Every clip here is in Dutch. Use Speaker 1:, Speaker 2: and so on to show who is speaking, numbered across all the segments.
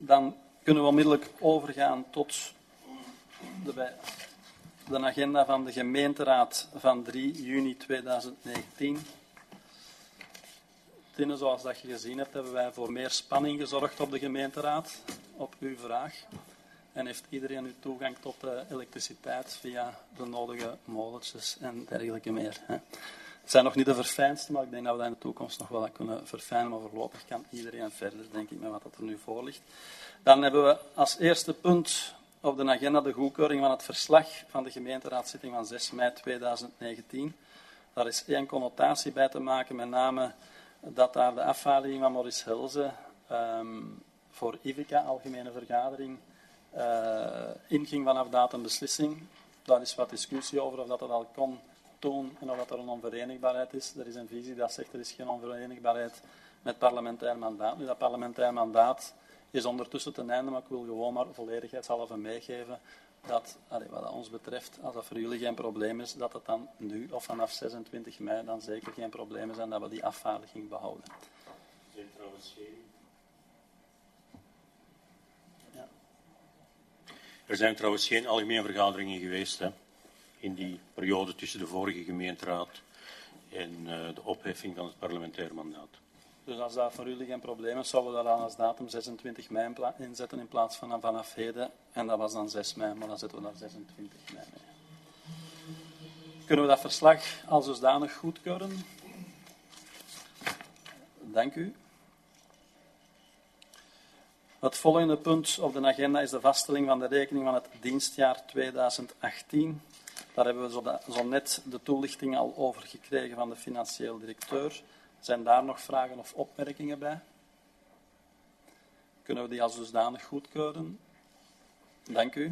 Speaker 1: Dan kunnen we onmiddellijk overgaan tot de agenda van de gemeenteraad van 3 juni 2019. Zoals dat je gezien hebt, hebben wij voor meer spanning gezorgd op de gemeenteraad, op uw vraag. En heeft iedereen nu toegang tot elektriciteit via de nodige molentjes en dergelijke meer. Hè. Het zijn nog niet de verfijnste, maar ik denk dat we dat in de toekomst nog wel kunnen verfijnen. Maar voorlopig kan iedereen verder, denk ik, met wat er nu voor ligt. Dan hebben we als eerste punt op de agenda de goedkeuring van het verslag van de gemeenteraadszitting van 6 mei 2019. Daar is één connotatie bij te maken, met name dat daar de afvaardiging van Maurice Helze voor IVICA, Algemene Vergadering, inging vanaf datum beslissing. Daar is wat discussie over of dat al kon toen en of dat er een onverenigbaarheid is. Er is een visie dat zegt er is geen onverenigbaarheid met parlementair mandaat. Nu, dat parlementair mandaat is ondertussen ten einde, maar ik wil gewoon maar volledigheidshalve meegeven dat, wat ons betreft, als dat voor jullie geen probleem is, dat het dan nu of vanaf 26 mei dan zeker geen probleem is en dat we die afvaardiging behouden.
Speaker 2: Er zijn trouwens geen algemene vergaderingen geweest, hè, in die periode tussen de vorige gemeenteraad en de opheffing van het parlementair mandaat.
Speaker 1: Dus als dat voor jullie geen probleem is, zouden we dat dan als datum 26 mei inzetten in plaats van vanaf heden. En dat was dan 6 mei, maar dan zetten we daar 26 mei mee. Kunnen we dat verslag als dusdanig goedkeuren? Dank u. Het volgende punt op de agenda is de vaststelling van de rekening van het dienstjaar 2018. Daar hebben we zo net de toelichting al over gekregen van de financieel directeur. Zijn daar nog vragen of opmerkingen bij? Kunnen we die als dusdanig goedkeuren? Dank u.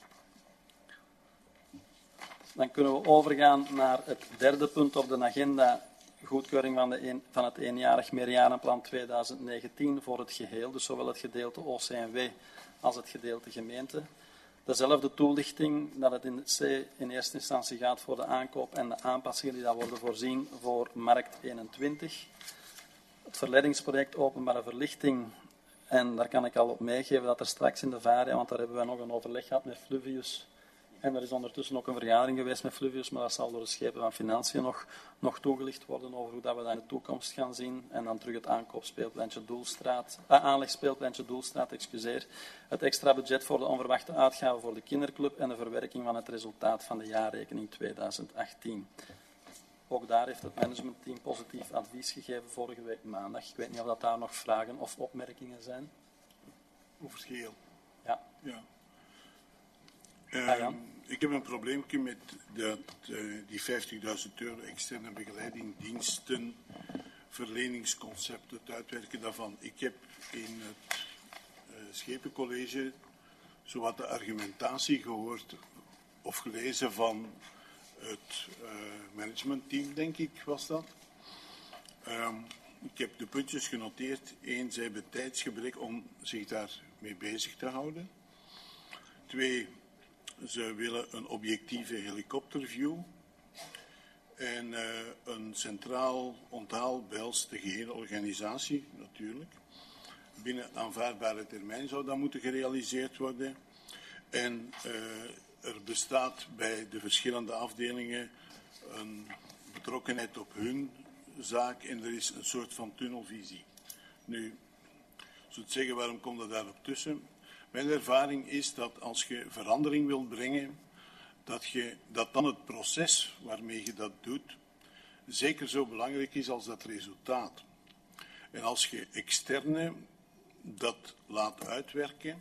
Speaker 1: Dan kunnen we overgaan naar het derde punt op de agenda. Goedkeuring van het eenjarig meerjarenplan 2019 voor het geheel. Dus zowel het gedeelte OCMW als het gedeelte gemeente. Dezelfde toelichting dat het in C in eerste instantie gaat voor de aankoop en de aanpassingen die daar worden voorzien voor Markt 21. Het verleidingsproject Openbare Verlichting. En daar kan ik al op meegeven dat er straks in de VARIA, want daar hebben wij nog een overleg gehad met Fluvius. En er is ondertussen ook een vergadering geweest met Fluvius, maar dat zal door de schepen van Financiën nog toegelicht worden over hoe dat we dat in de toekomst gaan zien. En dan terug het aankoopspeelpleintje Doelstraat, aanlegspeelpleintje Doelstraat, het extra budget voor de onverwachte uitgaven voor de kinderclub en de verwerking van het resultaat van de jaarrekening 2018. Ook daar heeft het managementteam positief advies gegeven vorige week maandag. Ik weet niet of dat daar nog vragen of opmerkingen zijn.
Speaker 3: Over het geheel.
Speaker 1: Ja.
Speaker 3: Ja. Ik heb een probleempje met die €50.000 externe begeleiding, diensten, verleningsconcept, het uitwerken daarvan. Ik heb in het Schepencollege zowat de argumentatie gehoord of gelezen van het managementteam, denk ik, was dat. Ik heb de puntjes genoteerd. 1, ze hebben tijdsgebrek om zich daarmee bezig te houden. 2, ze willen een objectieve helikopterview en een centraal onthaal behelst de gehele organisatie, natuurlijk. Binnen aanvaardbare termijn zou dat moeten gerealiseerd worden. En er bestaat bij de verschillende afdelingen een betrokkenheid op hun zaak en er is een soort van tunnelvisie. Nu, ik zou zeggen, waarom komt dat daarop tussen? Mijn ervaring is dat als je verandering wilt brengen, dat dan het proces waarmee je dat doet zeker zo belangrijk is als dat resultaat. En als je externe dat laat uitwerken,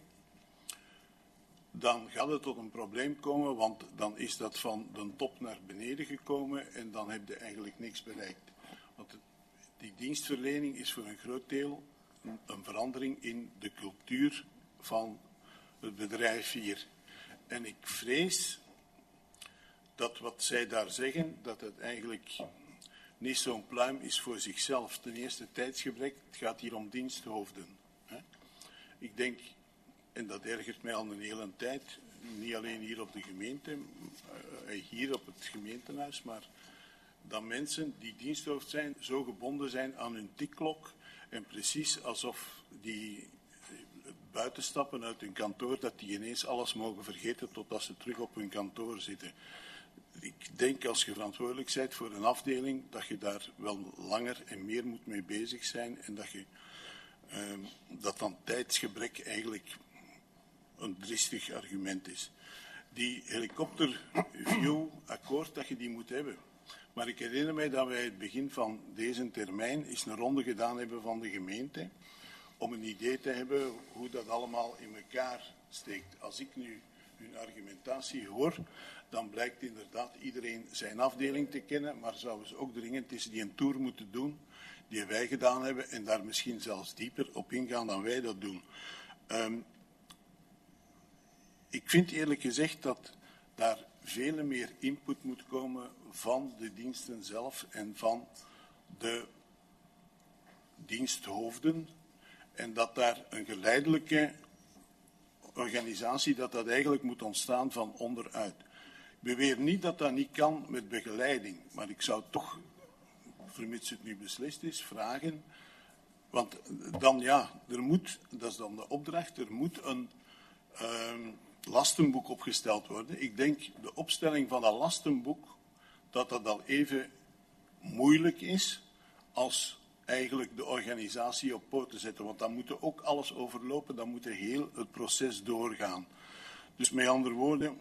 Speaker 3: dan gaat het tot een probleem komen, want dan is dat van de top naar beneden gekomen en dan heb je eigenlijk niks bereikt. Want die dienstverlening is voor een groot deel een verandering in de cultuur van het bedrijf hier. En ik vrees dat wat zij daar zeggen, dat het eigenlijk niet zo'n pluim is voor zichzelf. Ten eerste tijdsgebrek, het gaat hier om diensthoofden. Ik denk, en dat ergert mij al een hele tijd, niet alleen hier op de gemeente, hier op het gemeentehuis, maar dat mensen die diensthoofd zijn, zo gebonden zijn aan hun tikklok en precies alsof die buiten stappen uit hun kantoor, dat die ineens alles mogen vergeten totdat ze terug op hun kantoor zitten. Ik denk als je verantwoordelijk bent voor een afdeling, dat je daar wel langer en meer moet mee bezig zijn en dat dan tijdsgebrek eigenlijk een dristig argument is. Die helikopterview-akkoord, dat je die moet hebben. Maar ik herinner mij dat wij het begin van deze termijn eens een ronde gedaan hebben van de gemeente, om een idee te hebben hoe dat allemaal in elkaar steekt. Als ik nu hun argumentatie hoor, dan blijkt inderdaad iedereen zijn afdeling te kennen, maar zouden ze ook dringend eens die een tour moeten doen die wij gedaan hebben en daar misschien zelfs dieper op ingaan dan wij dat doen. Ik vind eerlijk gezegd dat daar veel meer input moet komen van de diensten zelf en van de diensthoofden en dat daar een geleidelijke organisatie, dat eigenlijk moet ontstaan van onderuit. Ik beweer niet dat dat niet kan met begeleiding, maar ik zou toch, vermits het nu beslist is, vragen, want dan ja, er moet, dat is dan de opdracht, er moet een lastenboek opgesteld worden. Ik denk de opstelling van dat lastenboek, dat al even moeilijk is als eigenlijk de organisatie op poot te zetten. Want dan moet er ook alles overlopen, dan moet heel het proces doorgaan. Dus met andere woorden,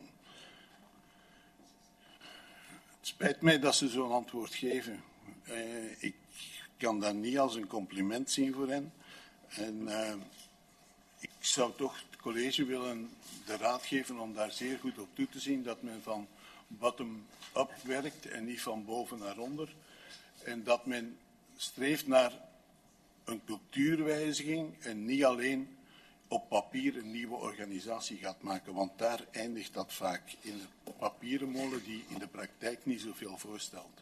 Speaker 3: het spijt mij dat ze zo'n antwoord geven. Ik kan dat niet als een compliment zien voor hen. En ik zou toch het college willen de raad geven om daar zeer goed op toe te zien dat men van bottom-up werkt en niet van boven naar onder. En dat men streeft naar een cultuurwijziging en niet alleen op papier een nieuwe organisatie gaat maken. Want daar eindigt dat vaak in de papieren molen die in de praktijk niet zoveel voorstelt.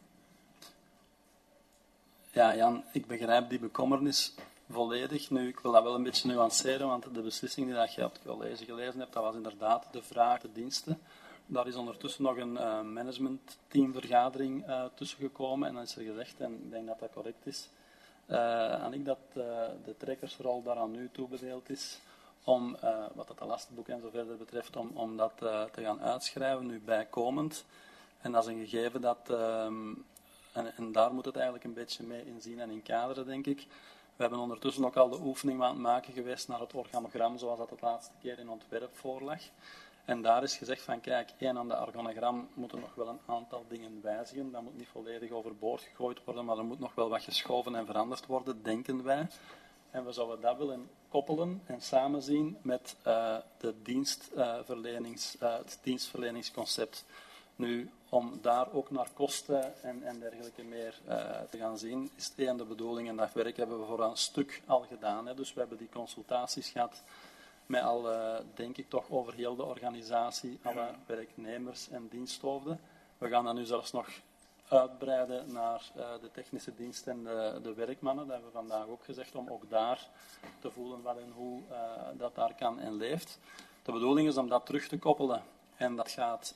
Speaker 1: Ja, Jan, ik begrijp die bekommernis volledig. Nu, ik wil dat wel een beetje nuanceren, want de beslissing die dat je op het college gelezen hebt, dat was inderdaad de vraag, de diensten. Daar is ondertussen nog een managementteamvergadering tussen gekomen en dan is er gezegd, en ik denk dat dat correct is, Annick, dat de trekkersrol daaraan nu toebedeeld is om, wat het lastenboek en zo verder betreft, om dat te gaan uitschrijven, nu bijkomend. En dat is een gegeven dat, en daar moet het eigenlijk een beetje mee inzien en in kaderen, denk ik. We hebben ondertussen ook al de oefening aan het maken geweest naar het organogram, zoals dat de laatste keer in ontwerp voorlag. En daar is gezegd van, kijk, aan de organogram moeten nog wel een aantal dingen wijzigen. Dat moet niet volledig overboord gegooid worden, maar er moet nog wel wat geschoven en veranderd worden, denken wij. En we zouden dat willen koppelen en samenzien met het dienstverleningsconcept. Nu, om daar ook naar kosten en dergelijke meer te gaan zien, is het de bedoeling, en dat werk hebben we voor een stuk al gedaan. Hè. Dus we hebben die consultaties gehad met al, denk ik toch, over heel de organisatie, alle werknemers en diensthoofden. We gaan dat nu zelfs nog uitbreiden naar de technische dienst en de werkmannen. Dat hebben we vandaag ook gezegd, om ook daar te voelen wat en hoe dat daar kan en leeft. De bedoeling is om dat terug te koppelen. En dat gaat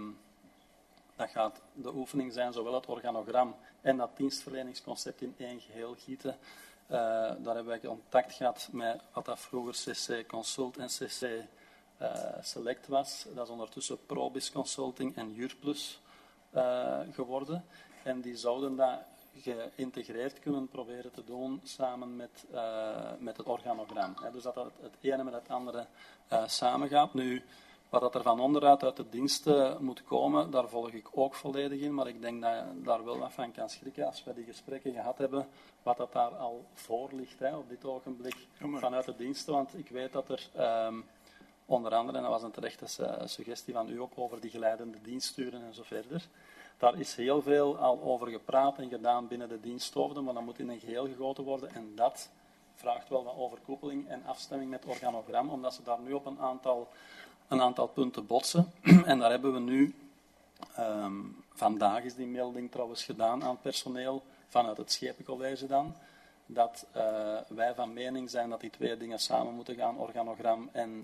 Speaker 1: de oefening zijn, zowel het organogram en dat dienstverleningsconcept in één geheel gieten. Daar hebben wij contact gehad met wat dat vroeger CC Consult en CC Select was. Dat is ondertussen Probis Consulting en Jurplus geworden. En die zouden dat geïntegreerd kunnen proberen te doen samen met het organogram. Dus dat het ene met het andere samengaat. Nu, wat dat er van onderuit uit de diensten moet komen, daar volg ik ook volledig in. Maar ik denk dat je daar wel wat van kan schrikken als we die gesprekken gehad hebben, wat dat daar al voor ligt op dit ogenblik vanuit de diensten. Want ik weet dat er onder andere, en dat was een terechte suggestie van u ook, over die geleidende diensturen en zo verder. Daar is heel veel al over gepraat en gedaan binnen de diensthoofden, maar dat moet in een geheel gegoten worden. En dat vraagt wel wat overkoepeling en afstemming met het organogram, omdat ze daar nu op een aantal punten botsen. En daar hebben we nu, vandaag is die melding trouwens gedaan aan personeel, vanuit het Schepencollege dan, dat wij van mening zijn dat die twee dingen samen moeten gaan, organogram en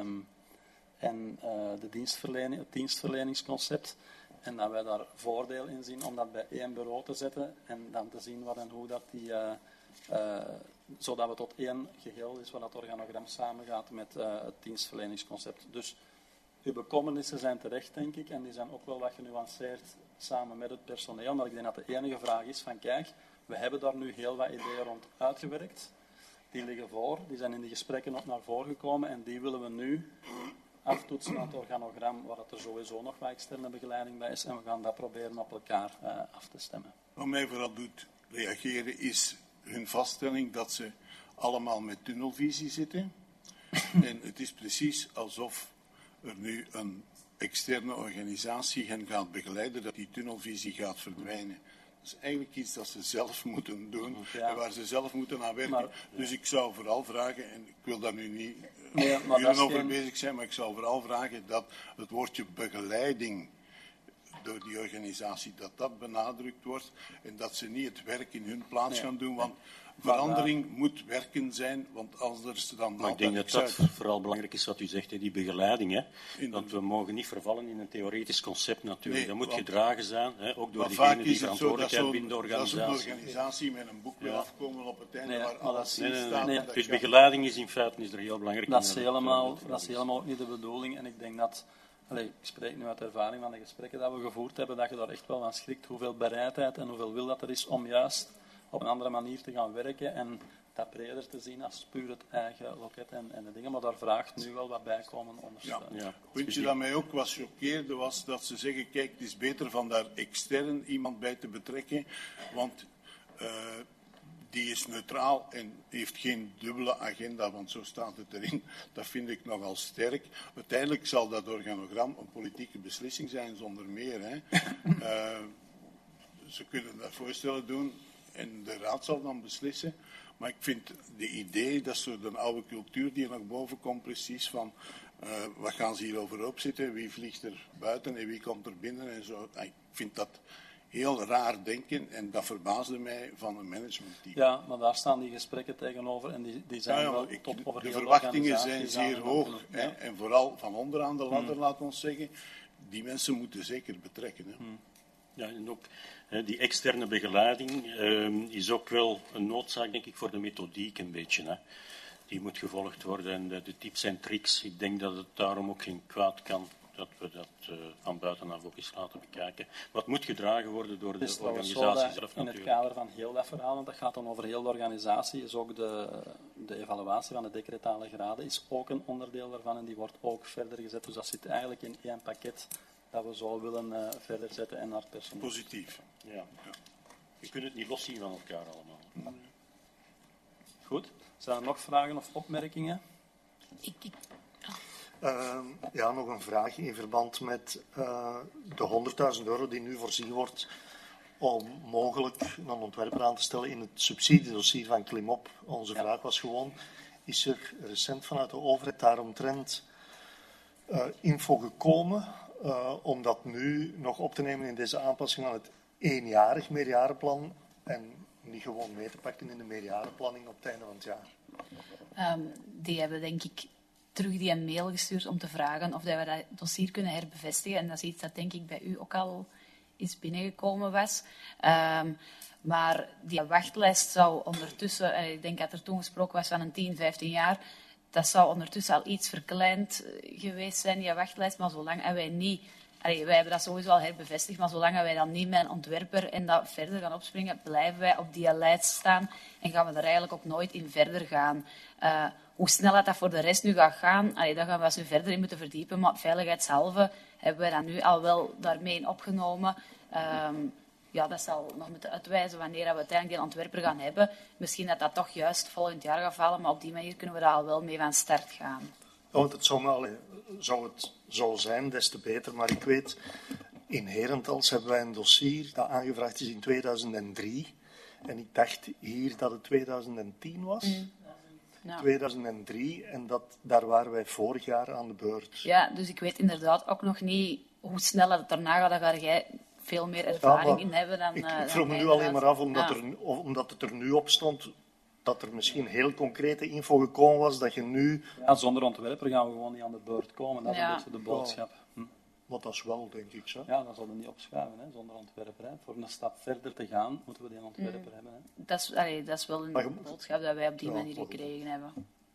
Speaker 1: het dienstverleningsconcept. En dat wij daar voordeel in zien om dat bij één bureau te zetten en dan te zien wat en hoe dat zodat we tot één geheel is waar dat organogram samengaat met het dienstverleningsconcept. Dus uw bekommernissen zijn terecht, denk ik, en die zijn ook wel wat genuanceerd samen met het personeel. Maar ik denk dat de enige vraag is van, kijk, we hebben daar nu heel wat ideeën rond uitgewerkt. Die liggen voor, die zijn in de gesprekken ook naar voren gekomen en die willen we nu aftoetsen aan het organogram, waar er sowieso nog wat externe begeleiding bij is. En we gaan dat proberen op elkaar af te stemmen.
Speaker 3: Wat mij vooral doet reageren is hun vaststelling dat ze allemaal met tunnelvisie zitten. En het is precies alsof er nu een externe organisatie hen gaat begeleiden, dat die tunnelvisie gaat verdwijnen. Dat is eigenlijk iets dat ze zelf moeten doen en waar ze zelf moeten aan werken. Dus ik zou vooral vragen, en ik wil daar nu niet over bezig zijn, maar ik zou vooral vragen dat het woordje begeleiding door die organisatie, dat benadrukt wordt en dat ze niet het werk in hun plaats gaan doen, want verandering moet werken zijn, want anders dan...
Speaker 2: Maar ik denk dat dat vooral belangrijk is wat u zegt, die begeleiding. Hè? Want we mogen niet vervallen in een theoretisch concept natuurlijk. Dat moet gedragen zijn, ook door degenen die verantwoordelijkheid binnen de organisatie.
Speaker 3: Dat is een organisatie met een boek wil afkomen op het einde waar alles in staat.
Speaker 2: Dus begeleiding is in feite er heel belangrijk.
Speaker 1: Dat is helemaal ook niet de bedoeling en ik denk dat... ik spreek nu uit ervaring van de gesprekken dat we gevoerd hebben, dat je daar echt wel aan schrikt hoeveel bereidheid en hoeveel wil dat er is om juist op een andere manier te gaan werken en dat breder te zien als puur het eigen loket en de dingen. Maar daar vraagt nu wel wat bijkomen ondersteunen.
Speaker 3: Ja. Het puntje dat mij ook was choqueerde was dat ze zeggen, kijk, het is beter van daar extern iemand bij te betrekken, want... die is neutraal en heeft geen dubbele agenda, want zo staat het erin. Dat vind ik nogal sterk. Uiteindelijk zal dat organogram een politieke beslissing zijn, zonder meer. Hè. Ze kunnen dat voorstellen doen en de raad zal dan beslissen. Maar ik vind de idee, dat is zo de oude cultuur die er naar boven komt, precies van... wat gaan ze hier overhoop zitten, wie vliegt er buiten en wie komt er binnen en zo. Ik vind dat... heel raar denken en dat verbaasde mij van een managementteam.
Speaker 1: Ja, maar daar staan die gesprekken tegenover en die zijn wel tot over
Speaker 3: de verwachtingen zijn zeer hoog. Hè, en vooral van onderaan de ladder, laat ons zeggen. Die mensen moeten zeker betrekken. Hè.
Speaker 2: Ja, en ook die externe begeleiding is ook wel een noodzaak, denk ik, voor de methodiek een beetje. Hè. Die moet gevolgd worden en de tips en tricks. Ik denk dat het daarom ook geen kwaad kan dat we dat van buitenaf ook eens laten bekijken. Wat moet gedragen worden door de organisatie zelf
Speaker 1: in het kader van heel dat verhaal, want dat gaat dan over heel de organisatie, is ook de evaluatie van de decretale graden is ook een onderdeel daarvan en die wordt ook verder gezet. Dus dat zit eigenlijk in één pakket dat we zo willen verder zetten en naar het personeel.
Speaker 3: Positief.
Speaker 2: Ja. Je kunt het niet loszien van elkaar allemaal.
Speaker 1: Goed. Zijn er nog vragen of opmerkingen?
Speaker 4: Nog een vraag in verband met de €100.000 die nu voorzien wordt om mogelijk een ontwerper aan te stellen in het subsidiedossier van Klimop. Onze vraag was gewoon, is er recent vanuit de overheid daaromtrent info gekomen om dat nu nog op te nemen in deze aanpassing aan het eenjarig meerjarenplan en niet gewoon mee te pakken in de meerjarenplanning op het einde van het jaar?
Speaker 5: Die hebben denk ik terug die een mail gestuurd om te vragen of we dat dossier kunnen herbevestigen. En dat is iets dat denk ik bij u ook al is binnengekomen was. Maar die wachtlijst zou ondertussen, en ik denk dat er toen gesproken was van een 10, 15 jaar, dat zou ondertussen al iets verkleind geweest zijn, die wachtlijst. Maar zolang wij niet... wij hebben dat sowieso al herbevestigd, maar zolang wij dan niet met een ontwerper en dat verder gaan opspringen, blijven wij op die lijst staan en gaan we er eigenlijk ook nooit in verder gaan. Hoe snel dat voor de rest nu gaat gaan, daar gaan we ons nu verder in moeten verdiepen, maar veiligheidshalve hebben wij dat nu al wel daarmee in opgenomen. Dat zal nog moeten uitwijzen wanneer we uiteindelijk die ontwerper gaan hebben. Misschien dat dat toch juist volgend jaar gaat vallen, maar op die manier kunnen we daar al wel mee van start gaan.
Speaker 4: Want het zou het zo zijn, des te beter. Maar ik weet, in Herentals hebben wij een dossier dat aangevraagd is in 2003. En ik dacht hier dat het 2010 was. 2003. En daar waren wij vorig jaar aan de beurt.
Speaker 5: Ja, dus ik weet inderdaad ook nog niet hoe snel het daarna gaat. Daar ga jij veel meer ervaring in hebben dan...
Speaker 4: Ik vroeg me nu alleen maar af, omdat het er nu op stond, dat er misschien heel concrete info gekomen was, dat je nu...
Speaker 1: Ja, zonder ontwerper gaan we gewoon niet aan de beurt komen. Dat is een beetje de boodschap.
Speaker 4: Wat dat is wel, denk ik. Zo.
Speaker 1: Ja, dan zullen we niet opschuiven, hè, zonder ontwerper. Hè. Voor een stap verder te gaan, moeten we die ontwerper hebben. Hè.
Speaker 5: Dat is wel een boodschap dat wij op die manier gekregen hebben.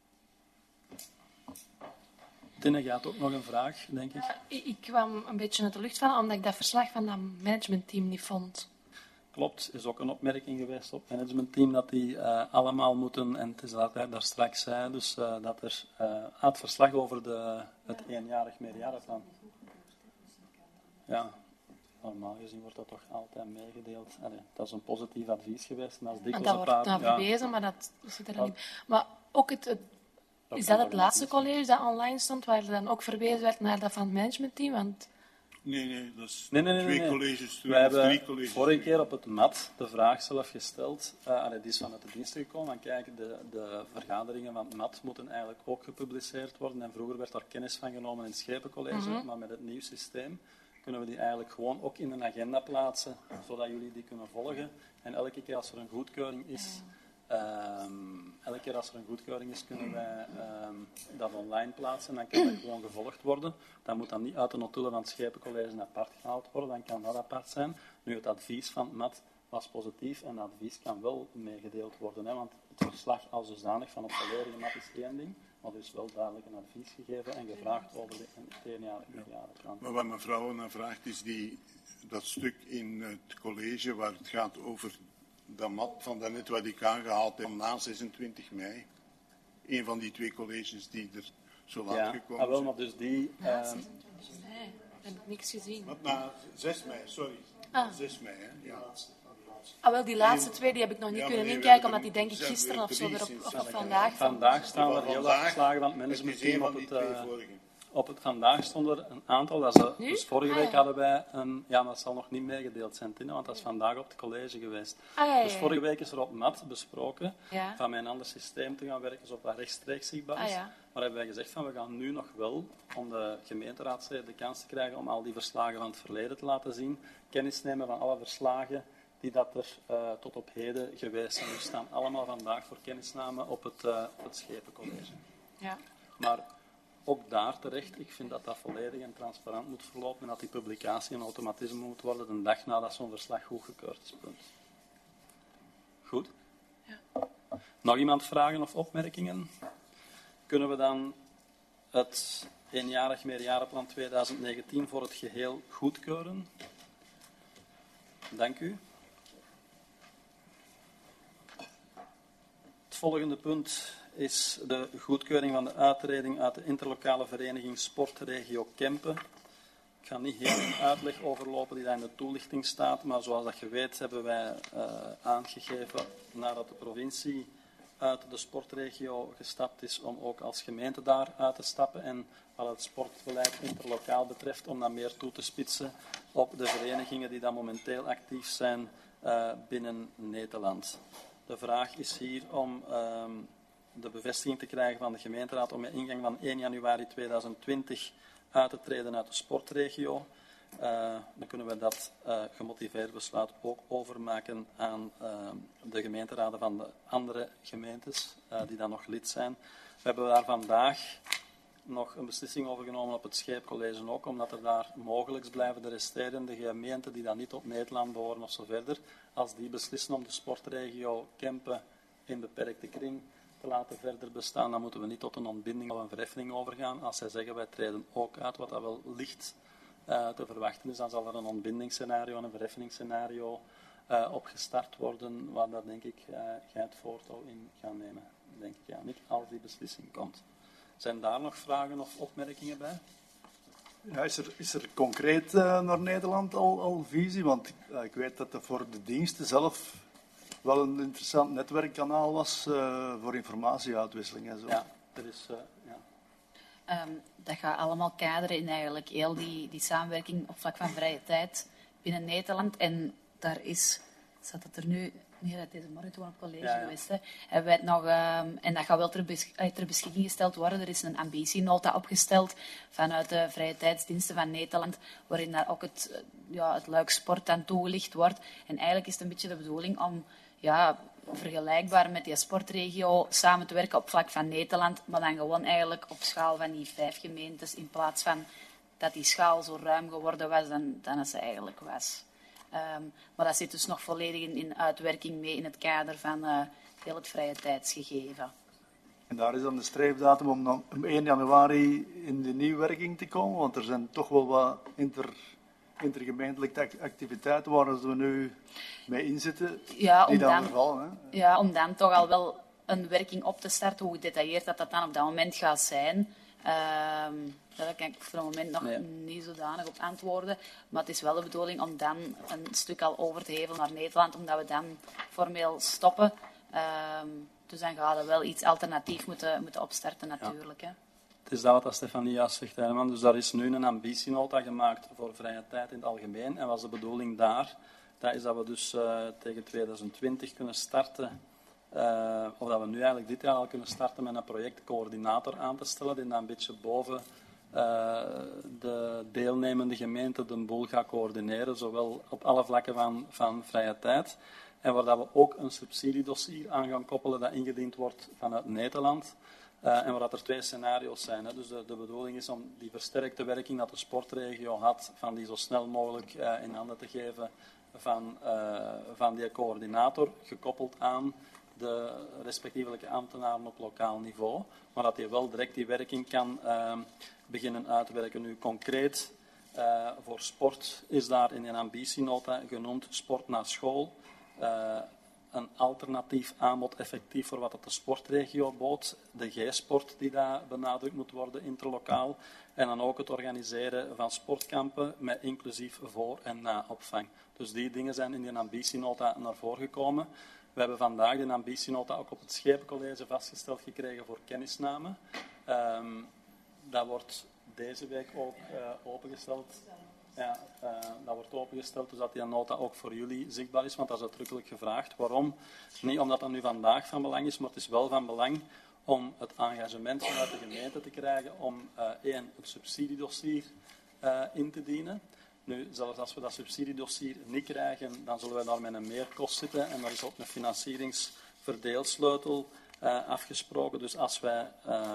Speaker 1: Tinne gaat ook nog een vraag, denk ik.
Speaker 6: Ik kwam een beetje uit de lucht vallen, omdat ik dat verslag van dat managementteam niet vond.
Speaker 1: Klopt, is ook een opmerking geweest op het managementteam dat die allemaal moeten, en het is dat hij daar straks zei, dus dat er het verslag over het eenjarig meerjarenplan. Ja, normaal gezien wordt dat toch altijd meegedeeld. Allee, dat is een positief advies geweest. En dat is
Speaker 6: En
Speaker 1: dikwijls
Speaker 6: dat
Speaker 1: een
Speaker 6: wordt
Speaker 1: paar...
Speaker 6: naar verwezen, maar dat zit er dan niet. Maar ook is dat het laatste college dat online stond, waar er dan ook verwezen werd naar dat van het managementteam? Want...
Speaker 3: Nee, dat is
Speaker 1: Nee.
Speaker 3: twee colleges terug,
Speaker 1: We
Speaker 3: of drie
Speaker 1: hebben
Speaker 3: colleges
Speaker 1: vorige
Speaker 3: terug.
Speaker 1: keer op het MAT de vraag zelf gesteld. Die is vanuit de diensten gekomen. Van, kijk, de vergaderingen van het MAT moeten eigenlijk ook gepubliceerd worden. En vroeger werd daar kennis van genomen in het Schepencollege. Maar met het nieuw systeem kunnen we die eigenlijk gewoon ook in een agenda plaatsen, zodat jullie die kunnen volgen. En elke keer als er een goedkeuring is... kunnen wij dat online plaatsen en dan kan dat gewoon gevolgd worden. Dat moet dan niet uit de notulen van het Schepencollege apart gehaald worden, dan kan dat apart zijn. Nu, het advies van het MAT was positief en dat advies kan wel meegedeeld worden, hè, want het verslag als dusdanig van het volledige MAT is één ding, maar er is wel duidelijk een advies gegeven en gevraagd over het eenjarig meerjarenplan.
Speaker 3: Maar wat mevrouw naar vraagt is dat stuk in het college waar het gaat over dat mat van daarnet wat ik aangehaald heb na 26 mei. Een van die twee colleges die er zo laat gekomen
Speaker 1: wel,
Speaker 3: zijn.
Speaker 1: maar dus die...
Speaker 6: Nee, heb ik niks gezien.
Speaker 3: Wat na 6 mei, sorry. 6 mei, hè? Ja.
Speaker 6: Wel, die laatste twee die heb ik nog niet
Speaker 3: Ja,
Speaker 6: kunnen
Speaker 3: maar nee,
Speaker 6: inkijken,
Speaker 3: we
Speaker 6: omdat die denk ik
Speaker 3: hebben er
Speaker 6: gisteren of zo
Speaker 3: drie
Speaker 6: erop,
Speaker 3: sinds
Speaker 6: of vandaag.
Speaker 1: Vandaag staan er
Speaker 3: Vandaag,
Speaker 1: heel wat verslagen van het
Speaker 3: Het is
Speaker 1: managementteam
Speaker 3: een
Speaker 1: op
Speaker 3: van die
Speaker 1: het...
Speaker 3: twee vorige.
Speaker 1: Op het vandaag stonden er een aantal. Dat ze,
Speaker 6: Nu?
Speaker 1: dus vorige
Speaker 6: Ah,
Speaker 1: week
Speaker 6: ja.
Speaker 1: hadden wij een... Ja, maar dat zal nog niet meegedeeld zijn, Tina, want dat is vandaag op het college geweest.
Speaker 6: Ja.
Speaker 1: Dus vorige week is er op MAT besproken
Speaker 6: Ja.
Speaker 1: van met een ander systeem te gaan werken, zodat dat rechtstreeks zichtbaar is.
Speaker 6: Ja.
Speaker 1: Maar hebben wij gezegd van we gaan nu nog wel, om de gemeenteraadsleden de kans te krijgen om al die verslagen van het verleden te laten zien, kennis nemen van alle verslagen die dat er tot op heden geweest zijn. Dus staan allemaal vandaag voor kennisname op het Schepencollege.
Speaker 6: Ja.
Speaker 1: Maar ook daar terecht, ik vind dat dat volledig en transparant moet verlopen en dat die publicatie een automatisme moet worden de dag nadat zo'n verslag goedgekeurd is. Punt. Goed?
Speaker 6: Ja.
Speaker 1: Nog iemand vragen of opmerkingen? Kunnen we dan het eenjarig meerjarenplan 2019 voor het geheel goedkeuren? Dank u. Het volgende punt is de goedkeuring van de uittreding uit de interlokale vereniging Sportregio Kempen. Ik ga niet heel de uitleg overlopen die daar in de toelichting staat, maar zoals dat je weet hebben wij aangegeven nadat de provincie uit de sportregio gestapt is om ook als gemeente daar uit te stappen en wat het sportbeleid interlokaal betreft om dat meer toe te spitsen op de verenigingen die dan momenteel actief zijn binnen Nederland. De vraag is hier om de bevestiging te krijgen van de gemeenteraad om met ingang van 1 januari 2020 uit te treden uit de sportregio. Dan kunnen we dat gemotiveerd besluit ook overmaken aan de gemeenteraden van de andere gemeentes die dan nog lid zijn. We hebben daar vandaag nog een beslissing over genomen op het Scheepcollege ook, omdat er daar mogelijk blijven de resterende gemeenten die dan niet tot Nederland behoren of zo verder, als die beslissen om de sportregio Kempen in beperkte kring te laten verder bestaan, dan moeten we niet tot een ontbinding of een verheffing overgaan. Als zij zeggen wij treden ook uit, wat dat wel licht te verwachten is, dan zal er een ontbindingsscenario en een verheffingsscenario opgestart worden, waar dat denk ik jij het voortouw in gaan nemen. Denk ik, ja, niet als die beslissing komt. Zijn daar nog vragen of opmerkingen bij?
Speaker 7: Ja, is er concreet naar Nederland al visie? Want ik weet dat dat voor de diensten zelf wel een interessant netwerkkanaal was voor informatieuitwisseling en zo.
Speaker 1: Ja, er is... ja.
Speaker 5: Dat gaat allemaal kaderen in eigenlijk heel die samenwerking op vlak van vrije tijd binnen Nederland. En daar staat het er nu... Nee, dat deze morgen gewoon op college geweest. Hè. Hebben wij het nog, en dat gaat wel ter beschikking gesteld worden. Er is een ambitienota opgesteld vanuit de vrije tijdsdiensten van Nederland, waarin daar ook het luik sport aan toegelicht wordt. En eigenlijk is het een beetje de bedoeling om vergelijkbaar met die sportregio samen te werken op vlak van Nederland, maar dan gewoon eigenlijk op schaal van die 5 gemeentes in plaats van dat die schaal zo ruim geworden was dan het ze eigenlijk was. Maar dat zit dus nog volledig in uitwerking mee in het kader van heel het vrije tijdsgegeven.
Speaker 7: En daar is dan de streefdatum om dan op 1 januari in de nieuwwerking te komen, want er zijn toch wel wat intergemeentelijke activiteiten waar we nu mee inzitten, die dan vervallen. Hè?
Speaker 5: Ja, om dan toch al wel een werking op te starten, hoe gedetailleerd dat dan op dat moment gaat zijn. Daar kan ik voor het moment nog niet zodanig op antwoorden. Maar het is wel de bedoeling om dan een stuk al over te hevelen naar Nederland, omdat we dan formeel stoppen. Dus dan gaan we wel iets alternatief moeten opstarten natuurlijk. Ja. Hè.
Speaker 1: Het is dat wat Stefanie juist zegt, Herman. Dus daar is nu een ambitienota gemaakt voor vrije tijd in het algemeen. En was de bedoeling daar, dat is dat we dus tegen 2020 kunnen starten, of dat we nu eigenlijk dit jaar al kunnen starten met een projectcoördinator aan te stellen, die dan een beetje boven de deelnemende gemeente de boel gaat coördineren, zowel op alle vlakken van vrije tijd. En waar dat we ook een subsidiedossier aan gaan koppelen dat ingediend wordt vanuit Nederland. En waar dat er 2 scenario's zijn. Hè. Dus de bedoeling is om die versterkte werking dat de sportregio had, van die zo snel mogelijk in handen te geven van die coördinator, gekoppeld aan de respectievelijke ambtenaren op lokaal niveau. Maar dat hij wel direct die werking kan beginnen uitwerken. Nu concreet, voor sport is daar in een ambitienota genoemd sport naar school. Een alternatief aanbod effectief voor wat het de sportregio bood. De G-sport die daar benadrukt moet worden interlokaal. En dan ook het organiseren van sportkampen met inclusief voor- en na-opvang. Dus die dingen zijn in die ambitienota naar voren gekomen. We hebben vandaag de ambitienota ook op het Schepencollege vastgesteld gekregen voor kennisname. Dat wordt deze week ook opengesteld. Ja, dat wordt opengesteld, dus dat die nota ook voor jullie zichtbaar is, want dat is uitdrukkelijk gevraagd. Waarom? Niet omdat dat nu vandaag van belang is, maar het is wel van belang om het engagement vanuit de gemeente te krijgen om het subsidiedossier in te dienen. Nu, zelfs als we dat subsidiedossier niet krijgen, dan zullen we daar met een meerkost zitten en daar is ook een financieringsverdeelsleutel afgesproken. Dus als wij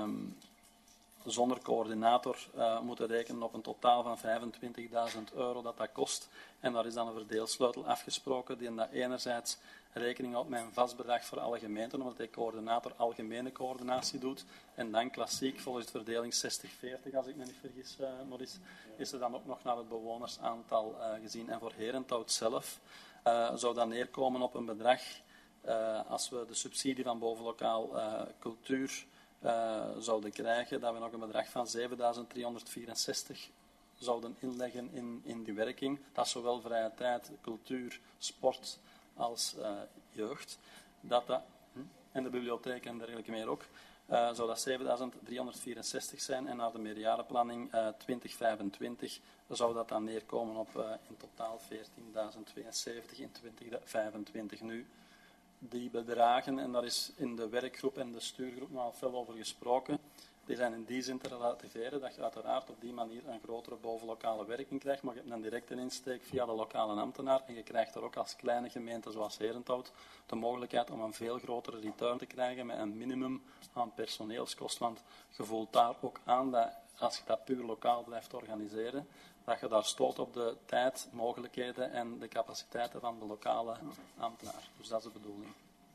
Speaker 1: zonder coördinator moeten rekenen op een totaal van €25.000 dat kost. En daar is dan een verdeelsleutel afgesproken die dat enerzijds rekening houdt met een vast bedrag voor alle gemeenten, omdat de coördinator algemene coördinatie doet. En dan klassiek, volgens de verdeling 60-40, als ik me niet vergis, Maurice, is er dan ook nog naar het bewonersaantal gezien. En voor Herenthout zelf zou dat neerkomen op een bedrag, als we de subsidie van bovenlokaal cultuur zouden krijgen, dat we nog een bedrag van €7.364 zouden inleggen in die werking. Dat is zowel vrije tijd, cultuur, sport als jeugd. En de bibliotheek en dergelijke meer ook. Zou dat €7.364 zijn en naar de meerjarenplanning 2025 zou dat dan neerkomen op in totaal €14.072 in 2025. Nu, die bedragen, en daar is in de werkgroep en de stuurgroep nog al veel over gesproken, die zijn in die zin te relativeren dat je uiteraard op die manier een grotere bovenlokale werking krijgt, maar je hebt een directe insteek via de lokale ambtenaar en je krijgt er ook als kleine gemeente zoals Herenthout de mogelijkheid om een veel grotere return te krijgen met een minimum aan personeelskost, want je voelt daar ook aan dat als je dat puur lokaal blijft organiseren, dat je daar stoot op de tijd, mogelijkheden en de capaciteiten van de lokale ambtenaar. Dus dat is de bedoeling.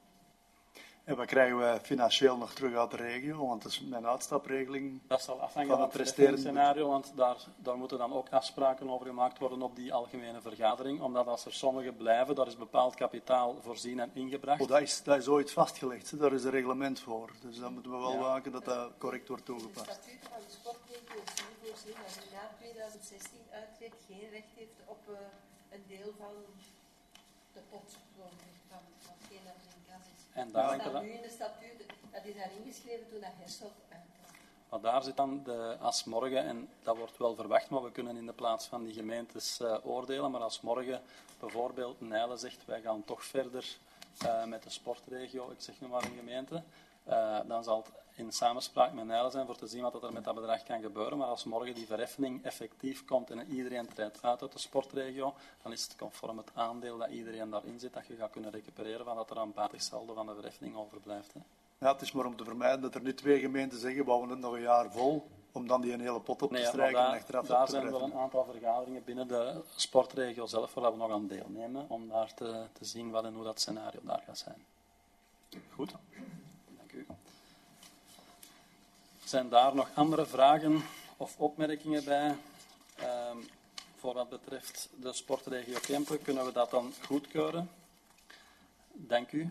Speaker 7: En wat krijgen we financieel nog terug uit de regio? Want dat is mijn uitstapregeling.
Speaker 1: Dat zal afhangen van het resterende scenario, want daar moeten dan ook afspraken over gemaakt worden op die algemene vergadering. Omdat als er sommigen blijven, daar is bepaald kapitaal voorzien en ingebracht.
Speaker 7: Oh, dat is ooit vastgelegd, hè? Daar is een reglement voor. Dus dan moeten we wel waken dat dat correct wordt toegepast.
Speaker 8: Het statuut van de sportregio is nu voorzien dat hij na 2016 uittreedt geen recht heeft op een deel van de pot van hetgeen dat er in kas is.
Speaker 1: En daar
Speaker 8: dat staat nu in de statuten, dat is daar ingeschreven toen dat Herschot uitkwam.
Speaker 1: Maar daar zit dan als morgen, en dat wordt wel verwacht, maar we kunnen in de plaats van die gemeentes oordelen, maar als morgen bijvoorbeeld Nijlen zegt, wij gaan toch verder met de sportregio, ik zeg nu maar een gemeente, dan zal het in samenspraak met Nijlen zijn voor te zien wat er met dat bedrag kan gebeuren. Maar als morgen die verheffing effectief komt en iedereen treedt uit de sportregio, dan is het conform het aandeel dat iedereen daarin zit, dat je gaat kunnen recupereren van dat er een batig saldo van de verheffing overblijft. Hè.
Speaker 7: Ja, het is maar om te vermijden dat er nu 2 gemeenten zeggen, we houden het nog een jaar vol, om dan die een hele pot op te
Speaker 1: Nee, maar
Speaker 7: strijken en achteraf
Speaker 1: daar
Speaker 7: op te
Speaker 1: zijn wel
Speaker 7: treffen.
Speaker 1: een aantal vergaderingen binnen de sportregio zelf waar we nog aan deelnemen, om daar te zien wat en hoe dat scenario daar gaat zijn. Goed, dank u. Zijn daar nog andere vragen of opmerkingen bij? Voor wat betreft de sportregio Kempen, kunnen we dat dan goedkeuren? Dank u.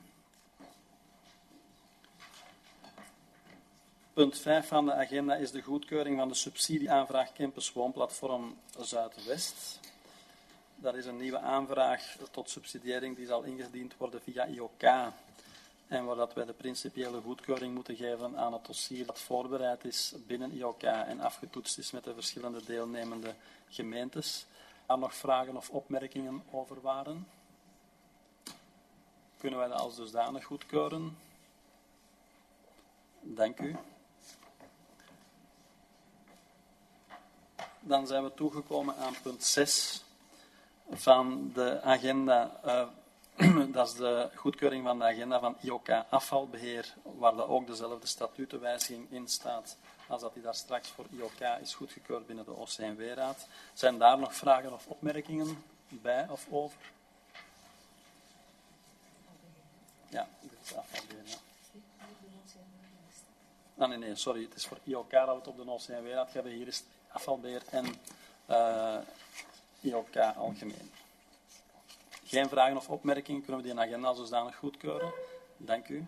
Speaker 1: Punt 5 van de agenda is de goedkeuring van de subsidieaanvraag Kempens Woonplatform Zuidwest. Dat is een nieuwe aanvraag tot subsidiëring die zal ingediend worden via IOK. En waar dat wij de principiële goedkeuring moeten geven aan het dossier dat voorbereid is binnen IOK en afgetoetst is met de verschillende deelnemende gemeentes. Daar nog vragen of opmerkingen over waren? Kunnen wij dat als dusdanig goedkeuren? Dank u. Dan zijn we toegekomen aan punt 6 van de agenda. Dat is de goedkeuring van de agenda van IOK afvalbeheer, waar er ook dezelfde statutenwijziging in staat als dat die daar straks voor IOK is goedgekeurd binnen de OCMW-raad. Zijn daar nog vragen of opmerkingen bij of over? Ja, dit is afvalbeheer. Ja. Nee, sorry. Het is voor IOK dat we het op de OCMW-raad hebben. Hier is het afvalbeheer en IOK algemeen. Geen vragen of opmerkingen. Kunnen we die agenda als dusdanig goedkeuren? Dank u.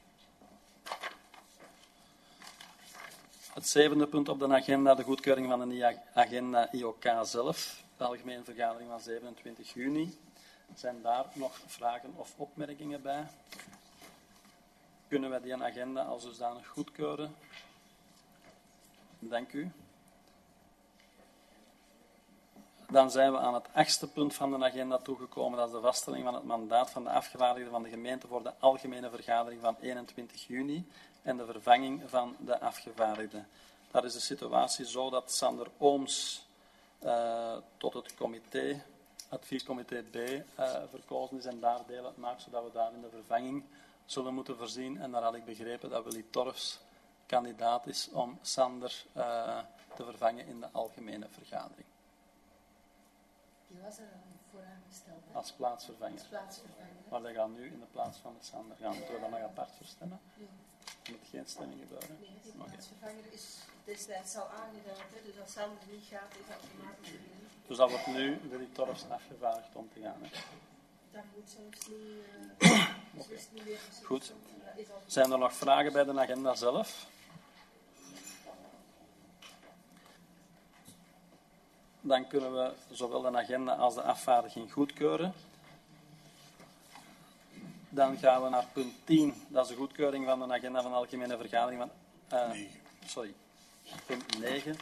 Speaker 1: Het 7e punt op de agenda, de goedkeuring van de nieuwe agenda IOK zelf. De algemene vergadering van 27 juni. Zijn daar nog vragen of opmerkingen bij? Kunnen we die agenda als dusdanig goedkeuren? Dank u. Dan zijn we aan het 8e punt van de agenda toegekomen. Dat is de vaststelling van het mandaat van de afgevaardigden van de gemeente voor de algemene vergadering van 21 juni en de vervanging van de afgevaardigden. Daar is de situatie zo dat Sander Ooms tot het comité, adviescomité B, verkozen is en daar deel uitmaakt, zodat we daar in de vervanging zullen moeten voorzien. En daar had ik begrepen dat Willy Torfs kandidaat is om Sander te vervangen in de algemene vergadering.
Speaker 8: Die was er al vooraan gesteld. Hè?
Speaker 1: Als plaatsvervanger.
Speaker 8: Als plaatsvervanger.
Speaker 1: Maar dat gaat nu in de plaats van de Sander gaan. Moeten we dat nog apart verstemmen?
Speaker 8: Nee.
Speaker 1: Er moet geen stemming gebeuren?
Speaker 8: Nee, die
Speaker 1: Oké.
Speaker 8: plaatsvervanger is destijds al aangeduid. Hè? Dus als Sander niet gaat, is dat automatisch niet.
Speaker 1: Dus dat wordt nu Willy Torfs afgevaardigd om te gaan. Hè?
Speaker 8: Dat moet zelfs niet meer gezien.
Speaker 1: Goed.
Speaker 8: Dat is al
Speaker 1: Zijn er nog vragen bij de agenda zelf? Dan kunnen we zowel de agenda als de afvaardiging goedkeuren. Dan gaan we naar punt 10. Dat is de goedkeuring van de agenda van de algemene vergadering van... punt 9.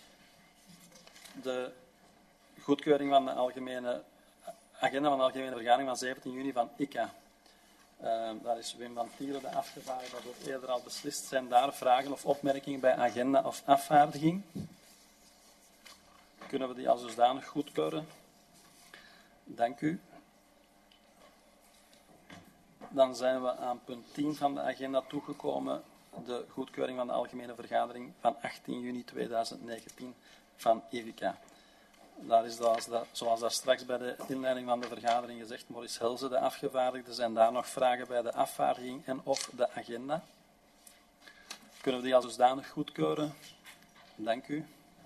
Speaker 1: De goedkeuring van de algemene agenda van de algemene vergadering van 17 juni van ICA. Daar is Wim van Tielen de afgevaardigde, dat wordt eerder al beslist. Zijn daar vragen of opmerkingen bij agenda of afvaardiging? Kunnen we die als dusdanig goedkeuren? Dank u. Dan zijn we aan punt 10 van de agenda toegekomen. De goedkeuring van de algemene vergadering van 18 juni 2019 van IVICA. Daar is zoals daar straks bij de inleiding van de vergadering gezegd, Maurice Helze de afgevaardigde. Zijn daar nog vragen bij de afvaardiging en of de agenda? Kunnen we die als dusdanig goedkeuren? Dank u.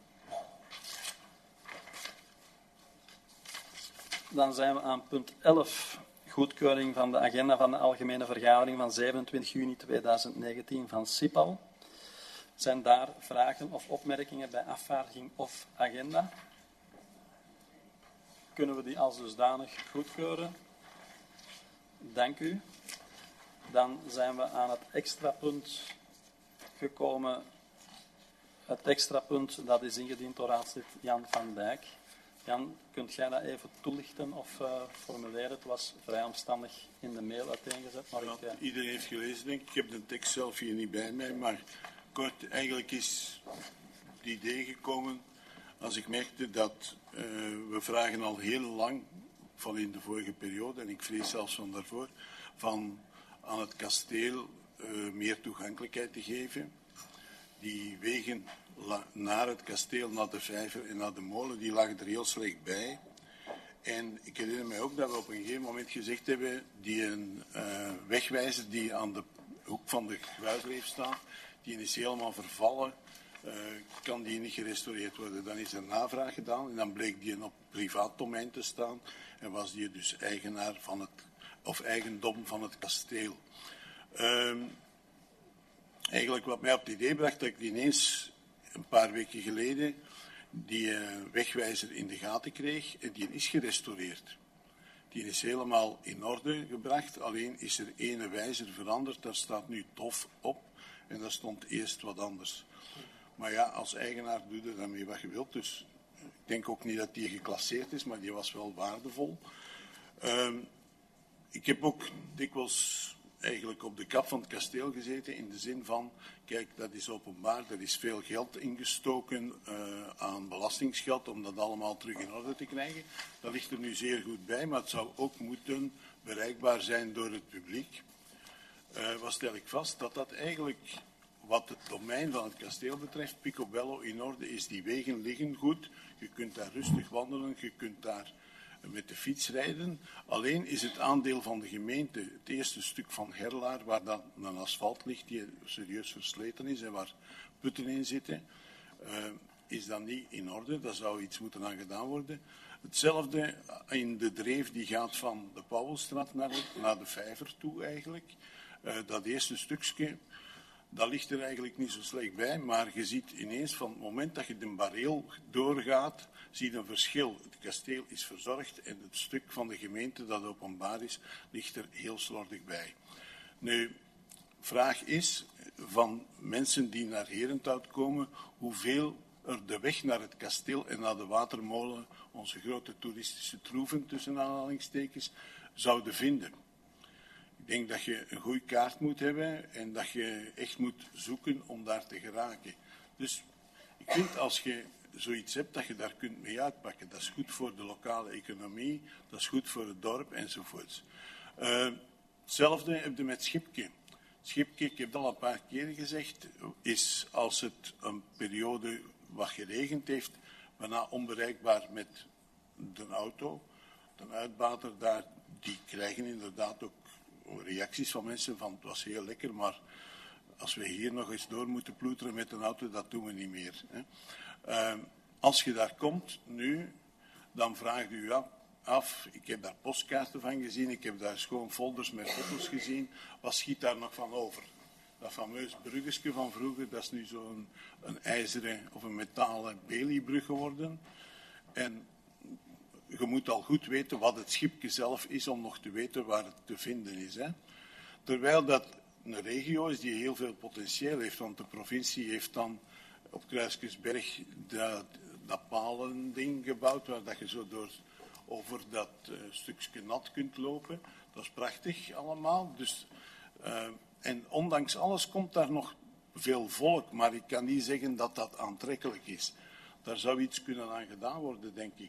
Speaker 1: Dan zijn we aan punt 11, goedkeuring van de agenda van de algemene vergadering van 27 juni 2019 van CIPAL. Zijn daar vragen of opmerkingen bij afvaardiging of agenda? Kunnen we die als dusdanig goedkeuren? Dank u. Dan zijn we aan het extra punt gekomen. Het extra punt dat is ingediend door raadslid Jan van Dijk. Jan, kunt jij dat even toelichten of formuleren? Het was vrij omstandig in de mail uiteengezet. Maar
Speaker 3: Iedereen heeft gelezen, denk ik. Ik heb de tekst zelf hier niet bij mij, maar kort, eigenlijk is het idee gekomen als ik merkte dat we vragen al heel lang, van in de vorige periode, en ik vrees zelfs van daarvoor, van aan het kasteel meer toegankelijkheid te geven. Die wegen naar het kasteel, naar de vijver en naar de molen, die lagen er heel slecht bij. En ik herinner mij ook dat we op een gegeven moment gezegd hebben, die een wegwijzer die aan de hoek van de Kruisreef staat, die is helemaal vervallen, kan die niet gerestaureerd worden. Dan is er navraag gedaan en dan bleek die op privaat domein te staan en was die dus eigenaar van of eigendom van het kasteel. Eigenlijk wat mij op het idee bracht, dat ik ineens een paar weken geleden die wegwijzer in de gaten kreeg en die is gerestaureerd. Die is helemaal in orde gebracht, alleen is er ene wijzer veranderd, daar staat nu TOF op en daar stond eerst wat anders. Maar ja, als eigenaar doe je daarmee wat je wilt, dus ik denk ook niet dat die geclasseerd is, maar die was wel waardevol. Ik heb ook dikwijls eigenlijk op de kap van het kasteel gezeten in de zin van, kijk, dat is openbaar, er is veel geld ingestoken aan belastingsgeld om dat allemaal terug in orde te krijgen. Dat ligt er nu zeer goed bij, maar het zou ook moeten bereikbaar zijn door het publiek. Wat stel ik vast? Dat eigenlijk, wat het domein van het kasteel betreft, picobello in orde is. Die wegen liggen goed, je kunt daar rustig wandelen, je kunt daar met de fiets rijden. Alleen is het aandeel van de gemeente, het eerste stuk van Herlaar, waar dan een asfalt ligt die serieus versleten is en waar putten in zitten, is dan niet in orde. Daar zou iets moeten aan gedaan worden. Hetzelfde in de dreef die gaat van de Pauwelstraat naar de vijver toe eigenlijk. Dat eerste stukje, dat ligt er eigenlijk niet zo slecht bij, maar je ziet ineens van het moment dat je de bareel doorgaat, zie je een verschil. Het kasteel is verzorgd en het stuk van de gemeente dat openbaar is, ligt er heel slordig bij. Nu, vraag is van mensen die naar Herenthout komen, hoeveel er de weg naar het kasteel en naar de watermolen, onze grote toeristische troeven tussen aanhalingstekens, zouden vinden. Ik denk dat je een goede kaart moet hebben en dat je echt moet zoeken om daar te geraken. Dus ik vind als je zoiets hebt dat je daar kunt mee uitpakken, dat is goed voor de lokale economie, dat is goed voor het dorp enzovoorts. Hetzelfde heb je met Schipke. Schipke, ik heb het al een paar keer gezegd, is als het een periode wat geregend heeft, bijna onbereikbaar met de auto. De uitbater daar, die krijgen inderdaad ook reacties van mensen van het was heel lekker, maar als we hier nog eens door moeten ploeteren met een auto, dat doen we niet meer. Hè. Als je daar komt nu, dan vraagt u af, ik heb daar postkaarten van gezien, ik heb daar gewoon folders met foto's gezien, wat schiet daar nog van over? Dat fameus bruggetje van vroeger, dat is nu zo'n ijzeren of een metalen Baileybrug geworden. En je moet al goed weten wat het schipje zelf is om nog te weten waar het te vinden is. Hè. Terwijl dat een regio is die heel veel potentieel heeft, want de provincie heeft dan op Kruiskersberg dat palending gebouwd, waar dat je zo over dat stukje nat kunt lopen. Dat is prachtig allemaal. Dus, en ondanks alles komt daar nog veel volk, maar ik kan niet zeggen dat dat aantrekkelijk is. Daar zou iets kunnen aan gedaan worden, denk ik.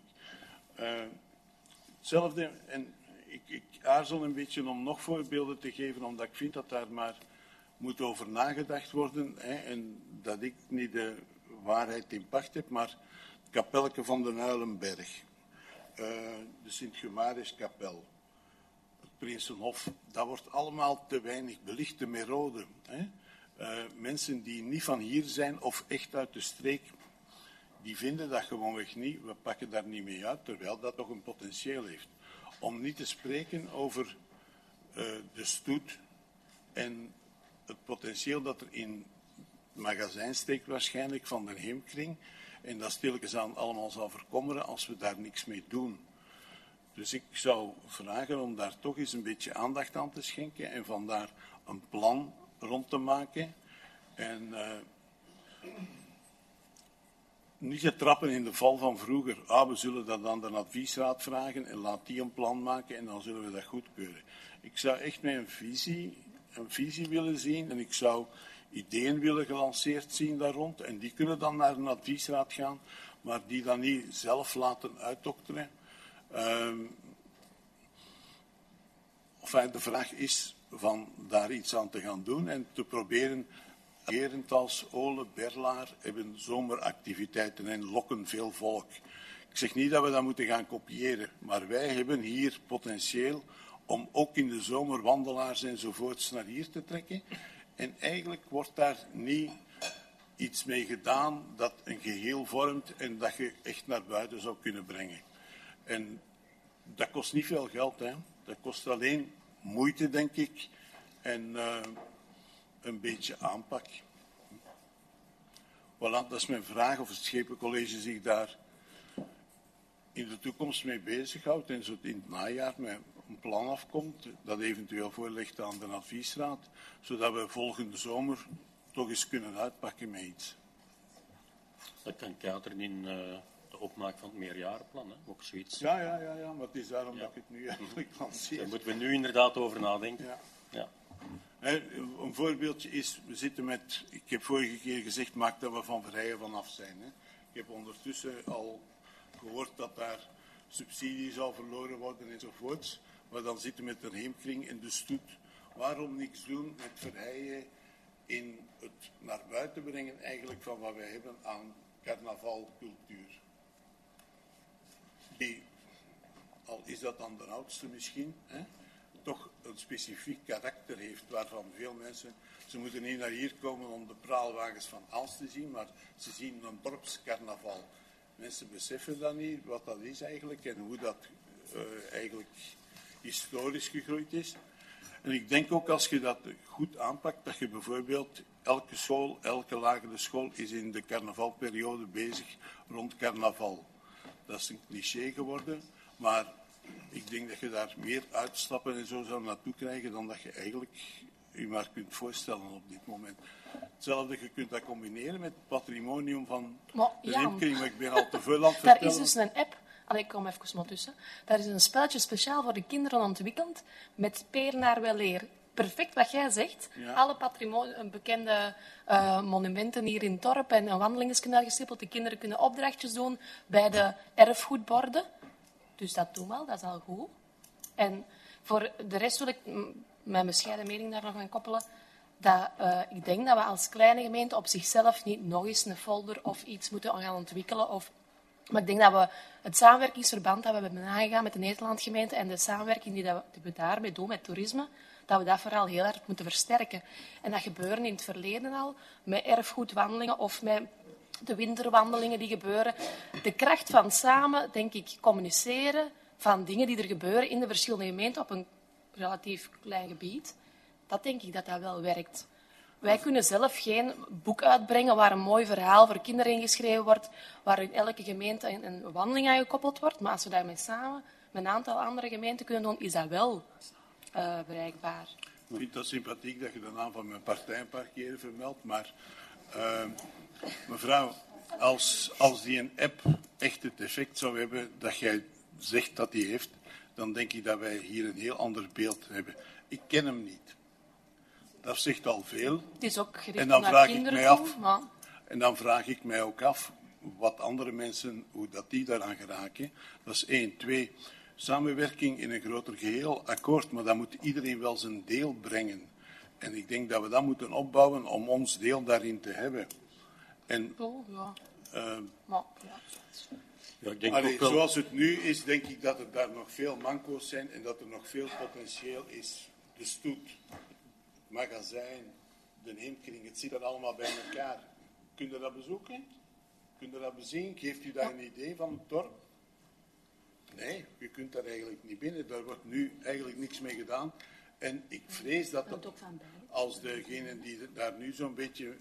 Speaker 3: Hetzelfde, en ik aarzel een beetje om nog voorbeelden te geven, omdat ik vind dat daar maar moet over nagedacht worden, hè, en dat ik niet de waarheid in pacht heb, maar het kapelletje van de Uilenberg, de Sint-Gemariskapel, het Prinsenhof, dat wordt allemaal te weinig belicht, te Merode. Hè. Mensen die niet van hier zijn of echt uit de streek, die vinden dat gewoonweg niet, we pakken daar niet mee uit, terwijl dat toch een potentieel heeft. Om niet te spreken over de stoet en het potentieel dat er in het magazijn steekt waarschijnlijk van de Heemkring en dat stilletjes aan allemaal zal verkommeren als we daar niks mee doen. Dus ik zou vragen om daar toch eens een beetje aandacht aan te schenken en vandaar een plan rond te maken en niet te trappen in de val van vroeger. We zullen dat aan de adviesraad vragen en laat die een plan maken en dan zullen we dat goedkeuren. Ik zou echt met een visie willen zien en ik zou ideeën willen gelanceerd zien daar rond en die kunnen dan naar een adviesraad gaan, maar die dan niet zelf laten uitdokteren. De vraag is van daar iets aan te gaan doen en te proberen Herentals, Ole, Berlaar hebben zomeractiviteiten en lokken veel volk. Ik zeg niet dat we dat moeten gaan kopiëren, maar wij hebben hier potentieel om ook in de zomer wandelaars enzovoorts naar hier te trekken. En eigenlijk wordt daar niet iets mee gedaan dat een geheel vormt en dat je echt naar buiten zou kunnen brengen. En dat kost niet veel geld, hè. Dat kost alleen moeite, denk ik, en een beetje aanpak. Voilà, dat is mijn vraag of het Schepencollege zich daar in de toekomst mee bezighoudt en zo in het najaar met een plan afkomt, dat eventueel voorlegt aan de adviesraad, zodat we volgende zomer toch eens kunnen uitpakken met iets.
Speaker 2: Dat kan kaderen in de opmaak van het meerjarenplan, hè? Ook zoiets.
Speaker 3: Ja, maar het is daarom dat ik het nu eigenlijk lanceer.
Speaker 2: Daar moeten we nu inderdaad over nadenken.
Speaker 3: Ja.
Speaker 2: Ja.
Speaker 3: Een voorbeeldje is, we zitten met, ik heb vorige keer gezegd, maak dat we van Vrijen vanaf zijn. Hè. Ik heb ondertussen al gehoord dat daar subsidie zal verloren worden enzovoorts. Maar dan zitten we met de heemkring en de stoet. Waarom niks doen met Vrijen in het naar buiten brengen eigenlijk van wat wij hebben aan carnavalcultuur? Die, al is dat dan de oudste misschien, hè, toch een specifiek karakter heeft waarvan veel mensen, ze moeten niet naar hier komen om de praalwagens van Aalst te zien, maar ze zien een dorpscarnaval. Mensen beseffen dat niet, wat dat is eigenlijk en hoe dat eigenlijk historisch gegroeid is. En ik denk ook als je dat goed aanpakt, dat je bijvoorbeeld elke school, elke lagere school is in de carnavalperiode bezig rond carnaval. Dat is een cliché geworden, maar ik denk dat je daar meer uitstappen en zo zou naartoe krijgen dan dat je eigenlijk je maar kunt voorstellen op dit moment. Hetzelfde, je kunt dat combineren met het patrimonium van de Heemkring, maar ik ben al te veel aan het vertellen.
Speaker 6: Daar is dus een app, ik kom even maar tussen, daar is een spelletje speciaal voor de kinderen ontwikkeld met Peer naar Weleer. Perfect wat jij zegt.
Speaker 3: Ja.
Speaker 6: Alle bekende monumenten hier in het dorp en wandelingen kunnen gestippeld. De kinderen kunnen opdrachtjes doen bij de erfgoedborden. Dus dat doen we al, dat is al goed. En voor de rest wil ik mijn bescheiden mening daar nog aan koppelen. Dat ik denk dat we als kleine gemeente op zichzelf niet nog eens een folder of iets moeten gaan ontwikkelen. Maar ik denk dat we het samenwerkingsverband dat we hebben aangegaan met de Nederlandgemeente en de samenwerking die we daarmee doen met toerisme, dat we dat vooral heel erg moeten versterken. En dat gebeurde in het verleden al met erfgoedwandelingen of met de winterwandelingen die gebeuren. De kracht van samen, denk ik, communiceren van dingen die er gebeuren in de verschillende gemeenten op een relatief klein gebied, dat denk ik dat dat wel werkt. Wij kunnen zelf geen boek uitbrengen waar een mooi verhaal voor kinderen ingeschreven wordt, waar in elke gemeente een wandeling aan gekoppeld wordt. Maar als we daarmee samen met een aantal andere gemeenten kunnen doen, is dat wel bereikbaar.
Speaker 3: Ik vind dat sympathiek dat je de naam van mijn partij een paar keer vermeldt, maar mevrouw, als die een app echt het effect zou hebben dat jij zegt dat die heeft, dan denk ik dat wij hier een heel ander beeld hebben. Ik ken hem niet. Dat zegt al veel.
Speaker 6: Het is ook gericht
Speaker 3: En dan
Speaker 6: naar
Speaker 3: vraag ik
Speaker 6: kinderen
Speaker 3: mij af,
Speaker 6: toe, maar...
Speaker 3: En dan vraag ik mij ook af wat andere mensen, hoe dat die daaraan geraken. Dat is 1. 2, samenwerking in een groter geheel, akkoord, maar dan moet iedereen wel zijn deel brengen. En ik denk dat we dat moeten opbouwen om ons deel daarin te hebben. En,
Speaker 6: maar,
Speaker 2: Ja, ik denk
Speaker 3: allee,
Speaker 2: ook wel...
Speaker 3: zoals het nu is, denk ik dat er daar nog veel manco's zijn en dat er nog veel potentieel is. De stoet, het magazijn, de heemkring, het zit er allemaal bij elkaar. Kun je dat bezoeken? Kun je dat bezien? Geeft u daar een idee van het dorp? Nee, je kunt daar eigenlijk niet binnen. Daar wordt nu eigenlijk niks mee gedaan. En ik vrees dat als degenen die daar nu zo'n beetje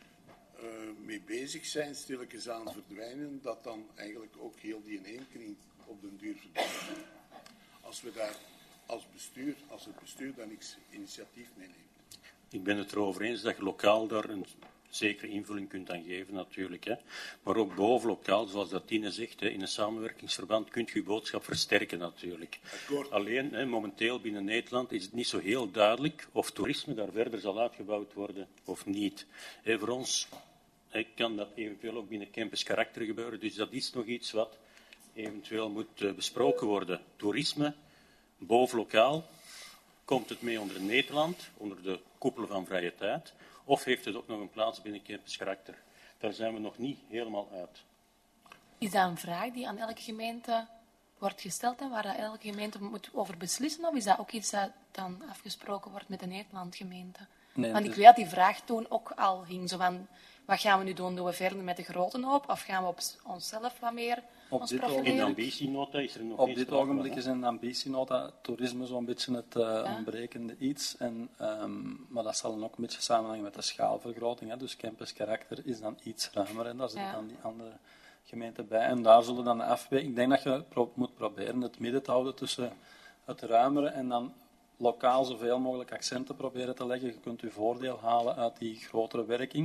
Speaker 3: mee bezig zijn, stilletjes aan verdwijnen, dat dan eigenlijk ook heel die heemkring op den duur verdwijnt. Als we daar als het bestuur daar niks initiatief mee neemt.
Speaker 2: Ik ben het erover eens dat je lokaal daar een zekere invulling kunt aan geven, natuurlijk. Hè. Maar ook boven lokaal, zoals dat Tine zegt, hè, in een samenwerkingsverband kun je je boodschap versterken, natuurlijk.
Speaker 3: Akkoord.
Speaker 2: Alleen, hè, momenteel binnen Nederland is het niet zo heel duidelijk of toerisme daar verder zal uitgebouwd worden of niet. Hè, voor ons kan dat eventueel ook binnen Campus Karakter gebeuren, dus dat is nog iets wat eventueel moet besproken worden. Toerisme, boven lokaal, komt het mee onder Nederland, onder de koepel van vrije tijd, Of heeft het ook nog een plaats binnen campus karakter? Daar zijn we nog niet helemaal uit.
Speaker 6: Is dat een vraag die aan elke gemeente wordt gesteld en waar dat elke gemeente moet over beslissen? Of is dat ook iets dat dan afgesproken wordt met de Nederlandgemeente?
Speaker 1: Nee,
Speaker 6: Want
Speaker 1: het
Speaker 6: ik
Speaker 1: is-
Speaker 6: weet dat die vraag toen ook al ging. Zo van, wat gaan we nu doen? Doen we verder met de grote hoop? Of gaan we op onszelf wat meer
Speaker 1: Op
Speaker 6: ons
Speaker 1: dit
Speaker 2: In de
Speaker 6: profileren?
Speaker 2: ambitienota is er nog
Speaker 1: Op
Speaker 2: geen
Speaker 1: dit
Speaker 2: sprake
Speaker 1: ogenblik
Speaker 2: van,
Speaker 1: is in de ambitienota toerisme zo'n beetje het ontbrekende iets. En, maar dat zal dan ook een beetje samenhangen met de schaalvergroting. Hè. Dus campus karakter is dan iets ruimer en daar zitten
Speaker 6: Ja.
Speaker 1: dan die andere gemeenten bij. En daar zullen dan de afweging... Ik denk dat je moet proberen het midden te houden tussen het ruimere en dan lokaal zoveel mogelijk accenten proberen te leggen. Je kunt je voordeel halen uit die grotere werking.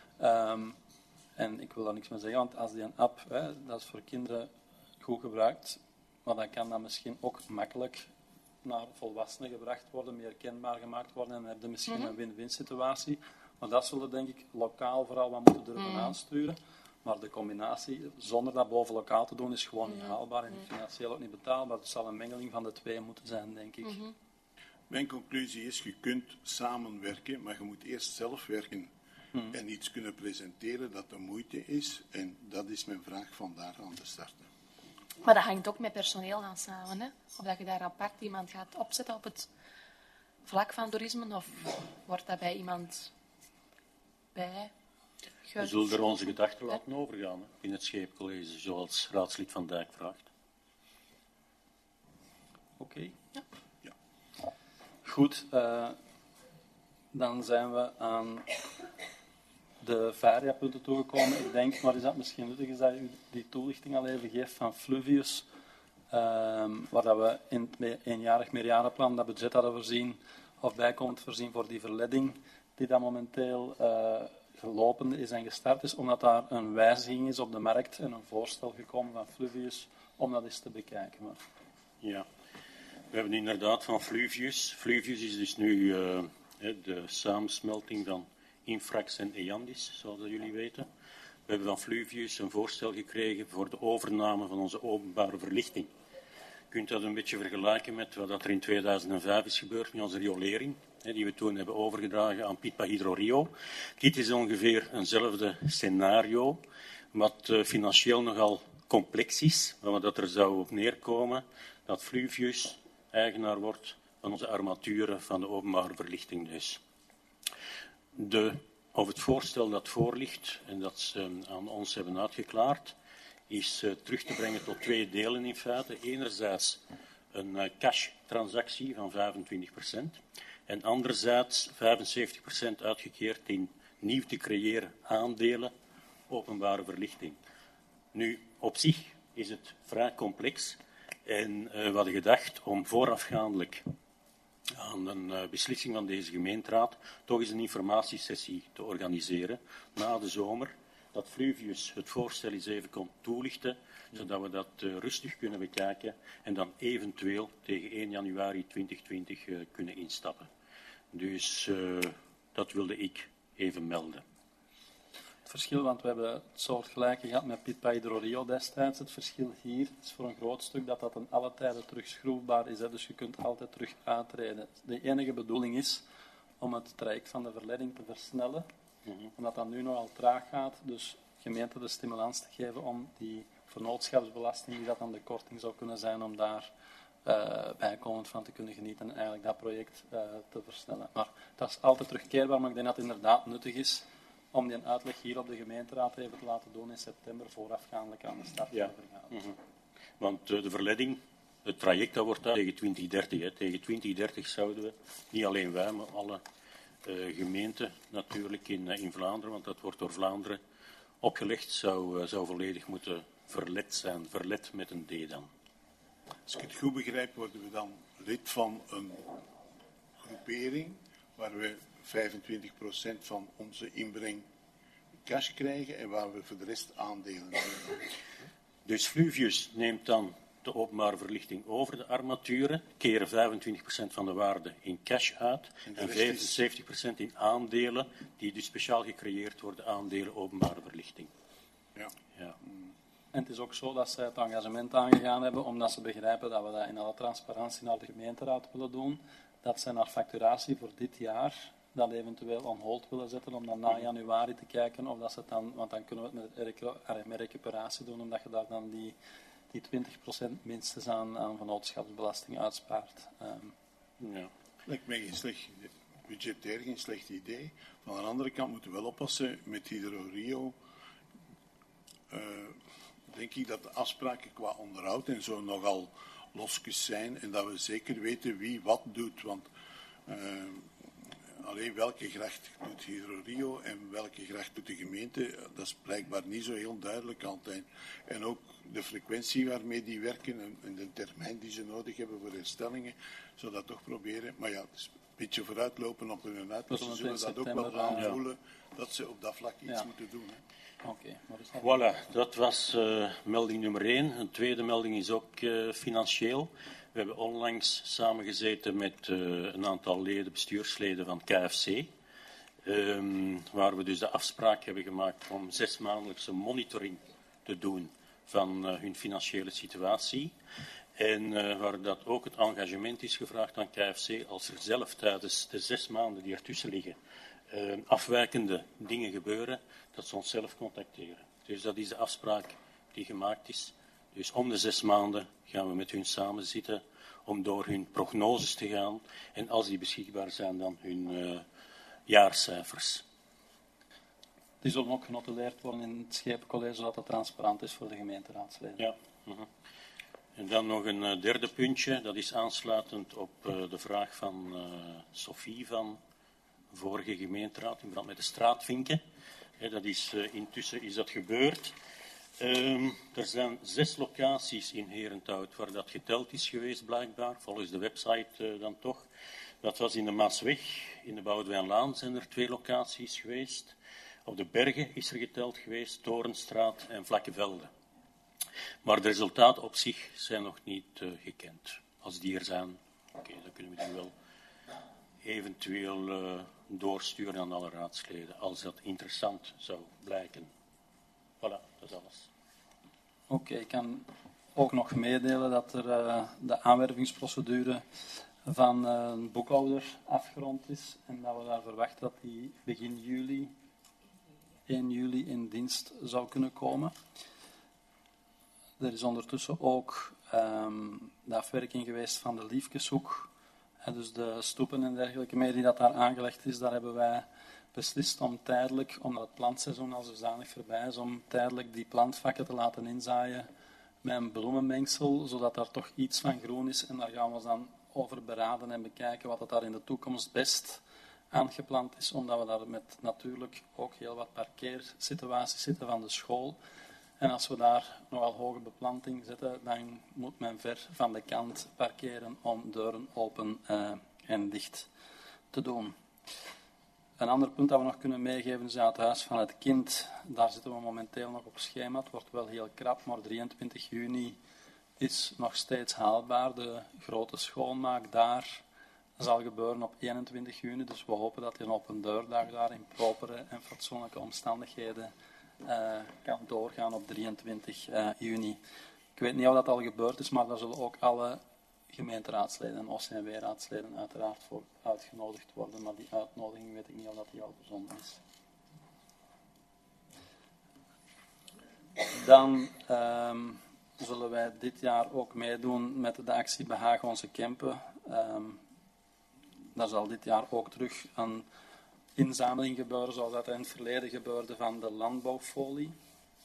Speaker 1: En ik wil daar niks mee zeggen, want als die een app, dat is voor kinderen goed gebruikt, maar dan kan dat misschien ook makkelijk naar volwassenen gebracht worden, meer kenbaar gemaakt worden en dan heb je misschien een win-win situatie. Maar dat zullen denk ik lokaal vooral wat moeten durven aansturen. Maar de combinatie, zonder dat boven lokaal te doen, is gewoon niet haalbaar en financieel ook niet betaalbaar. Het zal een mengeling van de twee moeten zijn, denk ik.
Speaker 3: Mijn conclusie is, je kunt samenwerken, maar je moet eerst zelf werken en iets kunnen presenteren dat de moeite is. En dat is mijn vraag van daar aan te starten.
Speaker 6: Maar dat hangt ook met personeel aan samen. Hè? Of dat je daar apart iemand gaat opzetten op het vlak van toerisme, of wordt dat bij iemand bij?
Speaker 2: We zullen er onze gedachten laten overgaan hè, in het scheepcollege, zoals raadslid Van Dijk vraagt.
Speaker 1: Oké.
Speaker 6: Ja.
Speaker 3: Ja.
Speaker 1: Goed, dan zijn we aan de variapunten toegekomen. Ik denk, maar is dat misschien nuttig is dat u die toelichting al even geeft van Fluvius, waar dat we in het eenjarig meerjarenplan dat budget hadden voorzien, of bijkomend voorzien voor die verleiding die dat momenteel gelopen is en gestart is, omdat daar een wijziging is op de markt en een voorstel gekomen van Fluvius om dat eens te bekijken. Maar...
Speaker 2: Ja, we hebben inderdaad van Fluvius. Fluvius is dus nu de samensmelting van Infrax en Eandis, zoals dat jullie weten. We hebben van Fluvius een voorstel gekregen voor de overname van onze openbare verlichting. Je kunt dat een beetje vergelijken met wat er in 2005 is gebeurd met onze riolering, die we toen hebben overgedragen aan Pipa Hydro Rio. Dit is ongeveer eenzelfde scenario, wat financieel nogal complex is, maar dat er zou op neerkomen dat Fluvius eigenaar wordt van onze armaturen van de openbare verlichting dus. Of het voorstel dat voorligt en dat ze aan ons hebben uitgeklaard, is terug te brengen tot twee delen in feite. Enerzijds een cash-transactie van 25% en anderzijds 75% uitgekeerd in nieuw te creëren aandelen openbare verlichting. Nu, op zich is het vrij complex en we hadden gedacht om voorafgaandelijk aan een beslissing van deze gemeenteraad toch eens een informatiesessie te organiseren na de zomer, dat Fluvius het voorstel eens even kon toelichten, zodat we dat rustig kunnen bekijken en dan eventueel tegen 1 januari 2020 kunnen instappen. Dus dat wilde ik even melden.
Speaker 1: Het verschil, want we hebben het soortgelijke gehad met Pipa Hydro Rio destijds. Het verschil hier is voor een groot stuk dat dat ten alle tijden terugschroefbaar is. Hè. Dus je kunt altijd terug uitreden. De enige bedoeling is om het traject van de verleiding te versnellen. Omdat dat nu nogal traag gaat. Dus gemeenten de stimulans te geven om die vennootschapsbelasting, die dat dan de korting zou kunnen zijn, om daar bijkomend van te kunnen genieten en eigenlijk dat project te versnellen. Maar dat is altijd terugkeerbaar, maar ik denk dat het inderdaad nuttig is om die uitleg hier op de gemeenteraad even te laten doen in september, voorafgaandelijk aan de start van de vergadering.
Speaker 2: Want de verleiding, het traject, dat wordt tegen 2030. Hè. Tegen 2030 zouden we, niet alleen wij, maar alle gemeenten natuurlijk in Vlaanderen, want dat wordt door Vlaanderen opgelegd, zou volledig moeten verlet zijn. Verlet met een D dan.
Speaker 3: Als ik het goed begrijp, worden we dan lid van een groepering waar we 25% van onze inbreng cash krijgen en waar we voor de rest aandelen hebben.
Speaker 2: Dus Fluvius neemt dan de openbare verlichting over de armaturen, keren 25% van de waarde in cash uit en 75% in aandelen, die dus speciaal gecreëerd worden, aandelen openbare verlichting.
Speaker 3: Ja.
Speaker 2: Ja.
Speaker 1: En het is ook zo dat zij het engagement aangegaan hebben, omdat ze begrijpen dat we dat in alle transparantie naar de gemeenteraad willen doen, dat zij naar facturatie voor dit jaar dat eventueel on hold willen zetten om dan na januari te kijken of dat ze het dan, want dan kunnen we het met recuperatie doen, omdat je daar dan die 20% minstens aan vennootschapsbelasting uitspaart.
Speaker 2: Ja.
Speaker 3: Lijkt mij budgetair geen slecht idee. Van de andere kant moeten we wel oppassen met HydroRio. Denk ik dat de afspraken qua onderhoud en zo nogal losjes zijn en dat we zeker weten wie wat doet. Want alleen welke gracht doet HydroRio en welke gracht doet de gemeente, dat is blijkbaar niet zo heel duidelijk altijd. En ook de frequentie waarmee die werken en de termijn die ze nodig hebben voor herstellingen, zullen dat toch proberen. Maar ja, het is een beetje vooruitlopen op hun uit. Ze zullen dat ook wel aanvoelen dat ze op dat vlak iets moeten doen. Hè.
Speaker 1: Okay,
Speaker 2: Voilà, dat was melding nummer 1. Een tweede melding is ook financieel. We hebben onlangs samengezeten met een aantal bestuursleden van KFC, waar we dus de afspraak hebben gemaakt om 6-maandelijkse monitoring te doen van hun financiële situatie. En waar dat ook het engagement is gevraagd aan KFC, als er zelf tijdens de 6 maanden die ertussen liggen afwijkende dingen gebeuren, dat ze ons zelf contacteren. Dus dat is de afspraak die gemaakt is. Dus om de 6 maanden gaan we met hun samen zitten om door hun prognoses te gaan en als die beschikbaar zijn dan hun jaarcijfers.
Speaker 1: Die zullen ook genotuleerd worden in het Schepencollege, zodat het transparant is voor de gemeenteraadsleden.
Speaker 2: Ja. En dan nog een derde puntje, dat is aansluitend op de vraag van Sophie van vorige gemeenteraad, in verband met de straatvinken. Dat is, intussen is dat gebeurd. Er zijn 6 locaties in Herenthout waar dat geteld is geweest, blijkbaar, volgens de website dan toch. Dat was in de Maasweg, in de Boudewijnlaan zijn er 2 locaties geweest. Op de Bergen is er geteld geweest, Torenstraat en Vlakkevelde. Maar de resultaten op zich zijn nog niet gekend. Als die er zijn, oké, dan kunnen we die wel eventueel doorsturen aan alle raadsleden, als dat interessant zou blijken. Voilà, dat is alles.
Speaker 1: Oké, ik kan ook nog meedelen dat er de aanwervingsprocedure van een boekhouder afgerond is en dat we daar verwachten dat die begin juli, 1 juli in dienst zou kunnen komen. Er is ondertussen ook de afwerking geweest van de Liefkeshoek. Dus de stoepen en dergelijke meer die dat daar aangelegd is, daar hebben wij beslist om tijdelijk, omdat het plantseizoen al zodanig voorbij is, om tijdelijk die plantvakken te laten inzaaien met een bloemenmengsel, zodat daar toch iets van groen is. En daar gaan we ons dan over beraden en bekijken wat het daar in de toekomst best aangeplant is, omdat we daar met natuurlijk ook heel wat parkeersituaties zitten van de school. En als we daar nogal hoge beplanting zetten, dan moet men ver van de kant parkeren om deuren open en dicht te doen. Een ander punt dat we nog kunnen meegeven is het Huis van het Kind. Daar zitten we momenteel nog op schema. Het wordt wel heel krap, maar 23 juni is nog steeds haalbaar. De grote schoonmaak daar zal gebeuren op 21 juni. Dus we hopen dat die een open deurdag daar in propere en fatsoenlijke omstandigheden kan doorgaan op 23 juni. Ik weet niet of dat al gebeurd is, maar daar zullen ook alle gemeenteraadsleden en OCMW-raadsleden uiteraard voor uitgenodigd worden. Maar die uitnodiging weet ik niet of dat die al verzonden is. Dan zullen wij dit jaar ook meedoen met de actie Behaag onze Kempen. Daar zal dit jaar ook terug een inzameling gebeuren, zoals dat in het verleden gebeurde, van de landbouwfolie.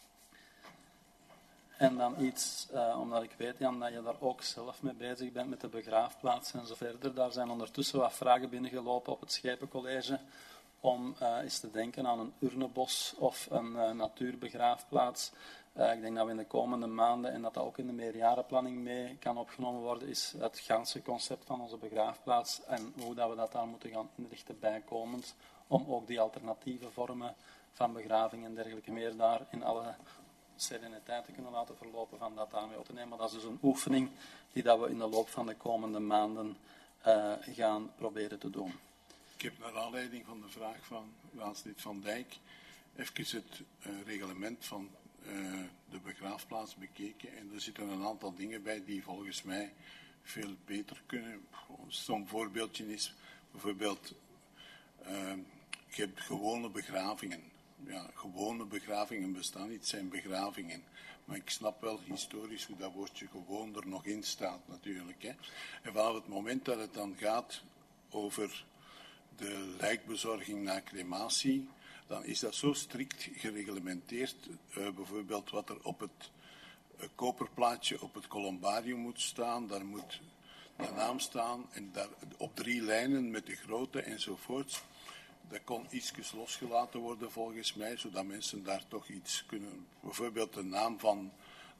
Speaker 1: En dan iets, omdat ik weet, Jan, dat je daar ook zelf mee bezig bent met de begraafplaats en zo verder. Daar zijn ondertussen wat vragen binnengelopen op het Schepencollege om eens te denken aan een urnebos of een natuurbegraafplaats. Ik denk dat we in de komende maanden, en dat dat ook in de meerjarenplanning mee kan opgenomen worden, is het ganse concept van onze begraafplaats en hoe dat we dat daar moeten gaan inrichten bijkomend, om ook die alternatieve vormen van begraving en dergelijke meer daar in alle sereniteit te kunnen laten verlopen van dat daarmee op te nemen. Maar dat is dus een oefening die dat we in de loop van de komende maanden gaan proberen te doen.
Speaker 3: Ik heb naar aanleiding van de vraag van raadslid Van Dijk even het reglement van de begraafplaats bekeken en er zitten een aantal dingen bij die volgens mij veel beter kunnen. Zo'n voorbeeldje is bijvoorbeeld Je hebt gewone begravingen. Ja, gewone begravingen bestaan niet, het zijn begravingen. Maar ik snap wel historisch hoe dat woordje gewoon er nog in staat natuurlijk. Hè. En vanaf het moment dat het dan gaat over de lijkbezorging na crematie, dan is dat zo strikt gereglementeerd. Bijvoorbeeld wat er op het koperplaatje op het columbarium moet staan, daar moet de naam staan en daar op 3 lijnen met de grootte enzovoort. Dat kon ietsjes losgelaten worden volgens mij, zodat mensen daar toch iets kunnen. Bijvoorbeeld de naam van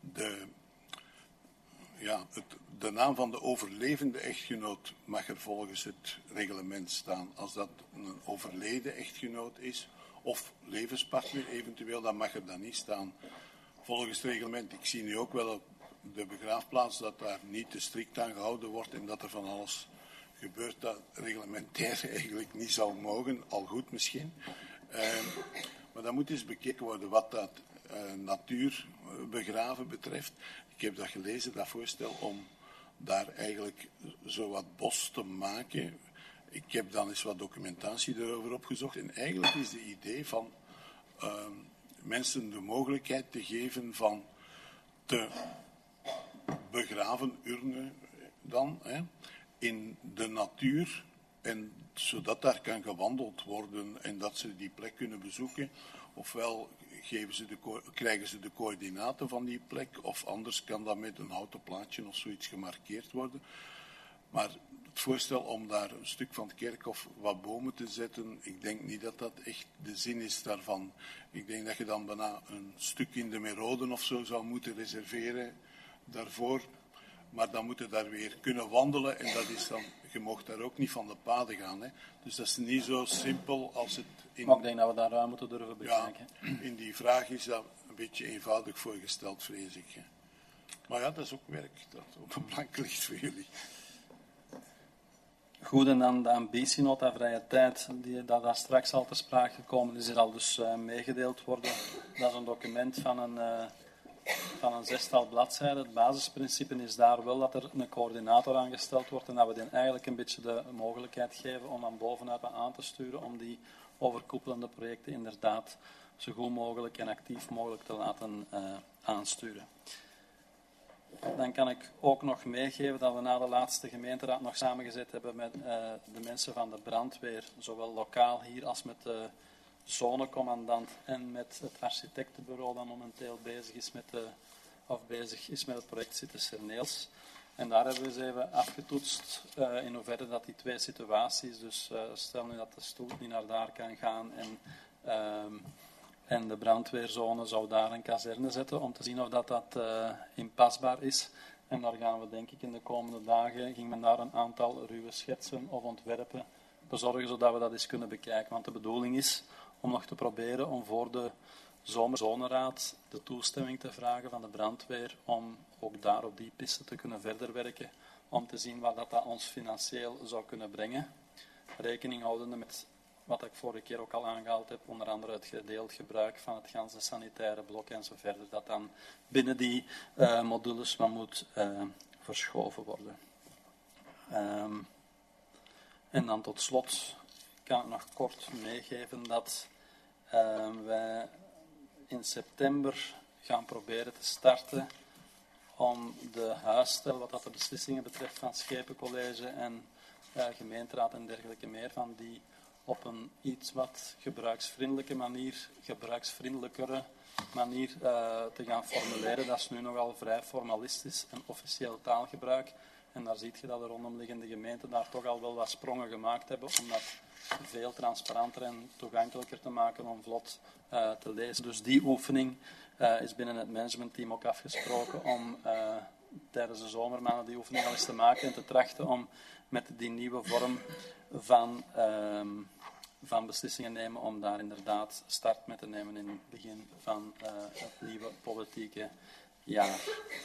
Speaker 3: de naam van de overlevende echtgenoot mag er volgens het reglement staan. Als dat een overleden echtgenoot is, of levenspartner eventueel, dan mag er dan niet staan. Volgens het reglement, ik zie nu ook wel op de begraafplaats dat daar niet te strikt aan gehouden wordt en dat er van alles gebeurt dat reglementair eigenlijk niet zou mogen, al goed misschien. Maar dan moet eens bekeken worden wat dat natuurbegraven betreft. Ik heb dat gelezen, dat voorstel om daar eigenlijk zo wat bos te maken. Ik heb dan eens wat documentatie erover opgezocht en eigenlijk is het idee van mensen de mogelijkheid te geven van te begraven urnen dan, in de natuur, en zodat daar kan gewandeld worden en dat ze die plek kunnen bezoeken. Ofwel krijgen ze de coördinaten van die plek, of anders kan dat met een houten plaatje of zoiets gemarkeerd worden. Maar het voorstel om daar een stuk van het kerkhof wat bomen te zetten, ik denk niet dat dat echt de zin is daarvan. Ik denk dat je dan bijna een stuk in de Meroden of zo zou moeten reserveren daarvoor. Maar dan moet je daar weer kunnen wandelen en dat is dan, je mag daar ook niet van de paden gaan. Hè. Dus dat is niet zo simpel als het
Speaker 1: Maar ik denk dat we daar ruim moeten durven bekijken.
Speaker 3: Ja, in die vraag is dat een beetje eenvoudig voorgesteld, vrees ik. Hè. Maar ja, dat is ook werk dat op een plank ligt voor jullie.
Speaker 1: Goed, en dan de ambitienota vrije tijd, dat daar straks al ter sprake gekomen is, hier al dus meegedeeld worden. Dat is een document van een 6-tal bladzijden. Het basisprincipe is daar wel dat er een coördinator aangesteld wordt en dat we die eigenlijk een beetje de mogelijkheid geven om aan bovenuit wat aan te sturen, om die overkoepelende projecten inderdaad zo goed mogelijk en actief mogelijk te laten aansturen. Dan kan ik ook nog meegeven dat we na de laatste gemeenteraad nog samengezet hebben met de mensen van de brandweer, zowel lokaal hier als met de zonecommandant en met het architectenbureau dat momenteel bezig is met het project Citteserneels. En daar hebben we eens even afgetoetst in hoeverre dat die 2 situaties, dus stel nu dat de stoet niet naar daar kan gaan en de brandweerzone zou daar een kazerne zetten om te zien of dat inpasbaar is. En daar gaan we denk ik in de komende dagen, ging men daar een aantal ruwe schetsen of ontwerpen bezorgen, zodat we dat eens kunnen bekijken. Want de bedoeling is om nog te proberen om voor de zomerzoneraad de toestemming te vragen van de brandweer om ook daar op die piste te kunnen verder werken, om te zien wat dat ons financieel zou kunnen brengen. Rekening houdende met wat ik vorige keer ook al aangehaald heb, onder andere het gedeeld gebruik van het ganse sanitaire blok en zo verder, dat dan binnen die modules wat moet verschoven worden. En dan tot slot kan ik nog kort meegeven dat wij in september gaan proberen te starten om de huisstijl, wat dat de beslissingen betreft van Schepencollege en gemeenteraad en dergelijke meer, van die op een iets wat gebruiksvriendelijkere manier te gaan formuleren. Dat is nu nogal vrij formalistisch en officieel taalgebruik. En daar zie je dat de rondomliggende gemeenten daar toch al wel wat sprongen gemaakt hebben om dat veel transparanter en toegankelijker te maken om vlot te lezen. Dus die oefening is binnen het managementteam ook afgesproken om tijdens de zomermaanden die oefening al eens te maken en te trachten om met die nieuwe vorm van beslissingen nemen om daar inderdaad start mee te nemen in het begin van het nieuwe politieke jaar.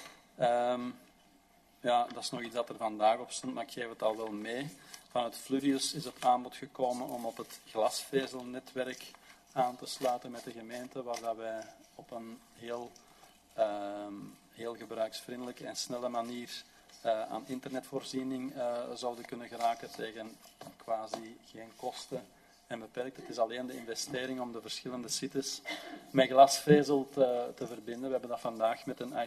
Speaker 1: Ja, dat is nog iets dat er vandaag op stond, maar ik geef het al wel mee. Vanuit Fluvius is het aanbod gekomen om op het glasvezelnetwerk aan te sluiten met de gemeente, waar dat wij op een heel gebruiksvriendelijke en snelle manier aan internetvoorziening zouden kunnen geraken tegen quasi geen kosten en beperkt. Het is alleen de investering om de verschillende sites met glasvezel te verbinden. We hebben dat vandaag met een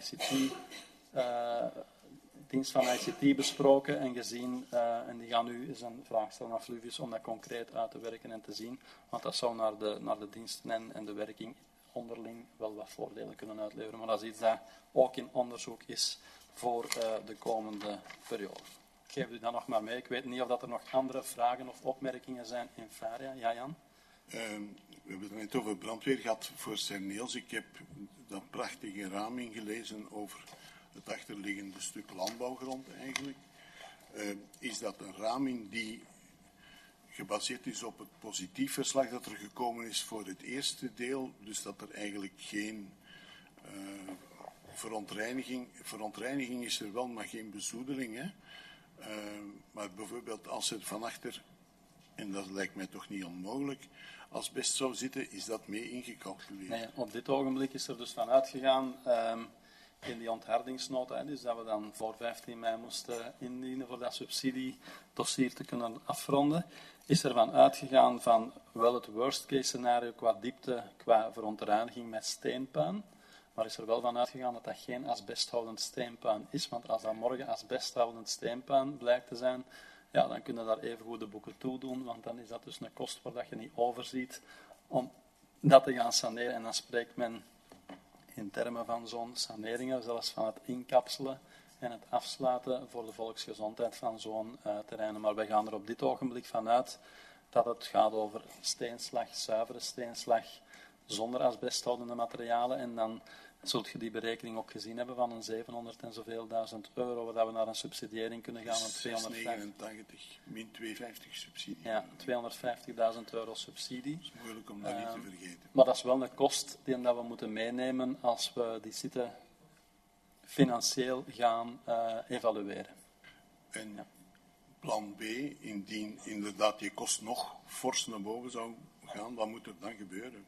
Speaker 1: dienst van ICT besproken en gezien. En die gaan nu eens een vraag stellen aan Fluvius om dat concreet uit te werken en te zien. Want dat zou naar de diensten en de werking onderling wel wat voordelen kunnen uitleveren. Maar dat is iets dat ook in onderzoek is voor de komende periode. Ik geef u dat nog maar mee. Ik weet niet of dat er nog andere vragen of opmerkingen zijn in Varia. Ja, Jan?
Speaker 3: We hebben het net over brandweer gehad voor Cerneels. Ik heb dat prachtige raming gelezen over het achterliggende stuk landbouwgrond eigenlijk. Is dat een raming die gebaseerd is op het positief verslag dat er gekomen is voor het eerste deel, dus dat er eigenlijk geen verontreiniging is er wel, maar geen bezoedeling. Hè? Maar bijvoorbeeld als er van achter, en dat lijkt mij toch niet onmogelijk, asbest zou zitten, is dat mee ingecalculeerd?
Speaker 1: Nee, op dit ogenblik is er dus van uitgegaan in die onthardingsnota, dus dat we dan voor 15 mei moesten indienen voor dat subsidiedossier te kunnen afronden, is er van uitgegaan van wel het worst case scenario qua diepte, qua verontreiniging met steenpuin, maar is er wel van uitgegaan dat dat geen asbesthoudend steenpuin is, want als dat morgen asbesthoudend steenpuin blijkt te zijn, ja, dan kunnen daar even goed de boeken toe doen, want dan is dat dus een kost waar dat je niet overziet om dat te gaan saneren. En dan spreekt men in termen van zo'n saneringen, zelfs van het inkapselen en het afsluiten voor de volksgezondheid van zo'n terreinen. Maar wij gaan er op dit ogenblik vanuit dat het gaat over steenslag, zuivere steenslag, zonder asbesthoudende materialen. En dan zult je die berekening ook gezien hebben van een 700 en zoveel duizend euro, waar we naar een subsidiëring kunnen gaan van
Speaker 3: 289 min 250 subsidie.
Speaker 1: Ja, 250.000 euro subsidie.
Speaker 3: Dat is moeilijk om dat niet te vergeten.
Speaker 1: Maar dat is wel een kost die dat we moeten meenemen als we die site financieel gaan evalueren.
Speaker 3: En plan B, indien inderdaad die kost nog fors naar boven zou gaan, wat moet er dan gebeuren?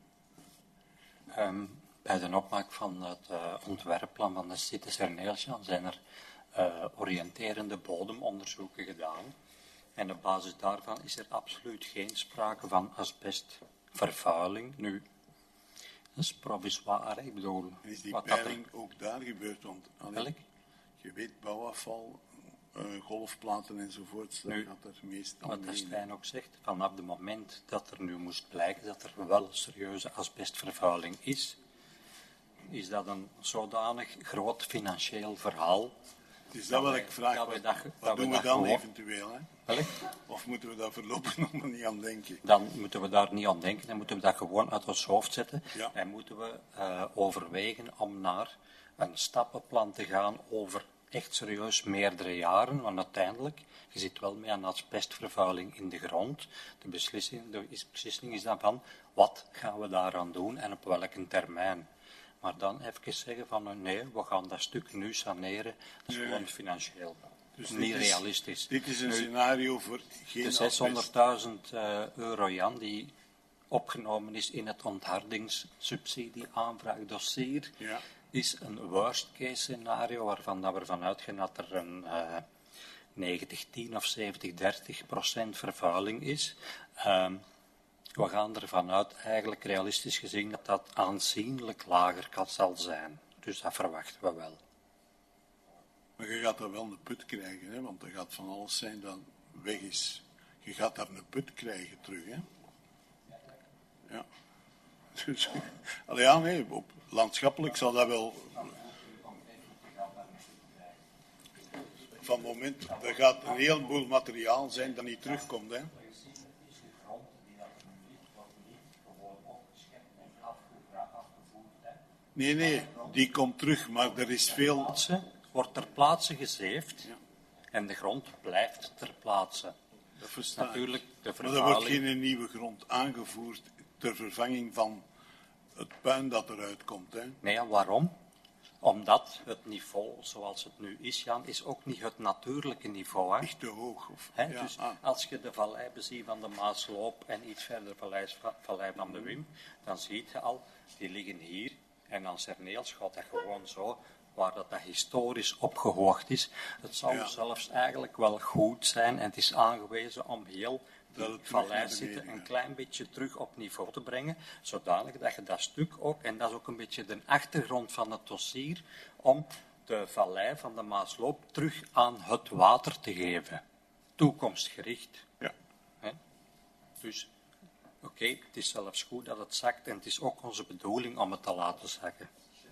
Speaker 9: Bij de opmaak van het ontwerpplan van de site Cerneels zijn er oriënterende bodemonderzoeken gedaan. En op basis daarvan is er absoluut geen sprake van asbestvervuiling. Nu, dat is provisoire, ik bedoel...
Speaker 3: En is die peiling ook daar gebeurd? Want je weet, bouwafval, golfplaten enzovoort, dat gaat er meestal
Speaker 9: wat
Speaker 3: mee.
Speaker 9: Stijn ook zegt, vanaf het moment dat er nu moest blijken dat er wel serieuze asbestvervuiling is dat een zodanig groot financieel verhaal.
Speaker 3: Is dat wat ik vraag? Wat doen we dan eventueel? Hè? Of moeten we daar voorlopig nog maar niet aan denken?
Speaker 9: Dan moeten we daar niet aan denken. Dan moeten we dat gewoon uit ons hoofd zetten.
Speaker 3: Ja.
Speaker 9: En moeten we overwegen om naar een stappenplan te gaan over echt serieus meerdere jaren. Want uiteindelijk, je zit wel mee aan asbestvervuiling in de grond. De beslissing is dan van, wat gaan we daaraan doen en op welke termijn? Maar dan even zeggen van nee, we gaan dat stuk nu saneren. Dat is gewoon financieel. Dus niet realistisch.
Speaker 3: Dit is een scenario voor geen
Speaker 9: de 600.000 euro, Jan, die opgenomen is in het onthardingssubsidie-aanvraagdossier, is een worst case scenario waarvan dat we ervan uitgaan dat er een 90-10 of 70-30% vervuiling is. We gaan ervan uit, eigenlijk realistisch gezien, dat dat aanzienlijk lager zal zijn. Dus dat verwachten we wel.
Speaker 3: Maar je gaat daar wel een put krijgen, hè? Want er gaat van alles zijn dat weg is. Je gaat daar een put krijgen terug, hè? Ja. Dus, landschappelijk zal dat wel... Van het moment, er gaat een heleboel materiaal zijn dat niet terugkomt, hè? Nee, die komt terug, maar er is veel...
Speaker 9: Wordt ter plaatse gezeefd en de grond blijft ter plaatse.
Speaker 3: Dat versta ik.
Speaker 9: Natuurlijk,
Speaker 3: maar er wordt geen nieuwe grond aangevoerd ter vervanging van het puin dat eruit komt. Hè?
Speaker 9: Nee, waarom? Omdat het niveau zoals het nu is, Jan, is ook niet het natuurlijke niveau. Hè?
Speaker 3: Echt te hoog. Of,
Speaker 9: Dus als je de vallei beziet van de Maasloop en iets verder vallei van de Wim, dan zie je al, die liggen hier En aan Serneels gaat dat gewoon zo, waar dat historisch opgehoogd is. Het zou zelfs eigenlijk wel goed zijn, en het is aangewezen om heel die vallei zitten een klein beetje terug op niveau te brengen, zodanig dat je dat stuk ook, en dat is ook een beetje de achtergrond van het dossier, om de vallei van de Maasloop terug aan het water te geven. Toekomstgericht.
Speaker 3: Ja.
Speaker 9: Hè? Dus, oké, het is zelfs goed dat het zakt en het is ook onze bedoeling om het te laten zakken.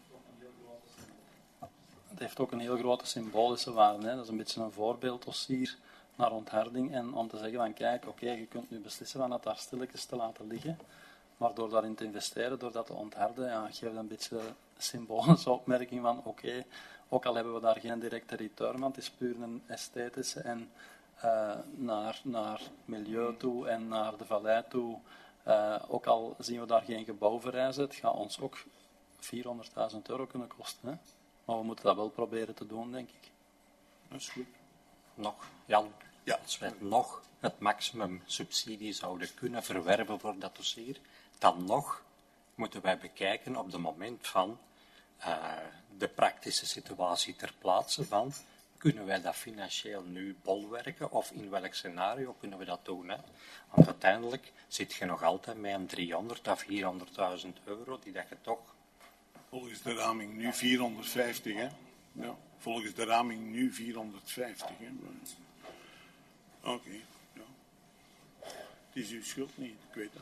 Speaker 1: Het heeft ook een heel grote symbolische waarde. Hè. Dat is een beetje een voorbeelddossier naar ontharding en om te zeggen van kijk, oké, je kunt nu beslissen van het daar stilletjes te laten liggen, maar door daarin te investeren, door dat te ontharden, ja, geef je een beetje een symbolische opmerking van oké, ook al hebben we daar geen directe return, want het is puur een esthetische en naar milieu toe en naar de vallei toe, ook al zien we daar geen gebouw verrijzen, het gaat ons ook €400.000 kunnen kosten. Hè? Maar we moeten dat wel proberen te doen, denk ik.
Speaker 3: Dat is goed.
Speaker 9: Nog, Jan,
Speaker 3: Ja.
Speaker 9: als wij nog het maximum subsidie zouden kunnen verwerven voor dat dossier, dan nog moeten wij bekijken op het moment van de praktische situatie ter plaatse van, kunnen wij dat financieel nu bolwerken of in welk scenario kunnen we dat doen? Hè? Want uiteindelijk zit je nog altijd met een 300 à 400.000 euro die dat je toch...
Speaker 3: Volgens de raming nu 450, hè? Ja, volgens de raming nu 450, hè? Oké, ja. Het is uw schuld niet, ik weet dat.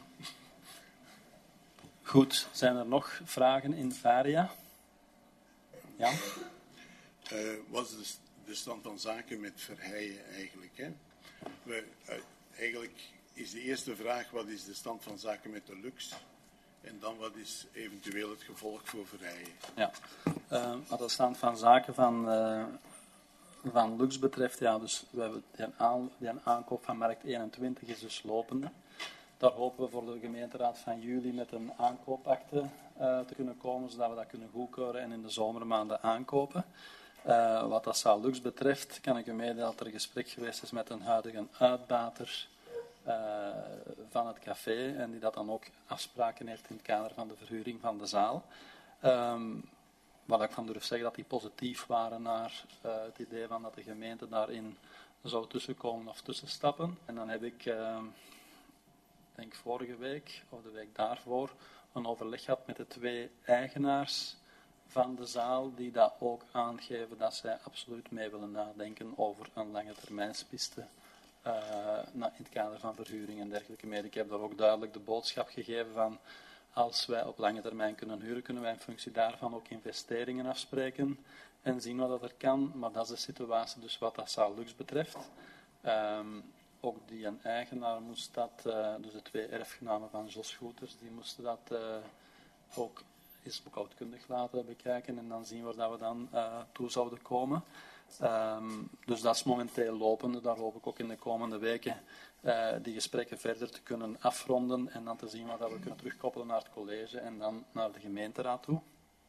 Speaker 1: Goed, zijn er nog vragen in Varia? Ja?
Speaker 3: Wat is de stand van zaken met Verheijen eigenlijk? Hè? Eigenlijk is de eerste vraag, wat is de stand van zaken met de Lux? En dan wat is eventueel het gevolg voor Verheijen?
Speaker 1: Ja. Wat de stand van zaken van Lux betreft, ja, dus we hebben die aankoop van Markt 21 is dus lopende. Daar hopen we voor de gemeenteraad van juli met een aankoopakte te kunnen komen, zodat we dat kunnen goedkeuren en in de zomermaanden aankopen. Wat dat zaal Lux betreft, kan ik u meedelen dat er gesprek geweest is met een huidige uitbater van het café en die dat dan ook afspraken heeft in het kader van de verhuring van de zaal. Wat ik van durf zeggen dat die positief waren naar het idee van dat de gemeente daarin zou tussenkomen of tussenstappen. En dan heb ik, denk vorige week of de week daarvoor, een overleg gehad met de 2 eigenaars van de zaal, die dat ook aangeven dat zij absoluut mee willen nadenken over een lange termijnspiste in het kader van verhuring en dergelijke meer. Ik heb daar ook duidelijk de boodschap gegeven van, als wij op lange termijn kunnen huren, kunnen wij in functie daarvan ook investeringen afspreken en zien wat dat er kan. Maar dat is de situatie dus wat dat zaal Lux betreft. Ook die een eigenaar moest dat, dus de 2 erfgenamen van Jos Goeters, die moesten dat ook eens boekhoudkundig laten bekijken en dan zien waar dat we dan toe zouden komen. Dus dat is momenteel lopende. Daar hoop ik ook in de komende weken die gesprekken verder te kunnen afronden en dan te zien wat dat we kunnen terugkoppelen naar het college en dan naar de gemeenteraad toe.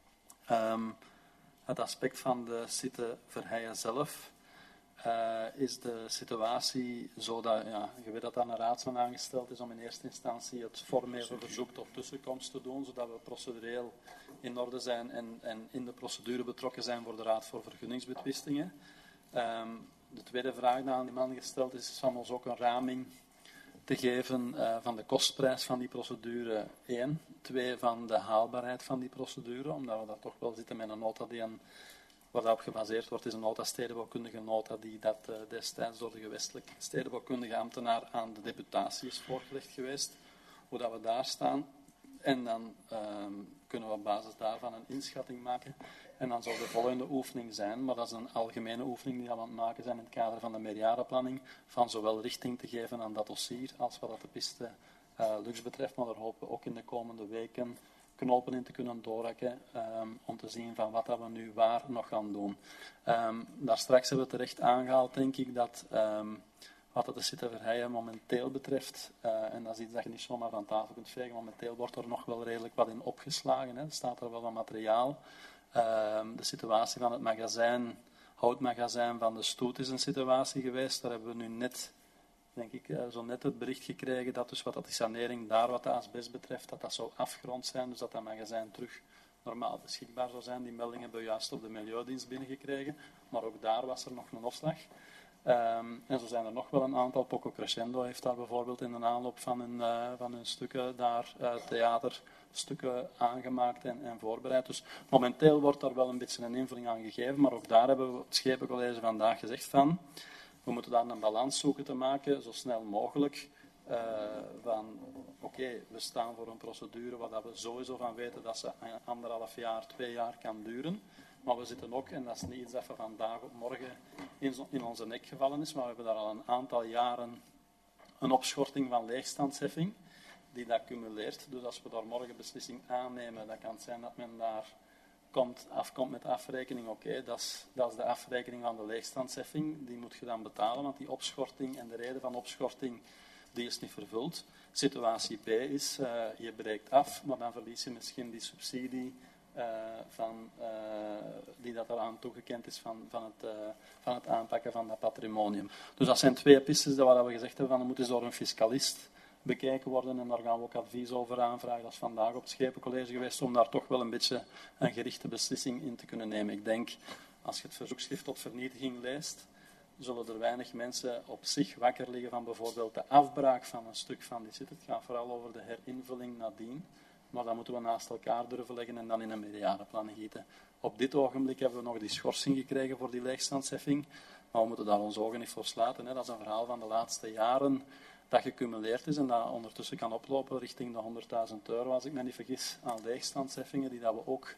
Speaker 1: Het aspect van de site Verheijen zelf is de situatie zo dat, ja, je weet dat een raadsman aangesteld is om in eerste instantie het formele verzoek tot tussenkomst te doen, zodat we procedureel in orde zijn en in de procedure betrokken zijn voor de Raad voor Vergunningsbetwistingen. De tweede vraag die aan die man gesteld is van ons ook een raming te geven van de kostprijs van die procedure 1. 2 van de haalbaarheid van die procedure, omdat we daar toch wel zitten met een nota waar dat op gebaseerd wordt, is een nota stedenbouwkundige nota die dat destijds door de gewestelijke stedenbouwkundige ambtenaar aan de deputatie is voorgelegd geweest, hoe dat we daar staan. En dan kunnen we op basis daarvan een inschatting maken. En dan zou de volgende oefening zijn, maar dat is een algemene oefening die we aan het maken zijn in het kader van de meerjarenplanning, van zowel richting te geven aan dat dossier als wat dat de piste Lux betreft. Maar daar hopen we ook in de komende weken knopen in te kunnen doorhakken om te zien van wat dat we nu waar nog gaan doen. Daar straks hebben we terecht aangehaald, denk ik, dat wat de site Verheijen momenteel betreft, en dat is iets dat je niet zomaar van tafel kunt vegen, momenteel wordt er nog wel redelijk wat in opgeslagen. Hè. Er staat er wel wat materiaal. De situatie van het magazijn, houtmagazijn van de Stoet is een situatie geweest. Daar hebben we nu net, denk ik, zo net het bericht gekregen dat dus wat dat die sanering daar wat de asbest betreft, dat dat zou afgerond zijn. Dus dat dat magazijn terug normaal beschikbaar zou zijn. Die melding hebben we juist op de Milieudienst binnengekregen, maar ook daar was er nog een opslag. En zo zijn er nog wel een aantal. Poco Crescendo heeft daar bijvoorbeeld in de aanloop van hun stukken daar theaterstukken aangemaakt en voorbereid. Dus momenteel wordt daar wel een beetje een invulling aan gegeven, maar ook daar hebben we het Schepencollege vandaag gezegd van, we moeten daar een balans zoeken te maken, zo snel mogelijk. Oké, we staan voor een procedure waar we sowieso van weten dat ze 1,5 jaar, 2 jaar kan duren. Maar we zitten ook, en dat is niet iets dat we vandaag op morgen in onze nek gevallen is, maar we hebben daar al een aantal jaren een opschorting van leegstandsheffing die dat cumuleert. Dus als we daar morgen beslissing aannemen, dan kan het zijn dat men daar afkomt met de afrekening. Oké, dat is de afrekening van de leegstandsheffing. Die moet je dan betalen, want die opschorting en de reden van opschorting die is niet vervuld. Situatie B is, je breekt af, maar dan verlies je misschien die subsidie die dat eraan toegekend is van het aanpakken van dat patrimonium. Dus dat zijn 2 pistes waar we gezegd hebben van dat moet eens door een fiscalist bekeken worden en daar gaan we ook advies over aanvragen. Dat is vandaag op het Schepencollege geweest om daar toch wel een beetje een gerichte beslissing in te kunnen nemen. Ik denk, als je het verzoekschrift tot vernietiging leest, zullen er weinig mensen op zich wakker liggen van bijvoorbeeld de afbraak van een stuk van die zit. Het gaat vooral over de herinvulling nadien. Maar dat moeten we naast elkaar durven leggen en dan in een meerjarenplan gieten. Op dit ogenblik hebben we nog die schorsing gekregen voor die leegstandsheffing. Maar we moeten daar onze ogen niet voor sluiten. Hè. Dat is een verhaal van de laatste jaren dat gecumuleerd is en dat ondertussen kan oplopen richting de €100.000, als ik me niet vergis, aan leegstandsheffingen die dat we ook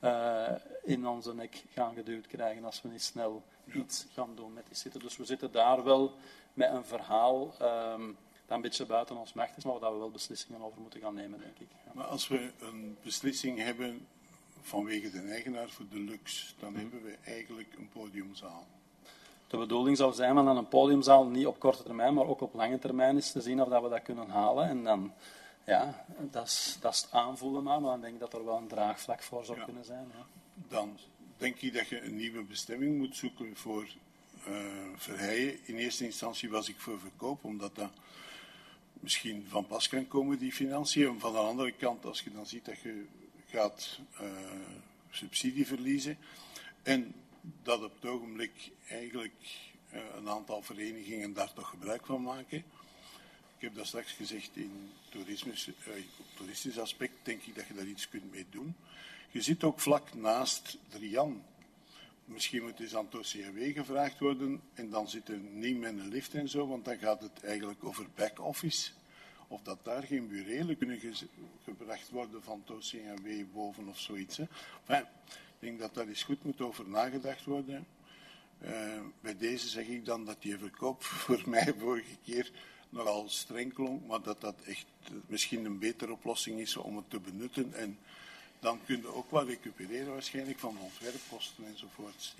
Speaker 1: in onze nek gaan geduwd krijgen als we niet snel iets gaan doen met die zitten. Dus we zitten daar wel met een verhaal dat een beetje buiten ons macht is, maar waar we wel beslissingen over moeten gaan nemen, denk ik. Ja.
Speaker 3: Maar als we een beslissing hebben vanwege de eigenaar voor de luxe, dan hebben we eigenlijk een podiumzaal.
Speaker 1: De bedoeling zou zijn dat een podiumzaal niet op korte termijn, maar ook op lange termijn is te zien of dat we dat kunnen halen. En dan, ja, dat is het aanvoelen maar dan denk ik dat er wel een draagvlak voor zou kunnen zijn. Ja.
Speaker 3: Dan denk ik dat je een nieuwe bestemming moet zoeken voor Verheijen. In eerste instantie was ik voor verkoop, omdat dat misschien van pas kan komen, die financiën. En van de andere kant, als je dan ziet dat je gaat subsidie verliezen en dat op het ogenblik eigenlijk een aantal verenigingen daar toch gebruik van maken. Ik heb dat straks gezegd, in toeristisch aspect denk ik dat je daar iets kunt mee doen. Je zit ook vlak naast Drian. Misschien moet eens aan het OCW gevraagd worden en dan zit er niet met een lift en zo, want dan gaat het eigenlijk over back-office. Of dat daar geen burelen kunnen gebracht worden van het OCW boven of zoiets. Hè. Enfin, ik denk dat daar eens goed moet over nagedacht worden. Bij deze zeg ik dan dat die verkoop voor mij vorige keer nogal streng klonk, maar dat dat echt misschien een betere oplossing is om het te benutten. En dan kun je ook wel recupereren waarschijnlijk van ontwerpkosten enzovoorts.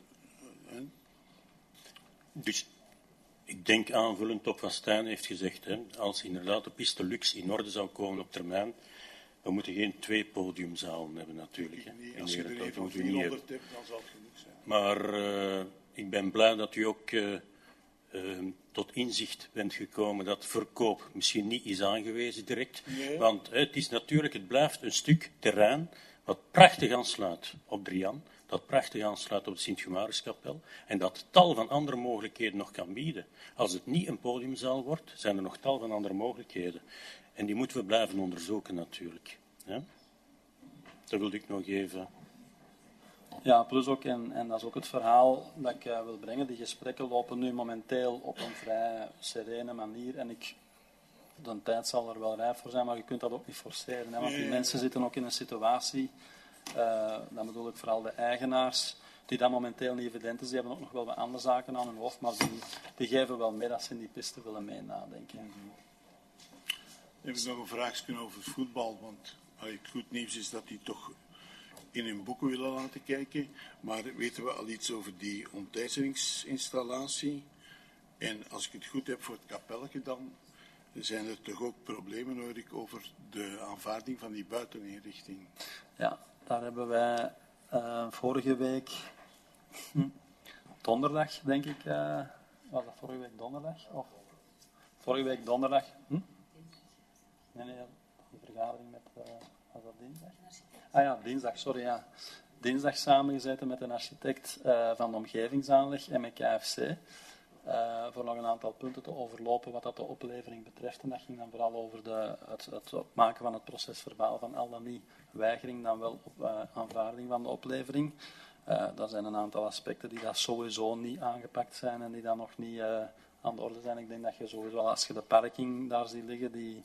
Speaker 2: Dus ik denk aanvullend op wat Stijn heeft gezegd, hè, als inderdaad de piste luxe in orde zou komen op termijn, we moeten geen 2 podiumzalen hebben natuurlijk. Hè.
Speaker 3: Als je er even 400 hebt, dan zal het genoeg zijn.
Speaker 2: Maar ik ben blij dat u ook tot inzicht bent gekomen dat verkoop misschien niet is aangewezen direct.
Speaker 3: Nee.
Speaker 2: Want het blijft een stuk terrein wat prachtig aansluit op Drian, dat prachtig aansluit op de Sint-Humariskapel en dat tal van andere mogelijkheden nog kan bieden. Als het niet een podiumzaal wordt, zijn er nog tal van andere mogelijkheden. En die moeten we blijven onderzoeken natuurlijk. Ja? Dat wilde ik nog even.
Speaker 1: Ja, plus ook, en dat is ook het verhaal dat ik wil brengen, die gesprekken lopen nu momenteel op een vrij serene manier en de tijd zal er wel rijp voor zijn, maar je kunt dat ook niet forceren, hè, want die mensen zitten ook in een situatie, dan bedoel ik vooral de eigenaars, die dat momenteel niet evident is, die hebben ook nog wel wat andere zaken aan hun hoofd, maar die geven wel mee dat ze in die piste willen mee nadenken.
Speaker 3: Ik heb nog een vraagje over voetbal, want het goed nieuws is dat die toch in hun boeken willen laten kijken, maar weten we al iets over die onttijdsingsinstallatie? En als ik het goed heb voor het kapelletje dan, zijn er toch ook problemen, hoor ik, over de aanvaarding van die buiteninrichting?
Speaker 1: Ja, daar hebben wij vorige week, donderdag denk ik, was dat vorige week donderdag? Of vorige week donderdag? Nee, een vergadering met, was dat dinsdag? Dinsdag, sorry, ja. Dinsdag samengezeten met een architect van de omgevingsaanleg en met KFC. Voor nog een aantal punten te overlopen wat dat de oplevering betreft. En dat ging dan vooral over het maken van het procesverbaal van al dan niet weigering, dan wel aanvaarding van de oplevering. Dat zijn een aantal aspecten die daar sowieso niet aangepakt zijn en die dan nog niet aan de orde zijn. Ik denk dat je sowieso, als je de parking daar ziet liggen, die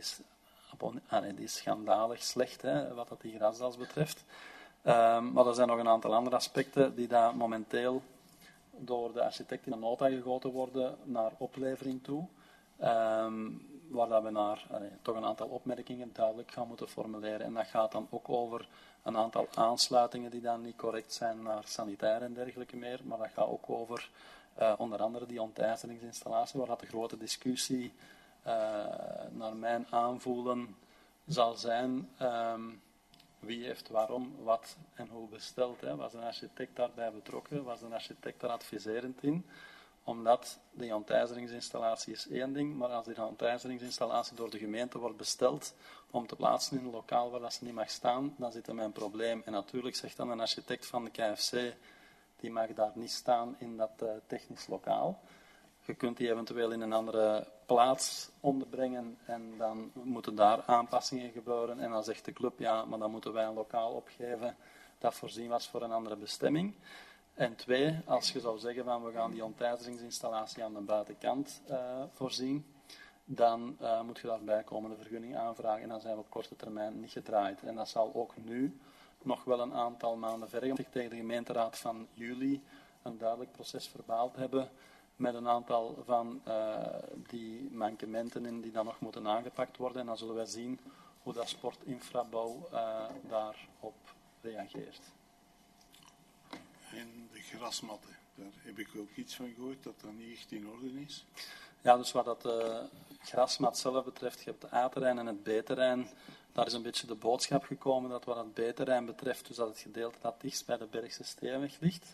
Speaker 1: is schandalig slecht, hè, wat dat die grasdas betreft. Maar er zijn nog een aantal andere aspecten die daar momenteel door de architect in een nota gegoten worden naar oplevering toe. Waar dat we toch een aantal opmerkingen duidelijk gaan moeten formuleren. En dat gaat dan ook over een aantal aansluitingen die dan niet correct zijn naar sanitair en dergelijke meer. Maar dat gaat ook over onder andere die ontijzeringsinstallatie, waar dat de grote discussie naar mijn aanvoelen zal zijn. Wie heeft waarom, wat en hoe besteld. Hè? Was een architect daarbij betrokken? Was een architect daar adviserend in? Omdat die ontijzeringsinstallatie is één ding, maar als die ontijzeringsinstallatie door de gemeente wordt besteld om te plaatsen in een lokaal waar dat ze niet mag staan, dan zit er mijn probleem. En natuurlijk zegt dan een architect van de KFC, die mag daar niet staan in dat technisch lokaal. Je kunt die eventueel in een andere plaats onderbrengen en dan moeten daar aanpassingen gebeuren. En dan zegt de club, ja, maar dan moeten wij een lokaal opgeven dat voorzien was voor een andere bestemming. En twee, als je zou zeggen van we gaan die ontijzeringsinstallatie aan de buitenkant voorzien, dan moet je daarbij komende vergunning aanvragen en dan zijn we op korte termijn niet gedraaid. En dat zal ook nu nog wel een aantal maanden vergen. Ik tegen de gemeenteraad van juli een duidelijk proces verbaald hebben met een aantal van die mankementen in die dan nog moeten aangepakt worden. En dan zullen wij zien hoe dat sportinfrabouw daarop reageert.
Speaker 3: En de grasmatten, daar heb ik ook iets van gehoord dat dat niet echt in orde is.
Speaker 1: Ja, dus wat dat grasmat zelf betreft, je hebt het A-terrein en het B-terrein. Daar is een beetje de boodschap gekomen dat wat het B-terrein betreft, dus dat het gedeelte dat dichtst bij de Bergse Steenweg ligt,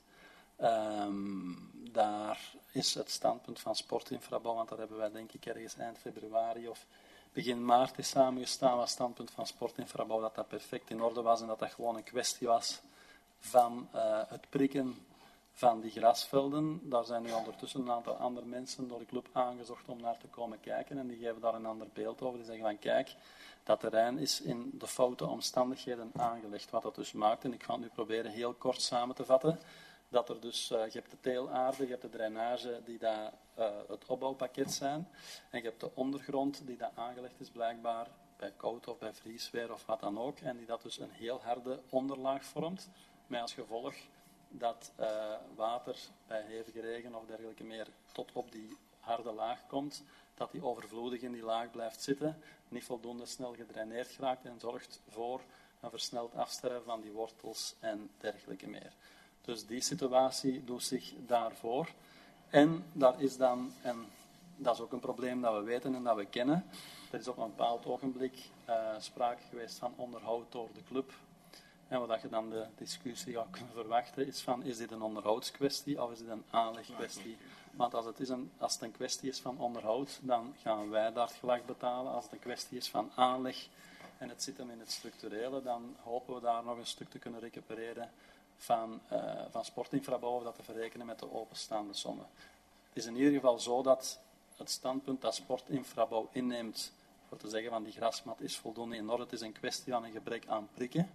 Speaker 1: daar is het standpunt van sportinfrabouw, want daar hebben wij denk ik ergens eind februari of begin maart is samengestaan, was standpunt van sportinfrabouw dat dat perfect in orde was en dat dat gewoon een kwestie was van het prikken van die grasvelden. Daar zijn nu ondertussen een aantal andere mensen door de club aangezocht om naar te komen kijken en die geven daar een ander beeld over. Die zeggen van kijk, dat terrein is in de foute omstandigheden aangelegd, wat dat dus maakt. En ik ga het nu proberen heel kort samen te vatten. Dat er dus, je hebt de teelaarde, je hebt de drainage die daar het opbouwpakket zijn. En je hebt de ondergrond die daar aangelegd is blijkbaar bij koud of bij vriesweer of wat dan ook. En die dat dus een heel harde onderlaag vormt. Met als gevolg dat water bij hevige regen of dergelijke meer tot op die harde laag komt. Dat die overvloedig in die laag blijft zitten. Niet voldoende snel gedraineerd geraakt en zorgt voor een versneld afsterven van die wortels en dergelijke meer. Dus die situatie doet zich daarvoor. En daar is dan, en dat is ook een probleem dat we weten en dat we kennen, er is op een bepaald ogenblik sprake geweest van onderhoud door de club. En wat je dan de discussie gaat kunnen verwachten is van, is dit een onderhoudskwestie of is dit een aanlegkwestie? Want als het een kwestie is van onderhoud, dan gaan wij daar het gelag betalen. Als het een kwestie is van aanleg en het zit hem in het structurele, dan hopen we daar nog een stuk te kunnen recupereren van sportinfrabouw, dat te verrekenen met de openstaande sommen. Het is in ieder geval zo dat het standpunt dat sportinfrabouw inneemt, voor te zeggen van die grasmat is voldoende in orde, het is een kwestie van een gebrek aan prikken.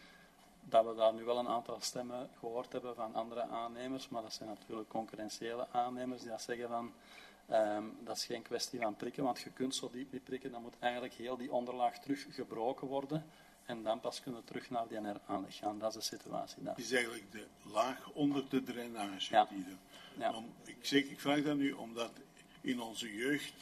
Speaker 1: Dat we daar nu wel een aantal stemmen gehoord hebben van andere aannemers, maar dat zijn natuurlijk concurrentiële aannemers die dat zeggen van dat is geen kwestie van prikken, want je kunt zo diep niet prikken, dan moet eigenlijk heel die onderlaag terug gebroken worden. En dan pas kunnen we terug naar die aanleg gaan. Dat is de situatie daar.
Speaker 3: Het is eigenlijk de laag onder de drainage.
Speaker 1: Ja.
Speaker 3: Die
Speaker 1: Ja.
Speaker 3: ik vraag dat nu omdat in onze jeugd,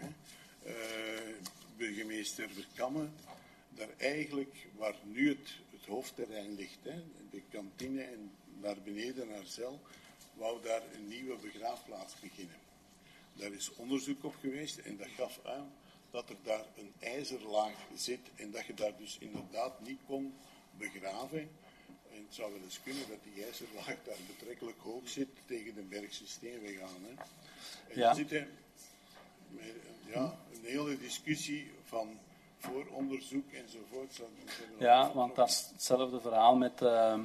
Speaker 3: burgemeester Verkammen, daar eigenlijk, waar nu het hoofdterrein ligt, de kantine en naar beneden naar Zel, wou daar een nieuwe begraafplaats beginnen. Daar is onderzoek op geweest en dat gaf aan dat er daar een ijzerlaag zit en dat je daar dus inderdaad niet kon begraven. En het zou wel eens kunnen dat die ijzerlaag daar betrekkelijk hoog zit tegen de Bergse Steenweg aan. Hè. En
Speaker 1: Ja.
Speaker 3: we zitten met een hele discussie van voor onderzoek enzovoort zou moeten worden
Speaker 1: Ja,
Speaker 3: betrokken.
Speaker 1: want dat is hetzelfde verhaal met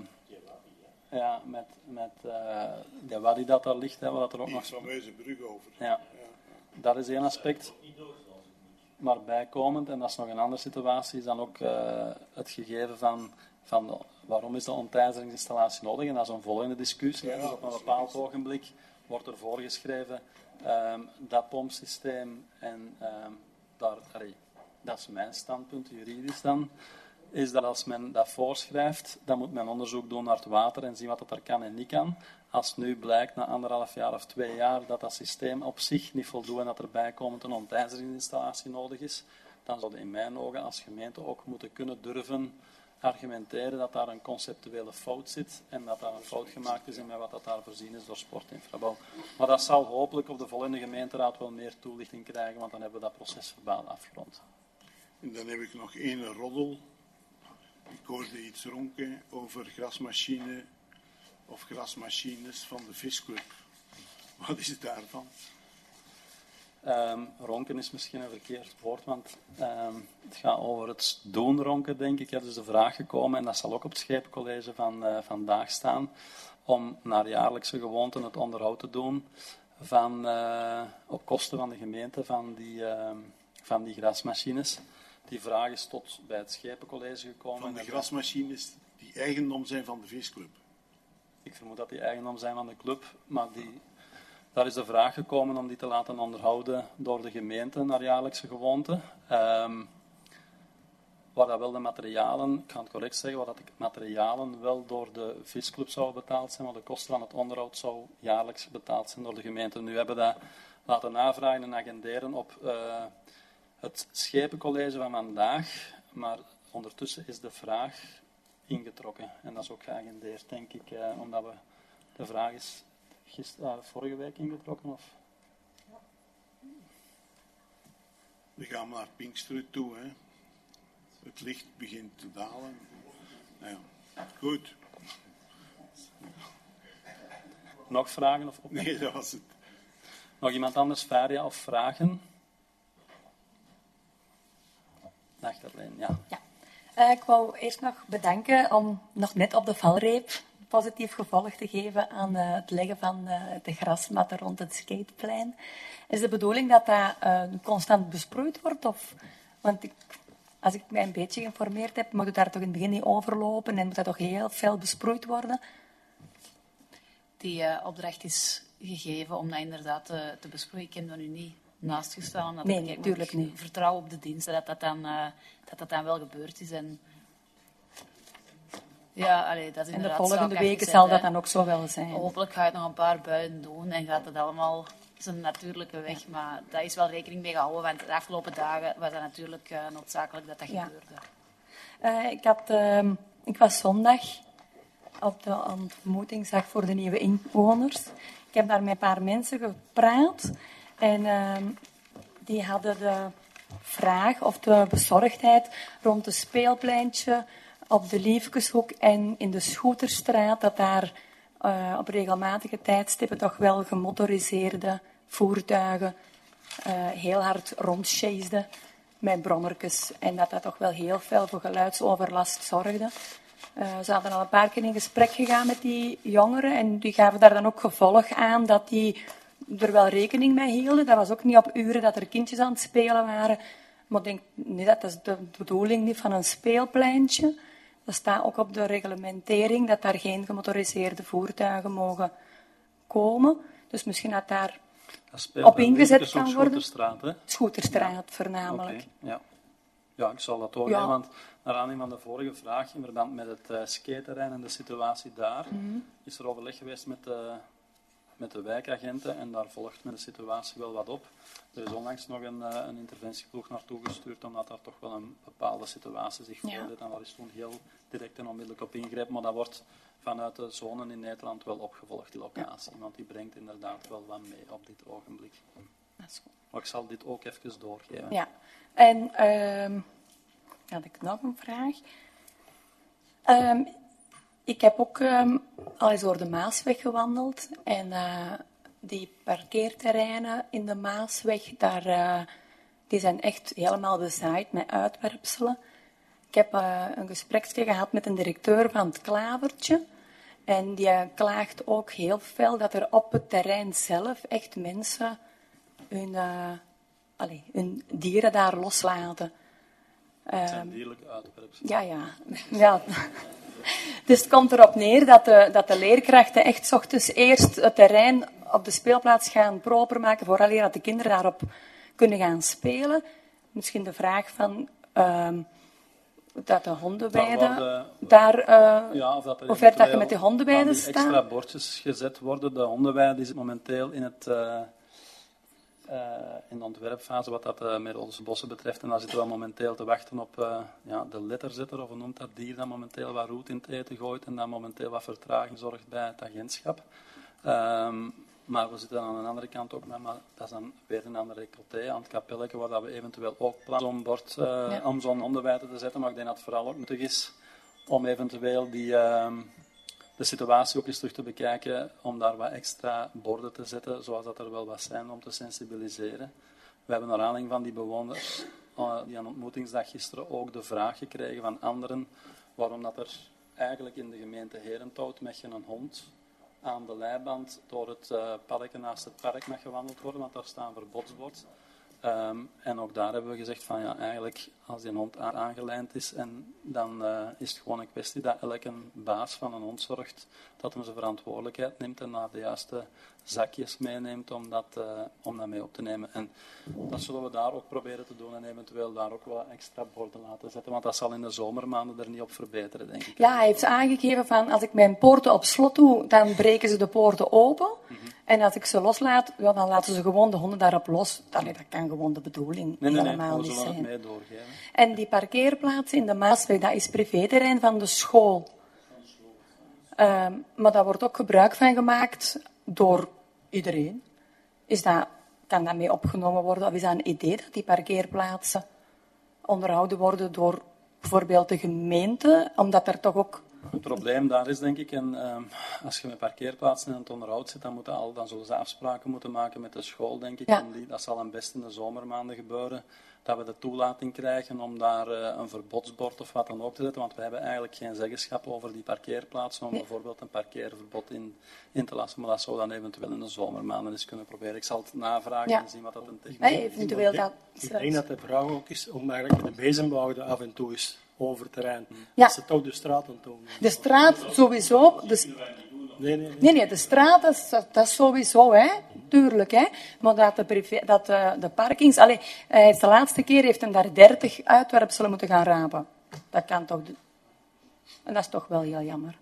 Speaker 1: de Wadi dat daar ligt, hè, waar dat er ook
Speaker 3: Die
Speaker 1: nog...
Speaker 3: fameuze brug over.
Speaker 1: Ja, dat is één aspect. Maar bijkomend, en dat is nog een andere situatie, is dan ook het gegeven van waarom is de ontijzeringsinstallatie nodig? En dat is een volgende discussie.
Speaker 3: Ja,
Speaker 1: Dus op een bepaald ogenblik wordt er voorgeschreven dat pompsysteem en dat is mijn standpunt, juridisch dan, is dat als men dat voorschrijft, dan moet men onderzoek doen naar het water en zien wat dat er kan en niet kan. Als nu blijkt na 1,5 jaar of 2 jaar dat dat systeem op zich niet voldoet en dat er bijkomend een ontijzeringsinstallatie nodig is, dan zouden in mijn ogen als gemeente ook moeten kunnen durven argumenteren dat daar een conceptuele fout zit en dat daar een fout gemaakt is in wat dat daar voorzien is door Sportinfrabel. Maar dat zal hopelijk op de volgende gemeenteraad wel meer toelichting krijgen, want dan hebben we dat proces verbaal afgerond.
Speaker 3: En dan heb ik nog één roddel. Ik hoorde iets ronken over grasmachine of grasmachines van de visclub. Wat is het daarvan?
Speaker 1: Ronken is misschien een verkeerd woord, want het gaat over het doen ronken, denk ik. Er is de vraag gekomen, en dat zal ook op het schepencollege van vandaag staan, om naar jaarlijkse gewoonten het onderhoud te doen op kosten van de gemeente van die grasmachines. Die vraag is tot bij het schepencollege gekomen.
Speaker 3: Van de grasmachines die eigendom zijn van de visclub.
Speaker 1: Ik vermoed dat die eigendom zijn van de club, maar daar is de vraag gekomen om die te laten onderhouden door de gemeente naar jaarlijkse gewoonte. Waar dat wel de materialen, ik ga het correct zeggen, waar dat de materialen wel door de visclub zouden betaald zijn, maar de kosten van het onderhoud zou jaarlijks betaald zijn door de gemeente. Nu hebben we dat laten navragen en agenderen op het schepencollege van vandaag, maar ondertussen is de vraag ingetrokken. En dat is ook geagendeerd, denk ik, omdat de vraag is vorige week ingetrokken, of?
Speaker 3: We gaan naar Pinksteren toe, hè. Het licht begint te dalen. Nou ja, goed.
Speaker 1: Nog vragen? Of
Speaker 3: Nee, dat was het.
Speaker 1: Nog iemand anders, Varia, of vragen? Dag, Darlene, ja.
Speaker 10: Ik wou eerst nog bedanken om nog net op de valreep positief gevolg te geven aan het leggen van de grasmatten rond het skateplein. Is de bedoeling dat dat constant besproeid wordt? Want als ik mij een beetje geïnformeerd heb, moet het daar toch in het begin niet overlopen en moet dat toch heel fel besproeid worden?
Speaker 5: Die opdracht is gegeven om dat inderdaad te besproeien. Ik heb er nu niet naast gestaan.
Speaker 10: Nee, natuurlijk niet.
Speaker 5: Vertrouw op de diensten dat dat dan wel gebeurd is. En ja, dat is
Speaker 10: En de
Speaker 5: inderdaad
Speaker 10: volgende
Speaker 5: zaak
Speaker 10: weken
Speaker 5: afgezet,
Speaker 10: zal
Speaker 5: hè.
Speaker 10: dat dan ook zo wel zijn.
Speaker 5: Hopelijk ga je nog een paar buien doen en gaat het allemaal zijn natuurlijke weg. Maar daar is wel rekening mee gehouden, want de afgelopen dagen was dat natuurlijk noodzakelijk dat gebeurde.
Speaker 10: Ik was zondag op de ontmoetingsdag voor de nieuwe inwoners. Ik heb daar met een paar mensen gepraat en die hadden de vraag of de bezorgdheid rond het speelpleintje op de Liefkeshoek en in de Schoeterstraat, dat daar op regelmatige tijdstippen toch wel gemotoriseerde voertuigen heel hard rondchaseden met brommertjes en dat toch wel heel veel voor geluidsoverlast zorgde. Ze hadden al een paar keer in gesprek gegaan met die jongeren en die gaven daar dan ook gevolg aan dat die er wel rekening mee hielden. Dat was ook niet op uren dat er kindjes aan het spelen waren. Maar ik denk, nee, dat is de bedoeling niet van een speelpleintje. Dat staat ook op de reglementering dat daar geen gemotoriseerde voertuigen mogen komen. Dus misschien dat daar op ingezet kan worden.
Speaker 1: Schoeterstraat, hè?
Speaker 10: Schoeterstraat voornamelijk.
Speaker 1: Okay, ja. Ja, ik zal dat doornemen, want naar aanleiding van de vorige vraag in verband met het skaterrein en de situatie daar, is er overleg geweest met de wijkagenten en daar volgt men de situatie wel wat op. Er is onlangs nog een interventieploeg naartoe gestuurd, omdat daar toch wel een bepaalde situatie zich voordeed. En daar is toen heel direct en onmiddellijk op ingrepen, maar dat wordt vanuit de zonen in Nederland wel opgevolgd, die locatie. Want die brengt inderdaad wel wat mee op dit ogenblik.
Speaker 10: Dat is goed.
Speaker 1: Maar ik zal dit ook even doorgeven.
Speaker 10: Ja, en had ik nog een vraag? Ik heb ook al eens door de Maasweg gewandeld en die parkeerterreinen in de Maasweg, daar Die zijn echt helemaal bezaaid met uitwerpselen. Ik heb een gespreksje gehad met een directeur van het Klavertje. En die klaagt ook heel fel dat er op het terrein zelf echt mensen hun dieren daar loslaten.
Speaker 1: Het zijn dierlijke uitwerpselen.
Speaker 10: Ja. Dus het komt erop neer dat de leerkrachten echt 's ochtends eerst het terrein op de speelplaats gaan proper maken, vooraleer dat de kinderen daarop kunnen gaan spelen. Misschien de vraag van dat de hondenweiden hoe ver dat je met de hondenweiden staat.
Speaker 1: Extra bordjes gezet worden. De hondenweide is momenteel in de ontwerpfase wat dat Merelse bossen betreft. En daar zitten we momenteel te wachten op de letterzetter, of hoe noemt dat dier dat momenteel wat roet in het eten gooit en dat momenteel wat vertraging zorgt bij het agentschap. Maar we zitten aan de andere kant ook met, maar dat is dan weer een andere recolté aan het kapelletje, waar dat we eventueel ook plannen zo'n bord, om zo'n hondenweide te zetten. Maar ik denk dat het vooral ook nuttig is om eventueel de situatie ook eens terug te bekijken, om daar wat extra borden te zetten, zoals dat er wel wat zijn, om te sensibiliseren. We hebben naar aanleiding van die bewoners, die aan ontmoetingsdag gisteren ook de vraag gekregen van anderen, waarom dat er eigenlijk in de gemeente Herenthout met een hond aan de leiband door het park naast het park mag gewandeld worden, want daar staat verbodsbord. En ook daar hebben we gezegd van ja, eigenlijk als die hond aangelijnd is, en dan is het gewoon een kwestie dat elke baas van een hond zorgt dat hij zijn verantwoordelijkheid neemt en naar de juiste zakjes meeneemt om dat mee op te nemen. En dat zullen we daar ook proberen te doen en eventueel daar ook wel extra borden laten zetten, want dat zal in de zomermaanden er niet op verbeteren, denk ik.
Speaker 10: Ja, hij heeft aangegeven van als ik mijn poorten op slot doe, dan breken ze de poorten open. En als ik ze loslaat, dan laten ze gewoon de honden daarop los. Allee, dat kan gewoon de bedoeling helemaal niet zijn.
Speaker 1: We zullen het mee doorgeven.
Speaker 10: En die parkeerplaats in de Maasweg, dat is privéterrein van de school. Maar daar wordt ook gebruik van gemaakt door iedereen. Kan dat mee opgenomen worden? Of is dat een idee dat die parkeerplaatsen onderhouden worden door bijvoorbeeld de gemeente? Omdat er toch ook...
Speaker 1: Het probleem daar is, denk ik, en als je met parkeerplaatsen in het onderhoud zit, dan zullen ze afspraken moeten maken met de school, denk ik.
Speaker 10: Ja.
Speaker 1: Dat zal dan best in de zomermaanden gebeuren, dat we de toelating krijgen om daar een verbodsbord of wat dan ook te zetten, want we hebben eigenlijk geen zeggenschap over die parkeerplaatsen, om bijvoorbeeld een parkeerverbod in te lassen, maar dat zou dan eventueel in de zomermaanden eens kunnen proberen. Ik zal het navragen en zien wat dat een techniek is.
Speaker 10: Eventueel dat...
Speaker 11: Ik denk dat de vraag ook is om eigenlijk met de bezembouwde af en toe eens over terrein.
Speaker 10: Ja.
Speaker 11: Dat ze toch de straat aantonen.
Speaker 10: De straat sowieso. Nee, de straat dat is sowieso, hè. Tuurlijk, hè. Maar dat de parkings... Hij heeft de laatste keer heeft hem daar 30 uitwerpselen moeten gaan rapen. Dat kan toch... En dat is toch wel heel jammer.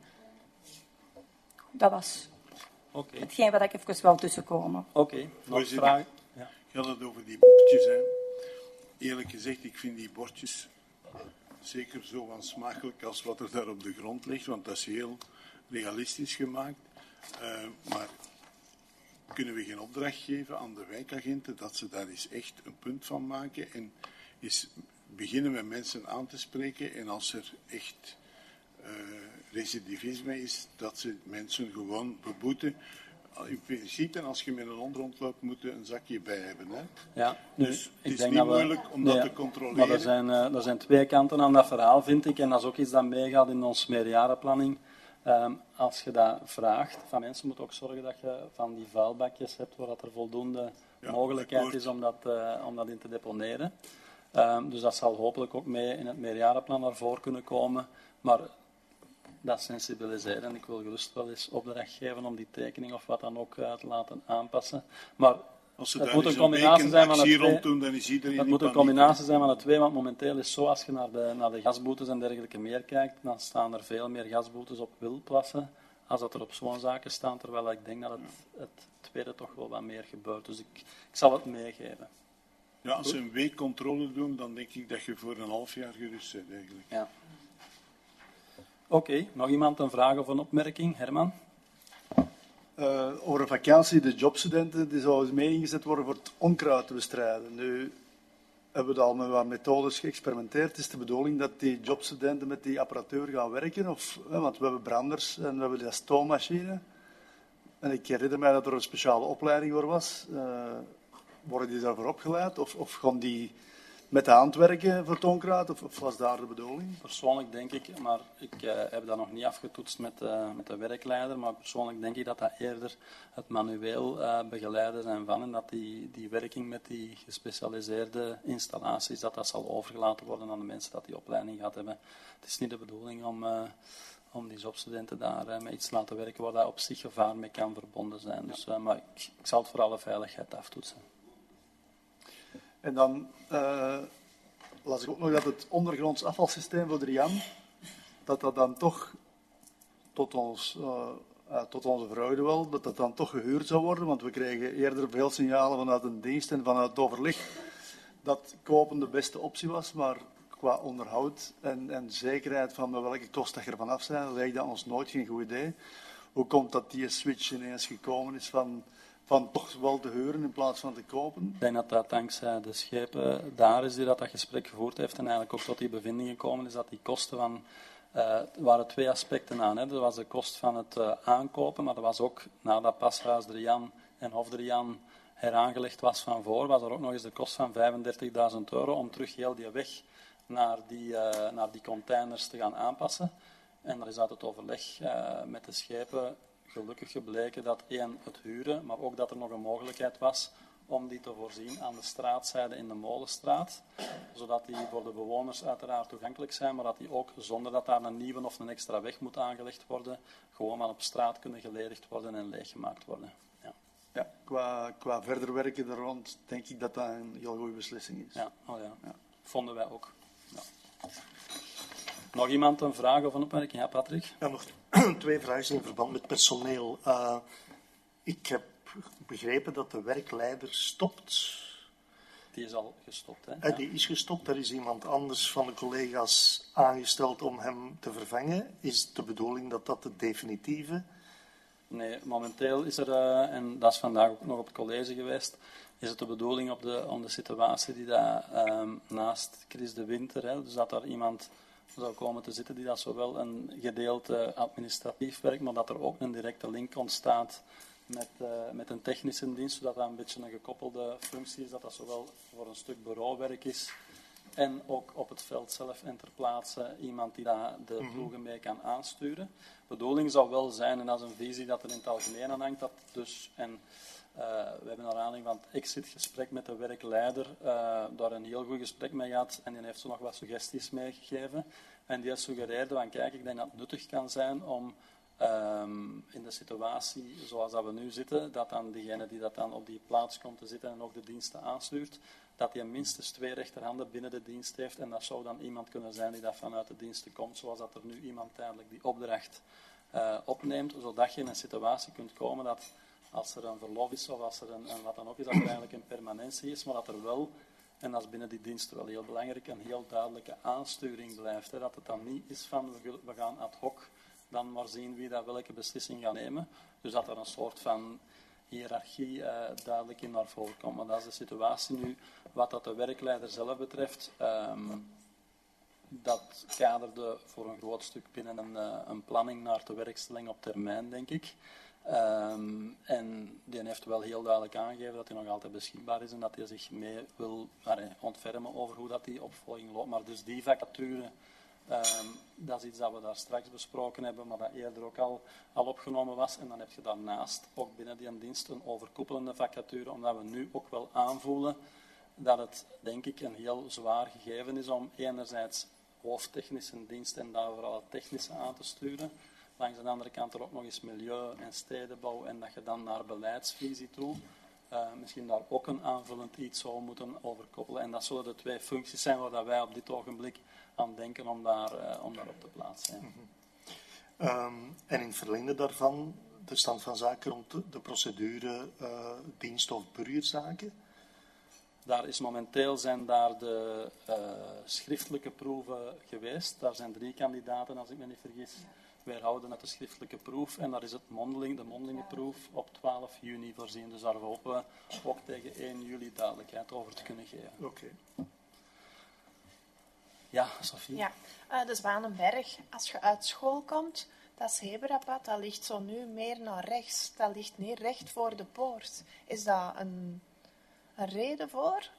Speaker 10: Dat was hetgeen wat ik even wou tussenkomen.
Speaker 1: Oké. Nog vragen? Ja.
Speaker 3: Je had het over die bordjes, hè. Eerlijk gezegd, ik vind die bordjes zeker zo aansmakelijk als wat er daar op de grond ligt, want dat is heel realistisch gemaakt. Maar kunnen we geen opdracht geven aan de wijkagenten dat ze daar eens echt een punt van maken en eens beginnen met mensen aan te spreken en als er echt recidivisme is, dat ze mensen gewoon beboeten. In principe, als je met een hond rondloopt, moet je een zakje bij hebben. Hè?
Speaker 1: Ja,
Speaker 3: dus het is niet moeilijk om dat te controleren.
Speaker 1: Maar er zijn twee kanten aan dat verhaal, vind ik. En dat is ook iets dat meegaat in onze meerjarenplanning. Als je dat vraagt, van mensen moet ook zorgen dat je van die vuilbakjes hebt waar dat er voldoende mogelijkheid is om dat in te deponeren. Dus dat zal hopelijk ook mee in het meerjarenplan naar voren kunnen komen. Maar dat sensibiliseren. En ik wil gerust wel eens opdracht geven om die tekening of wat dan ook te laten aanpassen. Maar het moet een combinatie zijn van de twee. Het moet een combinatie zijn van de twee, want momenteel is het zo, als je naar de gasboetes en dergelijke meer kijkt, dan staan er veel meer gasboetes op wildplassen als dat er op zo'n zaken staan, terwijl ik denk dat het tweede toch wel wat meer gebeurt. Dus ik zal het meegeven.
Speaker 3: Ja, als ze een week controle doen, dan denk ik dat je voor een half jaar gerust bent eigenlijk.
Speaker 1: Ja. Oké, nog iemand een vraag of een opmerking? Herman?
Speaker 7: Over een vakantie, de jobstudenten, die zouden mee ingezet worden voor het onkruid te bestrijden. Nu hebben we al met wat methodes geëxperimenteerd. Is de bedoeling dat die jobstudenten met die apparatuur gaan werken? Want we hebben branders en we hebben die stoommachine. En ik herinner mij dat er een speciale opleiding voor was. worden die daarvoor opgeleid? Of gaan die met de hand werken voor het onkruid? Of was daar de bedoeling?
Speaker 1: Persoonlijk denk ik, maar ik heb dat nog niet afgetoetst met de werkleider, maar persoonlijk denk ik dat dat eerder het manueel begeleiden zijn van en dat die werking met die gespecialiseerde installaties, dat zal overgelaten worden aan de mensen dat die opleiding gaat hebben. Het is niet de bedoeling om die jobstudenten daar met iets te laten werken waar daar op zich gevaar mee kan verbonden zijn. Dus, maar ik zal het voor alle veiligheid aftoetsen.
Speaker 7: En dan las ik ook nog dat het ondergronds afvalsysteem voor de Rian, dat dan toch tot onze vreugde wel, dat dan toch gehuurd zou worden, want we kregen eerder veel signalen vanuit een dienst en vanuit het overleg dat kopen de beste optie was, maar qua onderhoud en zekerheid van welke kosten er vanaf zijn, leek dat ons nooit geen goed idee. Hoe komt dat die switch ineens gekomen is van toch wel te huren in plaats van te kopen?
Speaker 1: Ik denk dat dat dankzij de schepen daar is die dat gesprek gevoerd heeft en eigenlijk ook tot die bevinding gekomen is dat die kosten van... er waren twee aspecten aan. Hè. Er was de kost van het aankopen, maar er was ook, nadat Pashuis de Rian en Hof de Rian heraangelegd was van voor, was er ook nog eens de kost van €35.000 om terug heel die weg naar die containers te gaan aanpassen. En er is uit het overleg met de schepen gelukkig gebleken dat het huren, maar ook dat er nog een mogelijkheid was om die te voorzien aan de straatzijde in de Molenstraat, zodat die voor de bewoners uiteraard toegankelijk zijn, maar dat die ook, zonder dat daar een nieuwe of een extra weg moet aangelegd worden, gewoon maar op straat kunnen geledigd worden en leeggemaakt worden.
Speaker 7: Ja, qua verder werken er rond denk ik dat dat een heel goede beslissing is.
Speaker 1: Ja, vonden wij ook. Ja. Nog iemand een vraag of een opmerking? Ja, Patrick?
Speaker 4: Ja, nog 2 vragen in verband met personeel. Ik heb begrepen dat de werkleider stopt.
Speaker 1: Die is al gestopt, hè?
Speaker 4: Die is gestopt. Er is iemand anders van de collega's aangesteld om hem te vervangen. Is de bedoeling dat dat de definitieve...
Speaker 1: Nee, momenteel is er, en dat is vandaag ook nog op het college geweest, is het de bedoeling om de situatie die daar naast Chris de Winter, hè, dus dat daar iemand zou komen te zitten die dat zowel een gedeeld administratief werk, maar dat er ook een directe link ontstaat met een technische dienst, zodat dat een beetje een gekoppelde functie is, dat dat zowel voor een stuk bureauwerk is en ook op het veld zelf en ter plaatse iemand die daar de ploegen mee kan aansturen. De bedoeling zou wel zijn, en dat is een visie dat er in het algemeen aan hangt, dat dus, en we hebben naar aanleiding van het exit-gesprek met de werkleider daar een heel goed gesprek mee gehad en die heeft zo nog wat suggesties meegegeven. En die suggereerde van, kijk, ik denk dat het nuttig kan zijn om in de situatie zoals dat we nu zitten, dat dan degene die dat dan op die plaats komt te zitten en ook de diensten aanstuurt, dat hij minstens 2 rechterhanden binnen de dienst heeft. En dat zou dan iemand kunnen zijn die dat vanuit de diensten komt, zoals dat er nu iemand tijdelijk die opdracht opneemt, zodat je in een situatie kunt komen dat als er een verlof is of als er een wat dan ook is, dat er eigenlijk een permanentie is, maar dat er wel, en dat is binnen die diensten wel heel belangrijk, een heel duidelijke aansturing blijft. Hè. Dat het dan niet is van we gaan ad hoc dan maar zien wie dat welke beslissing gaat nemen. Dus dat er een soort van hiërarchie duidelijk in naar voren komt. Maar dat is de situatie nu. Wat dat de werkleider zelf betreft, dat kaderde voor een groot stuk binnen een planning naar de werkstelling op termijn, denk ik. En die heeft wel heel duidelijk aangegeven dat hij nog altijd beschikbaar is en dat hij zich mee wil ontfermen over hoe dat die opvolging loopt. Maar dus die vacature, dat is iets dat we daar straks besproken hebben, maar dat eerder ook al opgenomen was. En dan heb je daarnaast ook binnen die dienst een overkoepelende vacature, omdat we nu ook wel aanvoelen dat het, denk ik, een heel zwaar gegeven is om enerzijds hoofdtechnische dienst en daar vooral het technische aan te sturen. Langs de andere kant er ook nog eens milieu en stedenbouw en dat je dan naar beleidsvisie toe misschien daar ook een aanvullend iets zou moeten overkoppelen. En dat zullen de 2 functies zijn waar wij op dit ogenblik aan denken om daarop te plaatsen.
Speaker 4: En in het verlengde daarvan, de stand van zaken rond de procedure dienst- of burgerzaken?
Speaker 1: Daar is momenteel zijn daar de schriftelijke proeven geweest. Daar zijn 3 kandidaten, als ik me niet vergis. Weerhouden met de schriftelijke proef. En daar is de mondelinge proef op 12 juni voorzien. Dus daar hopen we ook tegen 1 juli duidelijkheid over te kunnen geven.
Speaker 4: Oké.
Speaker 1: Ja, Sophie?
Speaker 12: Ja, de Zwanenberg. Als je uit school komt, dat zebrapad, dat ligt zo nu meer naar rechts. Dat ligt niet recht voor de poort. Is dat een een reden voor?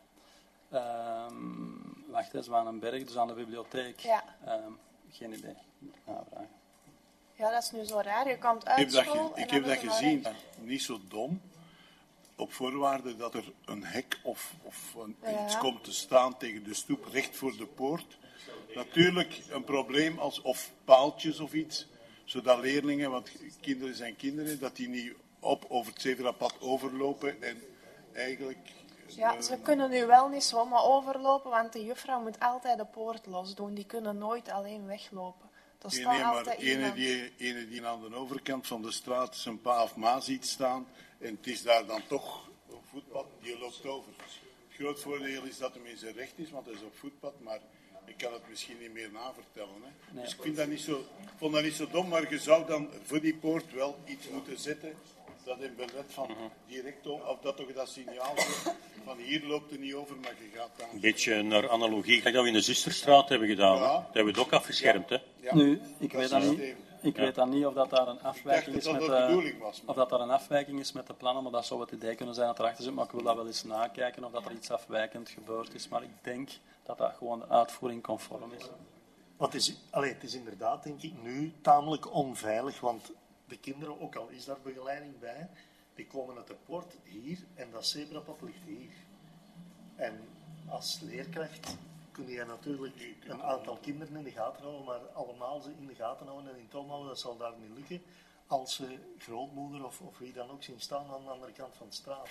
Speaker 1: Wacht eens, Zwanenberg, dus aan de bibliotheek.
Speaker 12: Ja.
Speaker 1: Geen idee. Vragen.
Speaker 12: Ja, dat is nu zo raar. Je komt
Speaker 3: Ik
Speaker 12: uit
Speaker 3: heb
Speaker 12: school
Speaker 3: dat,
Speaker 12: en
Speaker 3: ik
Speaker 12: dan
Speaker 3: heb dat
Speaker 12: is er een
Speaker 3: gezien,
Speaker 12: recht.
Speaker 3: niet zo dom, op voorwaarde dat er een hek of iets komt te staan tegen de stoep recht voor de poort. Natuurlijk een probleem of paaltjes of iets, zodat leerlingen, want kinderen zijn kinderen, dat die niet over het zebrapad overlopen en eigenlijk...
Speaker 12: Ja, ze kunnen nu wel niet zomaar overlopen, want de juffrouw moet altijd de poort los doen. Die kunnen nooit alleen weglopen. Er staat
Speaker 3: maar
Speaker 12: altijd iemand.
Speaker 3: ene die aan de overkant van de straat zijn pa of ma ziet staan en het is daar dan toch een voetpad, die loopt over. Het groot voordeel is dat hem in zijn recht is, want hij is op voetpad, maar ik kan het misschien niet meer navertellen. Hè.
Speaker 1: Nee.
Speaker 3: Dus ik vond dat niet zo dom, maar je zou dan voor die poort wel iets moeten zetten dat in belet van direct of dat toch dat signaal wordt van hier loopt er niet over, maar je gaat daar.
Speaker 2: Een beetje naar analogie dat we in de Zusterstraat hebben gedaan.
Speaker 3: Ja.
Speaker 2: Hè? Dat hebben we het ook afgeschermd. Hè?
Speaker 3: Ja,
Speaker 1: Nu, ik
Speaker 3: dat
Speaker 1: weet
Speaker 3: is
Speaker 1: dat
Speaker 3: het
Speaker 1: niet.
Speaker 3: systeem.
Speaker 1: Ik weet dan niet of dat daar een afwijking is
Speaker 3: dat
Speaker 1: met
Speaker 3: dat de bedoeling was, maar-
Speaker 1: of dat daar een afwijking is met de plannen, maar dat zou het idee kunnen zijn dat erachter zit. Maar ik wil dat wel eens nakijken of dat er iets afwijkend gebeurd is. Maar ik denk dat dat gewoon de uitvoering conform is.
Speaker 4: Want het is inderdaad, denk ik, nu tamelijk onveilig, want de kinderen, ook al is daar begeleiding bij, die komen uit de poort hier en dat zebrapad ligt hier. En als leerkracht kun je natuurlijk een aantal kinderen in de gaten houden, maar allemaal ze in de gaten houden en in toom houden, dat zal daar niet lukken als ze grootmoeder of wie dan ook zien staan aan de andere kant van de straat.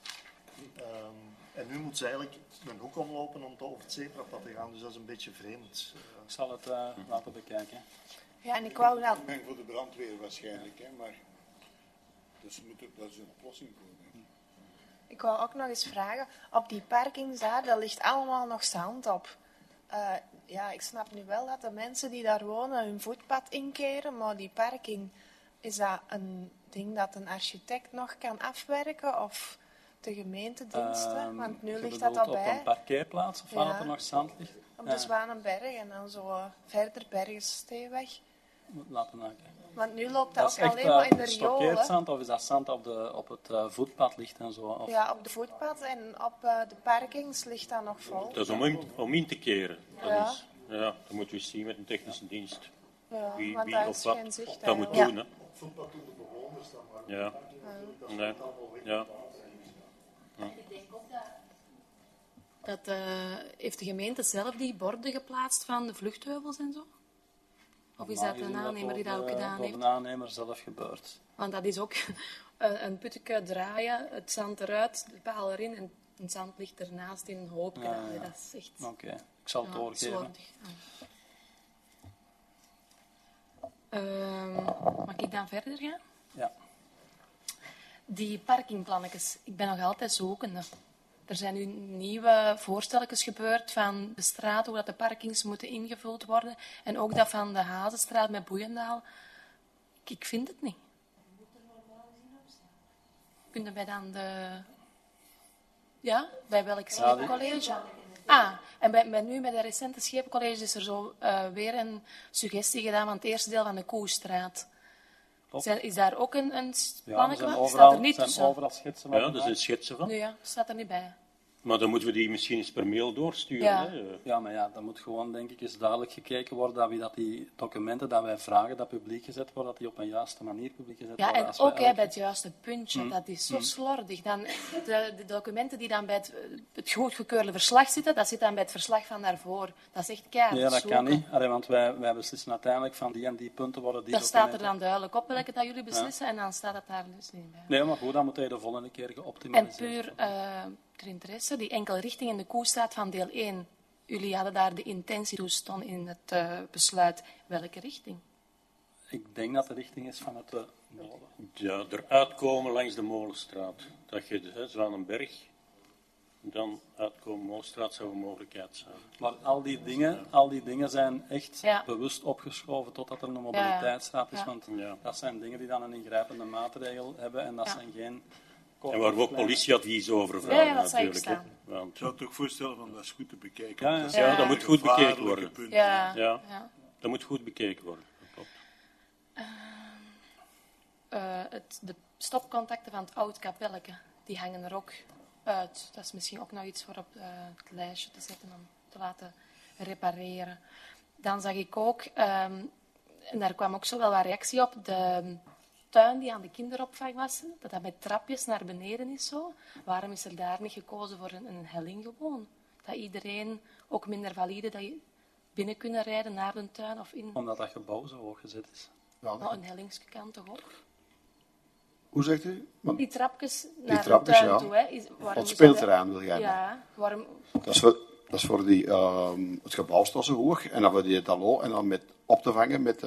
Speaker 4: En nu moet ze eigenlijk een hoek omlopen om over het zebrapad te gaan, dus dat is een beetje vreemd.
Speaker 1: Ik zal het laten bekijken.
Speaker 12: Ja, en ik wou dan...
Speaker 3: Ik ben voor de brandweer waarschijnlijk, hè, maar dus dat is een oplossing voor. Hè.
Speaker 12: Ik wou ook nog eens vragen, op die parkings daar ligt allemaal nog zand op. Ja, ik snap nu wel dat de mensen die daar wonen hun voetpad inkeren, maar die parking, is dat een ding dat een architect nog kan afwerken of de gemeentediensten? Want nu
Speaker 1: Je
Speaker 12: ligt dat
Speaker 1: bedoelt
Speaker 12: al
Speaker 1: op
Speaker 12: bij.
Speaker 1: een parkeerplaats of waar
Speaker 12: Ja.
Speaker 1: er nog zand ligt?
Speaker 12: Op de Zwanenberg en dan zo verder Bergensteeweg.
Speaker 1: Laten nakijken.
Speaker 12: Want nu loopt
Speaker 1: Dat
Speaker 12: dat
Speaker 1: is
Speaker 12: ook
Speaker 1: echt
Speaker 12: alleen maar in de
Speaker 1: gestockeerd
Speaker 12: riolen.
Speaker 1: zand of is dat zand op het voetpad ligt en zo? Of...
Speaker 12: Ja, op de voetpad en op de parkings ligt dat nog vol.
Speaker 2: Dat is om in te keren. Dat
Speaker 12: Ja.
Speaker 2: is, ja, dat moeten we zien met een technische dienst.
Speaker 12: Ja,
Speaker 2: Wie
Speaker 12: want daar
Speaker 2: of
Speaker 12: is
Speaker 2: wat
Speaker 12: geen zicht
Speaker 2: dat moet
Speaker 12: eigenlijk.
Speaker 2: doen. Hè.
Speaker 4: Voetpad doen de bewoners dan maar.
Speaker 2: Ja. Nee. Ja.
Speaker 6: Ik denk ook dat heeft de gemeente zelf die borden geplaatst van de vluchtheuvels en zo? Of is dat een aannemer die dat ook gedaan
Speaker 1: door
Speaker 6: heeft?
Speaker 1: de aannemer zelf gebeurd.
Speaker 6: Want dat is ook een putje draaien, het zand eruit, de paal erin en het zand ligt ernaast in een hoop.
Speaker 1: Ja, ja.
Speaker 6: Dat is echt
Speaker 1: Oké, ik zal het doorgeven.
Speaker 6: slordig. Mag ik dan verder gaan?
Speaker 1: Ja.
Speaker 6: Die parkingplannetjes, ik ben nog altijd zoekende. Er zijn nu nieuwe voorstelletjes gebeurd van de straat, hoe dat de parkings moeten ingevuld worden. En ook dat van de Hazenstraat met Boeiendaal. Ik vind het niet. Kunnen wij dan de... Ja, bij welk scheepcollege? En nu bij de recente scheepcollege is er zo weer een suggestie gedaan van het eerste deel van de Koestraat. Is daar ook een
Speaker 1: Ja, er
Speaker 6: plannetje
Speaker 1: zijn
Speaker 6: van? Staat er niet
Speaker 1: zijn
Speaker 6: tussen?
Speaker 1: overal schetsen van
Speaker 2: Ja, dat zijn schetsen van.
Speaker 6: Nee, ja, staat er niet bij.
Speaker 2: Maar dan moeten we die misschien eens per mail doorsturen.
Speaker 6: Ja.
Speaker 2: Hè.
Speaker 1: Ja, maar ja, dan moet gewoon, denk ik, eens duidelijk gekeken worden dat, dat die documenten dat wij vragen dat publiek gezet worden, dat die op een juiste manier publiek gezet
Speaker 6: Ja,
Speaker 1: worden.
Speaker 6: en
Speaker 1: Als wij
Speaker 6: ook bij
Speaker 1: elke-
Speaker 6: het juiste puntje. Dat is zo slordig. Dan, de documenten die dan bij het goedgekeurde verslag zitten, dat zit dan bij het verslag van daarvoor. Dat is echt keihard
Speaker 1: Ja, dat
Speaker 6: zoeken.
Speaker 1: kan niet. Allee, want wij beslissen uiteindelijk van die en die punten worden die
Speaker 6: Dat staat er
Speaker 1: documenten-
Speaker 6: dan duidelijk op welke dat jullie beslissen en dan staat het daar dus niet bij.
Speaker 1: Nee, maar goed, dan moet je de volgende keer
Speaker 6: En
Speaker 1: geoptimaliseerd
Speaker 6: puur ter interesse, die enkel richting in de Koestraat van deel 1. Jullie hadden daar de intentie toe stond in het besluit. Welke richting?
Speaker 1: Ik denk dat de richting is van het molen.
Speaker 2: Ja, eruit komen langs de Molenstraat. Dat je de Zwanenberg, dan uitkomen Molenstraat zou een mogelijkheid zijn.
Speaker 1: Maar al die dingen zijn echt
Speaker 6: Ja.
Speaker 1: bewust opgeschoven totdat er een mobiliteitsraad is.
Speaker 6: Ja.
Speaker 1: Want
Speaker 2: Ja.
Speaker 1: dat zijn dingen die dan een ingrijpende maatregel hebben en dat
Speaker 6: Ja.
Speaker 1: zijn geen...
Speaker 2: En waar we ook politieadvies over vragen
Speaker 6: Ja, dat zag ik
Speaker 2: natuurlijk. Hè.
Speaker 3: Ik
Speaker 2: Want,
Speaker 3: zou het ook voorstellen van dat is goed te bekijken.
Speaker 1: Ja,
Speaker 3: want
Speaker 1: ja.
Speaker 3: dat zijn
Speaker 2: Ja, dat moet goed bekeken
Speaker 3: gevaarlijke
Speaker 2: worden.
Speaker 3: punten.
Speaker 6: Ja.
Speaker 2: ja,
Speaker 6: Ja.
Speaker 2: dat moet goed bekeken worden. Dat klopt.
Speaker 6: De stopcontacten van het oud kapelletje, die hangen er ook uit. Dat is misschien ook nog iets voor op het lijstje te zetten om te laten repareren. Dan zag ik ook, en daar kwam ook zo wel wat reactie op, de tuin die aan de kinderopvang was, dat met trapjes naar beneden is zo. Waarom is er daar niet gekozen voor een helling gewoon? Dat iedereen, ook minder valide, dat je binnen kunnen rijden naar de tuin of in.
Speaker 1: Omdat dat gebouw zo hoog gezet is.
Speaker 13: Ja.
Speaker 6: Nou, een hellingsje kan toch ook?
Speaker 13: Hoe zegt u? Maar
Speaker 6: Die trapjes naar
Speaker 13: trapjes,
Speaker 6: de tuin
Speaker 13: ja.
Speaker 6: toe. Hè,
Speaker 13: het speelterrein wil jij.
Speaker 6: Ja, waarom...
Speaker 13: Dat is voor die, het gebouw staat zo hoog. En dan voor die dallo en dan met op te vangen met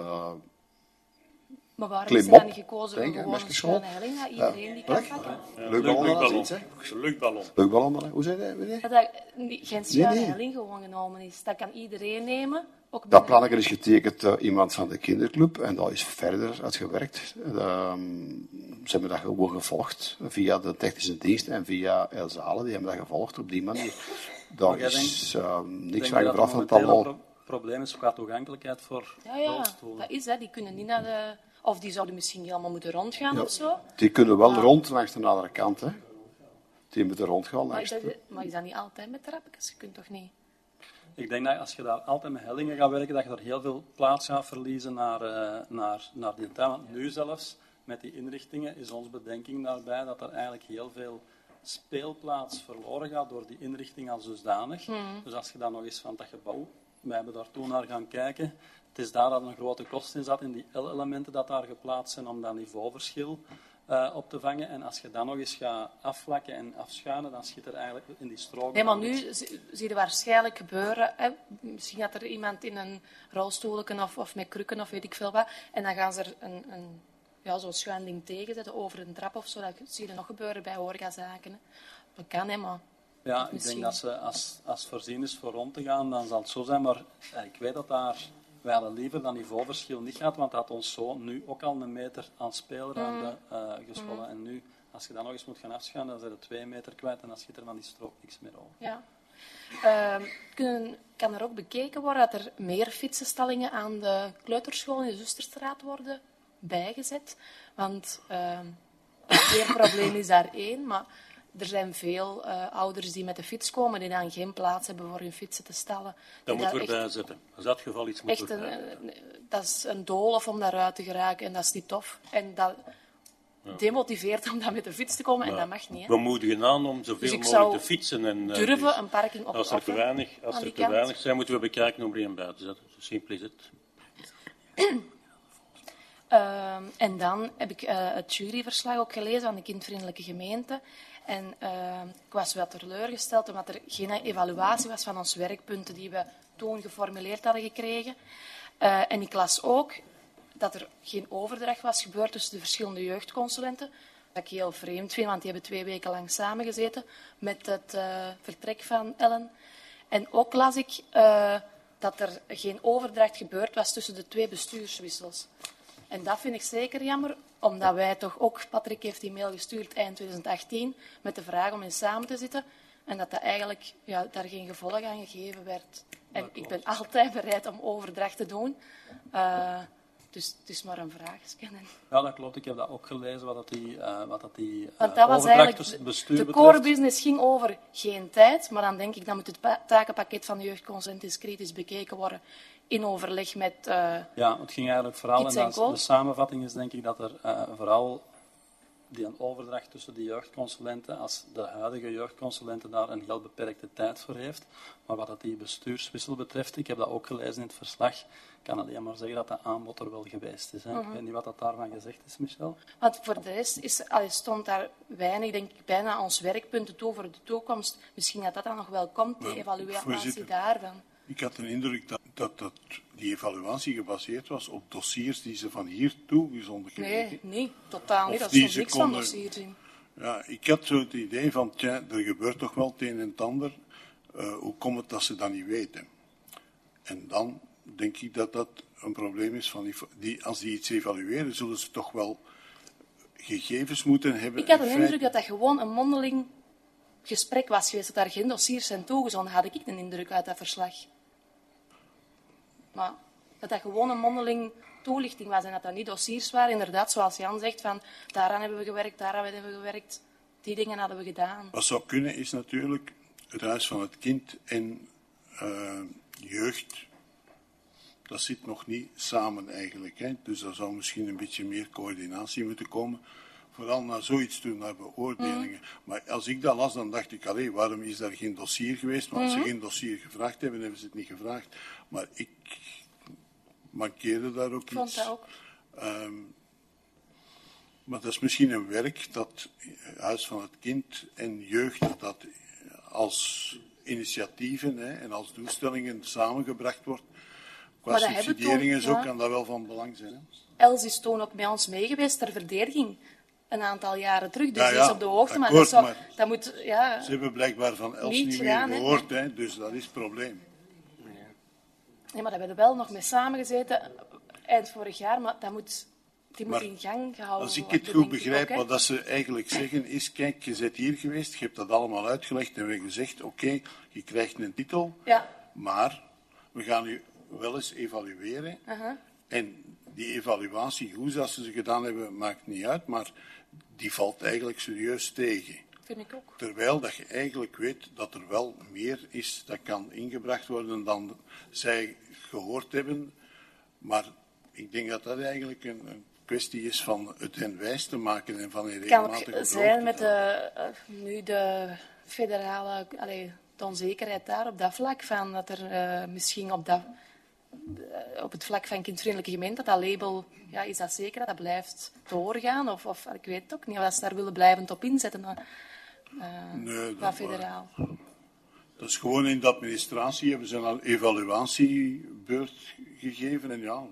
Speaker 6: Maar waarom
Speaker 13: klim
Speaker 6: is er dan
Speaker 13: op,
Speaker 6: niet gekozen
Speaker 13: denk
Speaker 6: voor
Speaker 13: ik,
Speaker 6: gewoon een
Speaker 13: mesjeschool.
Speaker 6: schuine helling dat iedereen die kan
Speaker 13: Plek.
Speaker 6: pakken?
Speaker 13: Luchtballon.
Speaker 2: Luchtballon.
Speaker 13: Luchtballon, hè? Hoe zei hij? Meneer?
Speaker 6: Dat dat geen schuine
Speaker 13: Nee.
Speaker 6: helling gewoon genomen is. Dat kan iedereen nemen. Ook
Speaker 13: Dat
Speaker 6: binnen-
Speaker 13: plannetje is getekend iemand van de kinderclub en dat is verder uitgewerkt. Ze hebben dat gewoon gevolgd via de technische dienst en via El Zalen. Die hebben dat gevolgd op die manier. Daar
Speaker 1: jij
Speaker 13: is niks
Speaker 1: Ik
Speaker 13: van
Speaker 1: denk dat
Speaker 13: gebracht
Speaker 1: er
Speaker 13: van het
Speaker 1: momenteel een
Speaker 13: allemaal.
Speaker 1: probleem is qua toegankelijkheid voor
Speaker 6: Ja,
Speaker 1: rolstoelen.
Speaker 6: dat is hè. Die kunnen niet naar de... Of die zouden misschien helemaal moeten rondgaan
Speaker 13: Ja,
Speaker 6: of zo.
Speaker 13: die kunnen wel
Speaker 6: Maar-
Speaker 13: rond langs de andere kant. Hè. Die moeten rondgaan
Speaker 6: Maar
Speaker 13: langs
Speaker 6: maar is dat niet altijd met trapjes? Je kunt toch niet...
Speaker 1: Ik denk dat als je daar altijd met hellingen gaat werken, dat je er heel veel plaats gaat verliezen naar die tuin. Want nu zelfs, met die inrichtingen, is onze bedenking daarbij dat er eigenlijk heel veel speelplaats verloren gaat door die inrichting als dusdanig. Dus als je dan nog eens van dat gebouw, wij hebben daar toen naar gaan kijken, het is daar dat een grote kost in zat, in die L-elementen dat daar geplaatst zijn om dat niveauverschil op te vangen. En als je dan nog eens gaat afvlakken en afschuinen, dan schiet er eigenlijk in die strook...
Speaker 6: Nee, maar nu zie je waarschijnlijk gebeuren. Hè? Misschien dat er iemand in een rolstoelken of met krukken of weet ik veel wat. En dan gaan ze er zo'n schuin ding tegenzetten over een trap of zo. Dat zie je nog gebeuren bij horecazaken. Hè. Dat kan, hè, maar...
Speaker 1: Ja, ik
Speaker 6: misschien-
Speaker 1: denk dat ze als voorzien is voor rond te gaan, dan zal het zo zijn. Maar ik weet dat daar... Wij hadden liever dat niveauverschil niet gehad, want dat had ons zo nu ook al een meter aan speelruimte gescholden. En nu, als je dan nog eens moet gaan afschuinen, dan zijn je 2 meter kwijt en dan schiet er van die strook niks meer over.
Speaker 6: Ja. Kan er ook bekeken worden dat er meer fietsenstallingen aan de kleuterschool in de Zusterstraat worden bijgezet? Want het parkeerprobleem is daar één, maar er zijn veel ouders die met de fiets komen die dan geen plaats hebben voor hun fietsen te stallen.
Speaker 2: Dat
Speaker 6: Die
Speaker 2: moeten we
Speaker 6: echt-
Speaker 2: erbij zetten. Als dat geval iets moet
Speaker 6: Echt
Speaker 2: erbij.
Speaker 6: dat is een doolhof om daaruit te geraken en dat is niet tof. En dat demotiveert om dan met de fiets te komen en dat mag niet. Hè.
Speaker 2: We moedigen aan om zoveel
Speaker 6: Dus ik
Speaker 2: mogelijk
Speaker 6: zou
Speaker 2: te fietsen. En,
Speaker 6: durven
Speaker 2: dus
Speaker 6: een parking op
Speaker 2: als er te weinig,
Speaker 6: aan die
Speaker 2: te
Speaker 6: kant.
Speaker 2: weinig zijn, moeten we bekijken om er een buiten te zetten. Zo simpel is het.
Speaker 6: En dan heb ik het juryverslag ook gelezen van de kindvriendelijke gemeente. En ik was wel teleurgesteld omdat er geen evaluatie was van onze werkpunten die we toen geformuleerd hadden gekregen. En ik las ook dat er geen overdracht was gebeurd tussen de verschillende jeugdconsulenten. Wat ik heel vreemd vind, want die hebben 2 weken lang samengezeten met het vertrek van Ellen. En ook las ik dat er geen overdracht gebeurd was tussen de 2 bestuurswissels. En dat vind ik zeker jammer, omdat wij toch ook... Patrick heeft die mail gestuurd eind 2018 met de vraag om eens samen te zitten. En dat eigenlijk daar geen gevolg aan gegeven werd. En ik ben altijd bereid om overdracht te doen. Dus het is maar een vraag.
Speaker 1: Ja, dat klopt. Ik heb dat ook gelezen, wat dat die
Speaker 6: Want dat was
Speaker 1: overdracht
Speaker 6: eigenlijk...
Speaker 1: tussen het bestuur
Speaker 6: De
Speaker 1: betreft.
Speaker 6: core business ging over geen tijd, maar dan denk ik dat moet het takenpakket van de jeugdconsulent eens kritisch bekeken worden in overleg met...
Speaker 1: Ja, het ging eigenlijk vooral,
Speaker 6: Iets
Speaker 1: en
Speaker 6: en Co.
Speaker 1: de samenvatting is denk ik dat er vooral die overdracht tussen de jeugdconsulenten, als de huidige jeugdconsulenten daar een heel beperkte tijd voor heeft. Maar wat dat die bestuurswissel betreft, ik heb dat ook gelezen in het verslag, ik kan alleen maar zeggen dat dat aanbod er wel geweest is. Hè. Ik weet niet wat dat daarvan gezegd is, Michel.
Speaker 6: Want voor de rest stond daar weinig, denk ik, bijna ons werkpunten toe voor de toekomst. Misschien dat dat dan nog wel komt, die evaluatie
Speaker 3: voorzitter.
Speaker 6: daarvan.
Speaker 3: Ik had de indruk dat die evaluatie gebaseerd was op dossiers die ze van hier toegezonden kregen.
Speaker 6: Nee, totaal niet.
Speaker 3: Of
Speaker 6: Dat
Speaker 3: die
Speaker 6: stond
Speaker 3: ze
Speaker 6: niks van
Speaker 3: konden-
Speaker 6: dossiers in.
Speaker 3: Ja, ik had zo het idee van, tja, er gebeurt toch wel het een en het ander. Hoe komt het dat ze dat niet weten? En dan denk ik dat dat een probleem is van als die iets evalueren, zullen ze toch wel gegevens moeten hebben.
Speaker 6: Ik had
Speaker 3: in
Speaker 6: de
Speaker 3: feite-
Speaker 6: indruk dat dat gewoon een mondeling gesprek was geweest, dat daar geen dossiers zijn toegezonden, had ik een indruk uit dat verslag. Maar dat dat gewoon een mondeling toelichting was en dat dat niet dossiers waren, inderdaad, zoals Jan zegt, van daaraan hebben we gewerkt, daaraan hebben we gewerkt. Die dingen hadden we gedaan.
Speaker 3: Wat zou kunnen is natuurlijk het Huis van het Kind en jeugd. Dat zit nog niet samen eigenlijk. Hè? Dus daar zou misschien een beetje meer coördinatie moeten komen. Vooral naar zoiets toe, naar beoordelingen. Maar als ik dat las, dan dacht ik, allee, waarom is daar geen dossier geweest? Maar als ze geen dossier gevraagd hebben, hebben ze het niet gevraagd. Maar ik mankeerde daar ook iets.
Speaker 6: Ik vond dat ook.
Speaker 3: Maar dat is misschien een werk dat Huis van het Kind en jeugd, dat als initiatieven en als doelstellingen samengebracht wordt. Qua subsidiëring en zo kan dat wel van belang zijn. Hè?
Speaker 6: Els is toen ook bij ons meegeweest ter verdediging. Een aantal jaren terug, dus
Speaker 3: Ja,
Speaker 6: die is op de hoogte. Maar,
Speaker 3: akkoord,
Speaker 6: dat moet, ja,
Speaker 3: ze hebben blijkbaar van Els
Speaker 6: niet
Speaker 3: niet
Speaker 6: gedaan,
Speaker 3: meer gehoord, hè? Dus dat is het probleem.
Speaker 6: nee, maar daar hebben we wel nog mee samengezeten eind vorig jaar, maar die moet in gang gehouden
Speaker 3: Als ik
Speaker 6: worden,
Speaker 3: het goed
Speaker 6: denk ik
Speaker 3: begrijp,
Speaker 6: ook, hè.
Speaker 3: wat dat ze eigenlijk zeggen is, kijk, je bent hier geweest, je hebt dat allemaal uitgelegd en we hebben gezegd, oké, je krijgt een titel, maar we gaan u wel eens evalueren. En die evaluatie, hoe dat ze gedaan hebben, maakt niet uit, maar die valt eigenlijk serieus tegen.
Speaker 6: Vind ik ook.
Speaker 3: Terwijl dat je eigenlijk weet dat er wel meer is dat kan ingebracht worden dan zij gehoord hebben. Maar ik denk dat dat eigenlijk een kwestie is van het hen wijs te maken en van een regelmatige
Speaker 6: Het kan ook zijn met nu de federale, de onzekerheid daar op dat vlak, van dat er misschien op het vlak van kindvriendelijke gemeente, dat label, ja, is dat zeker, dat blijft doorgaan? Of ik weet het ook niet, of ze daar willen blijvend op inzetten.
Speaker 3: Nee,
Speaker 6: qua federaal.
Speaker 3: Dat is gewoon in de administratie, hebben ze een evaluatiebeurt gegeven en ja,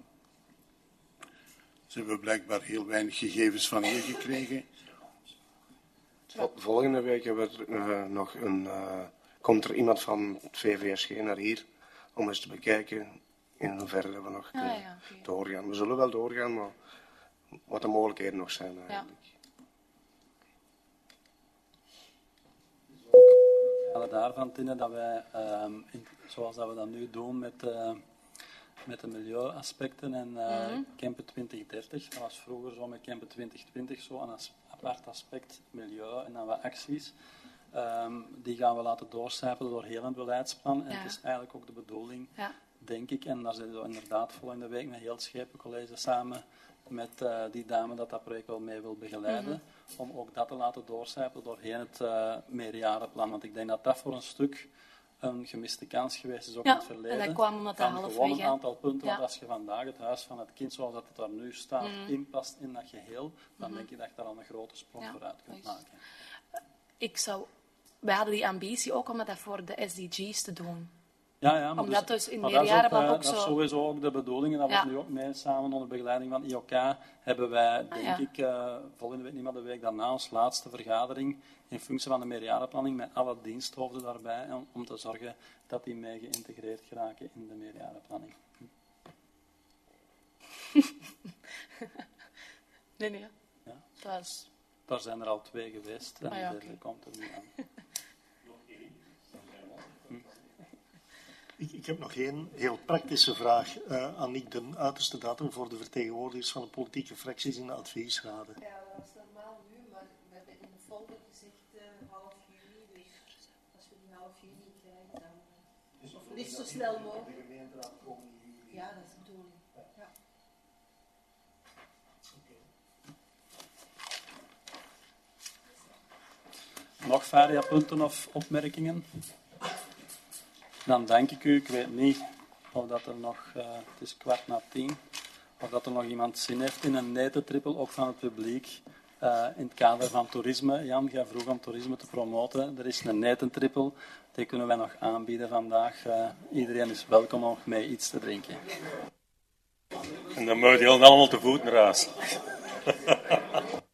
Speaker 3: ze hebben blijkbaar heel weinig gegevens van hier gekregen.
Speaker 14: Volgende week hebben we komt er iemand van het VVSG naar hier om eens te bekijken in hoeverre we nog kunnen doorgaan. We zullen wel doorgaan, maar wat de mogelijkheden nog zijn eigenlijk.
Speaker 1: Daarvan vinden dat wij, zoals dat we dat nu doen met de milieuaspecten en Kempen 2030, dat was vroeger zo met Kempen 2020 zo een apart aspect, milieu en dan wat acties. Die gaan we laten doorcijpelen door heel het beleidsplan. En het is eigenlijk ook de bedoeling, denk ik, en daar zijn we inderdaad volgende week met heel het Schepencollege samen met die dame dat project wel mee wil begeleiden, om ook dat te laten doorcijpelen doorheen het meerjarenplan. Want ik denk dat dat voor een stuk een gemiste kans geweest is ook in het verleden.
Speaker 6: En dat kwam omdat dat halfweg,
Speaker 3: gewoon
Speaker 1: een aantal punten, want als je vandaag het Huis van het Kind, zoals dat het daar nu staat, inpast in dat geheel, dan denk ik dat je daar al een grote sprong vooruit kunt maken.
Speaker 6: Wij hadden die ambitie ook om dat voor de SDG's te doen.
Speaker 1: Ja, maar
Speaker 6: omdat dus in
Speaker 1: maar
Speaker 6: meerjarenplan ook
Speaker 1: dat is sowieso ook de bedoeling, en dat wordt nu ook mee samen onder begeleiding van IOK, hebben wij, denk ik, volgende week niet, maar de week daarna, ons laatste vergadering in functie van de meerjarenplanning met alle diensthoofden daarbij, om te zorgen dat die mee geïntegreerd geraken in de meerjarenplanning.
Speaker 6: Nee.
Speaker 1: Ja.
Speaker 6: Dat is...
Speaker 1: Daar zijn er al 2 geweest en de derde komt er nu aan.
Speaker 4: Ik heb nog één heel praktische vraag. Annick, de uiterste datum voor de vertegenwoordigers van de politieke fracties in de adviesraden.
Speaker 8: Ja, dat is normaal nu, maar we hebben in de folder gezegd half juni. Dus als we die half juni krijgen, dan liefst zo snel mogelijk. Ja, dat is de bedoeling. Ja.
Speaker 1: Nog variapunten of opmerkingen? Dan dank ik u. Ik weet niet of dat er nog, het is 10:15, of dat er nog iemand zin heeft in een netentrippel, ook van het publiek, in het kader van toerisme. Jan, jij vroeg om toerisme te promoten. Er is een netentrippel, die kunnen wij nog aanbieden vandaag. Iedereen is welkom om mee iets te drinken.
Speaker 2: En dan moet je allemaal te voet naar huis.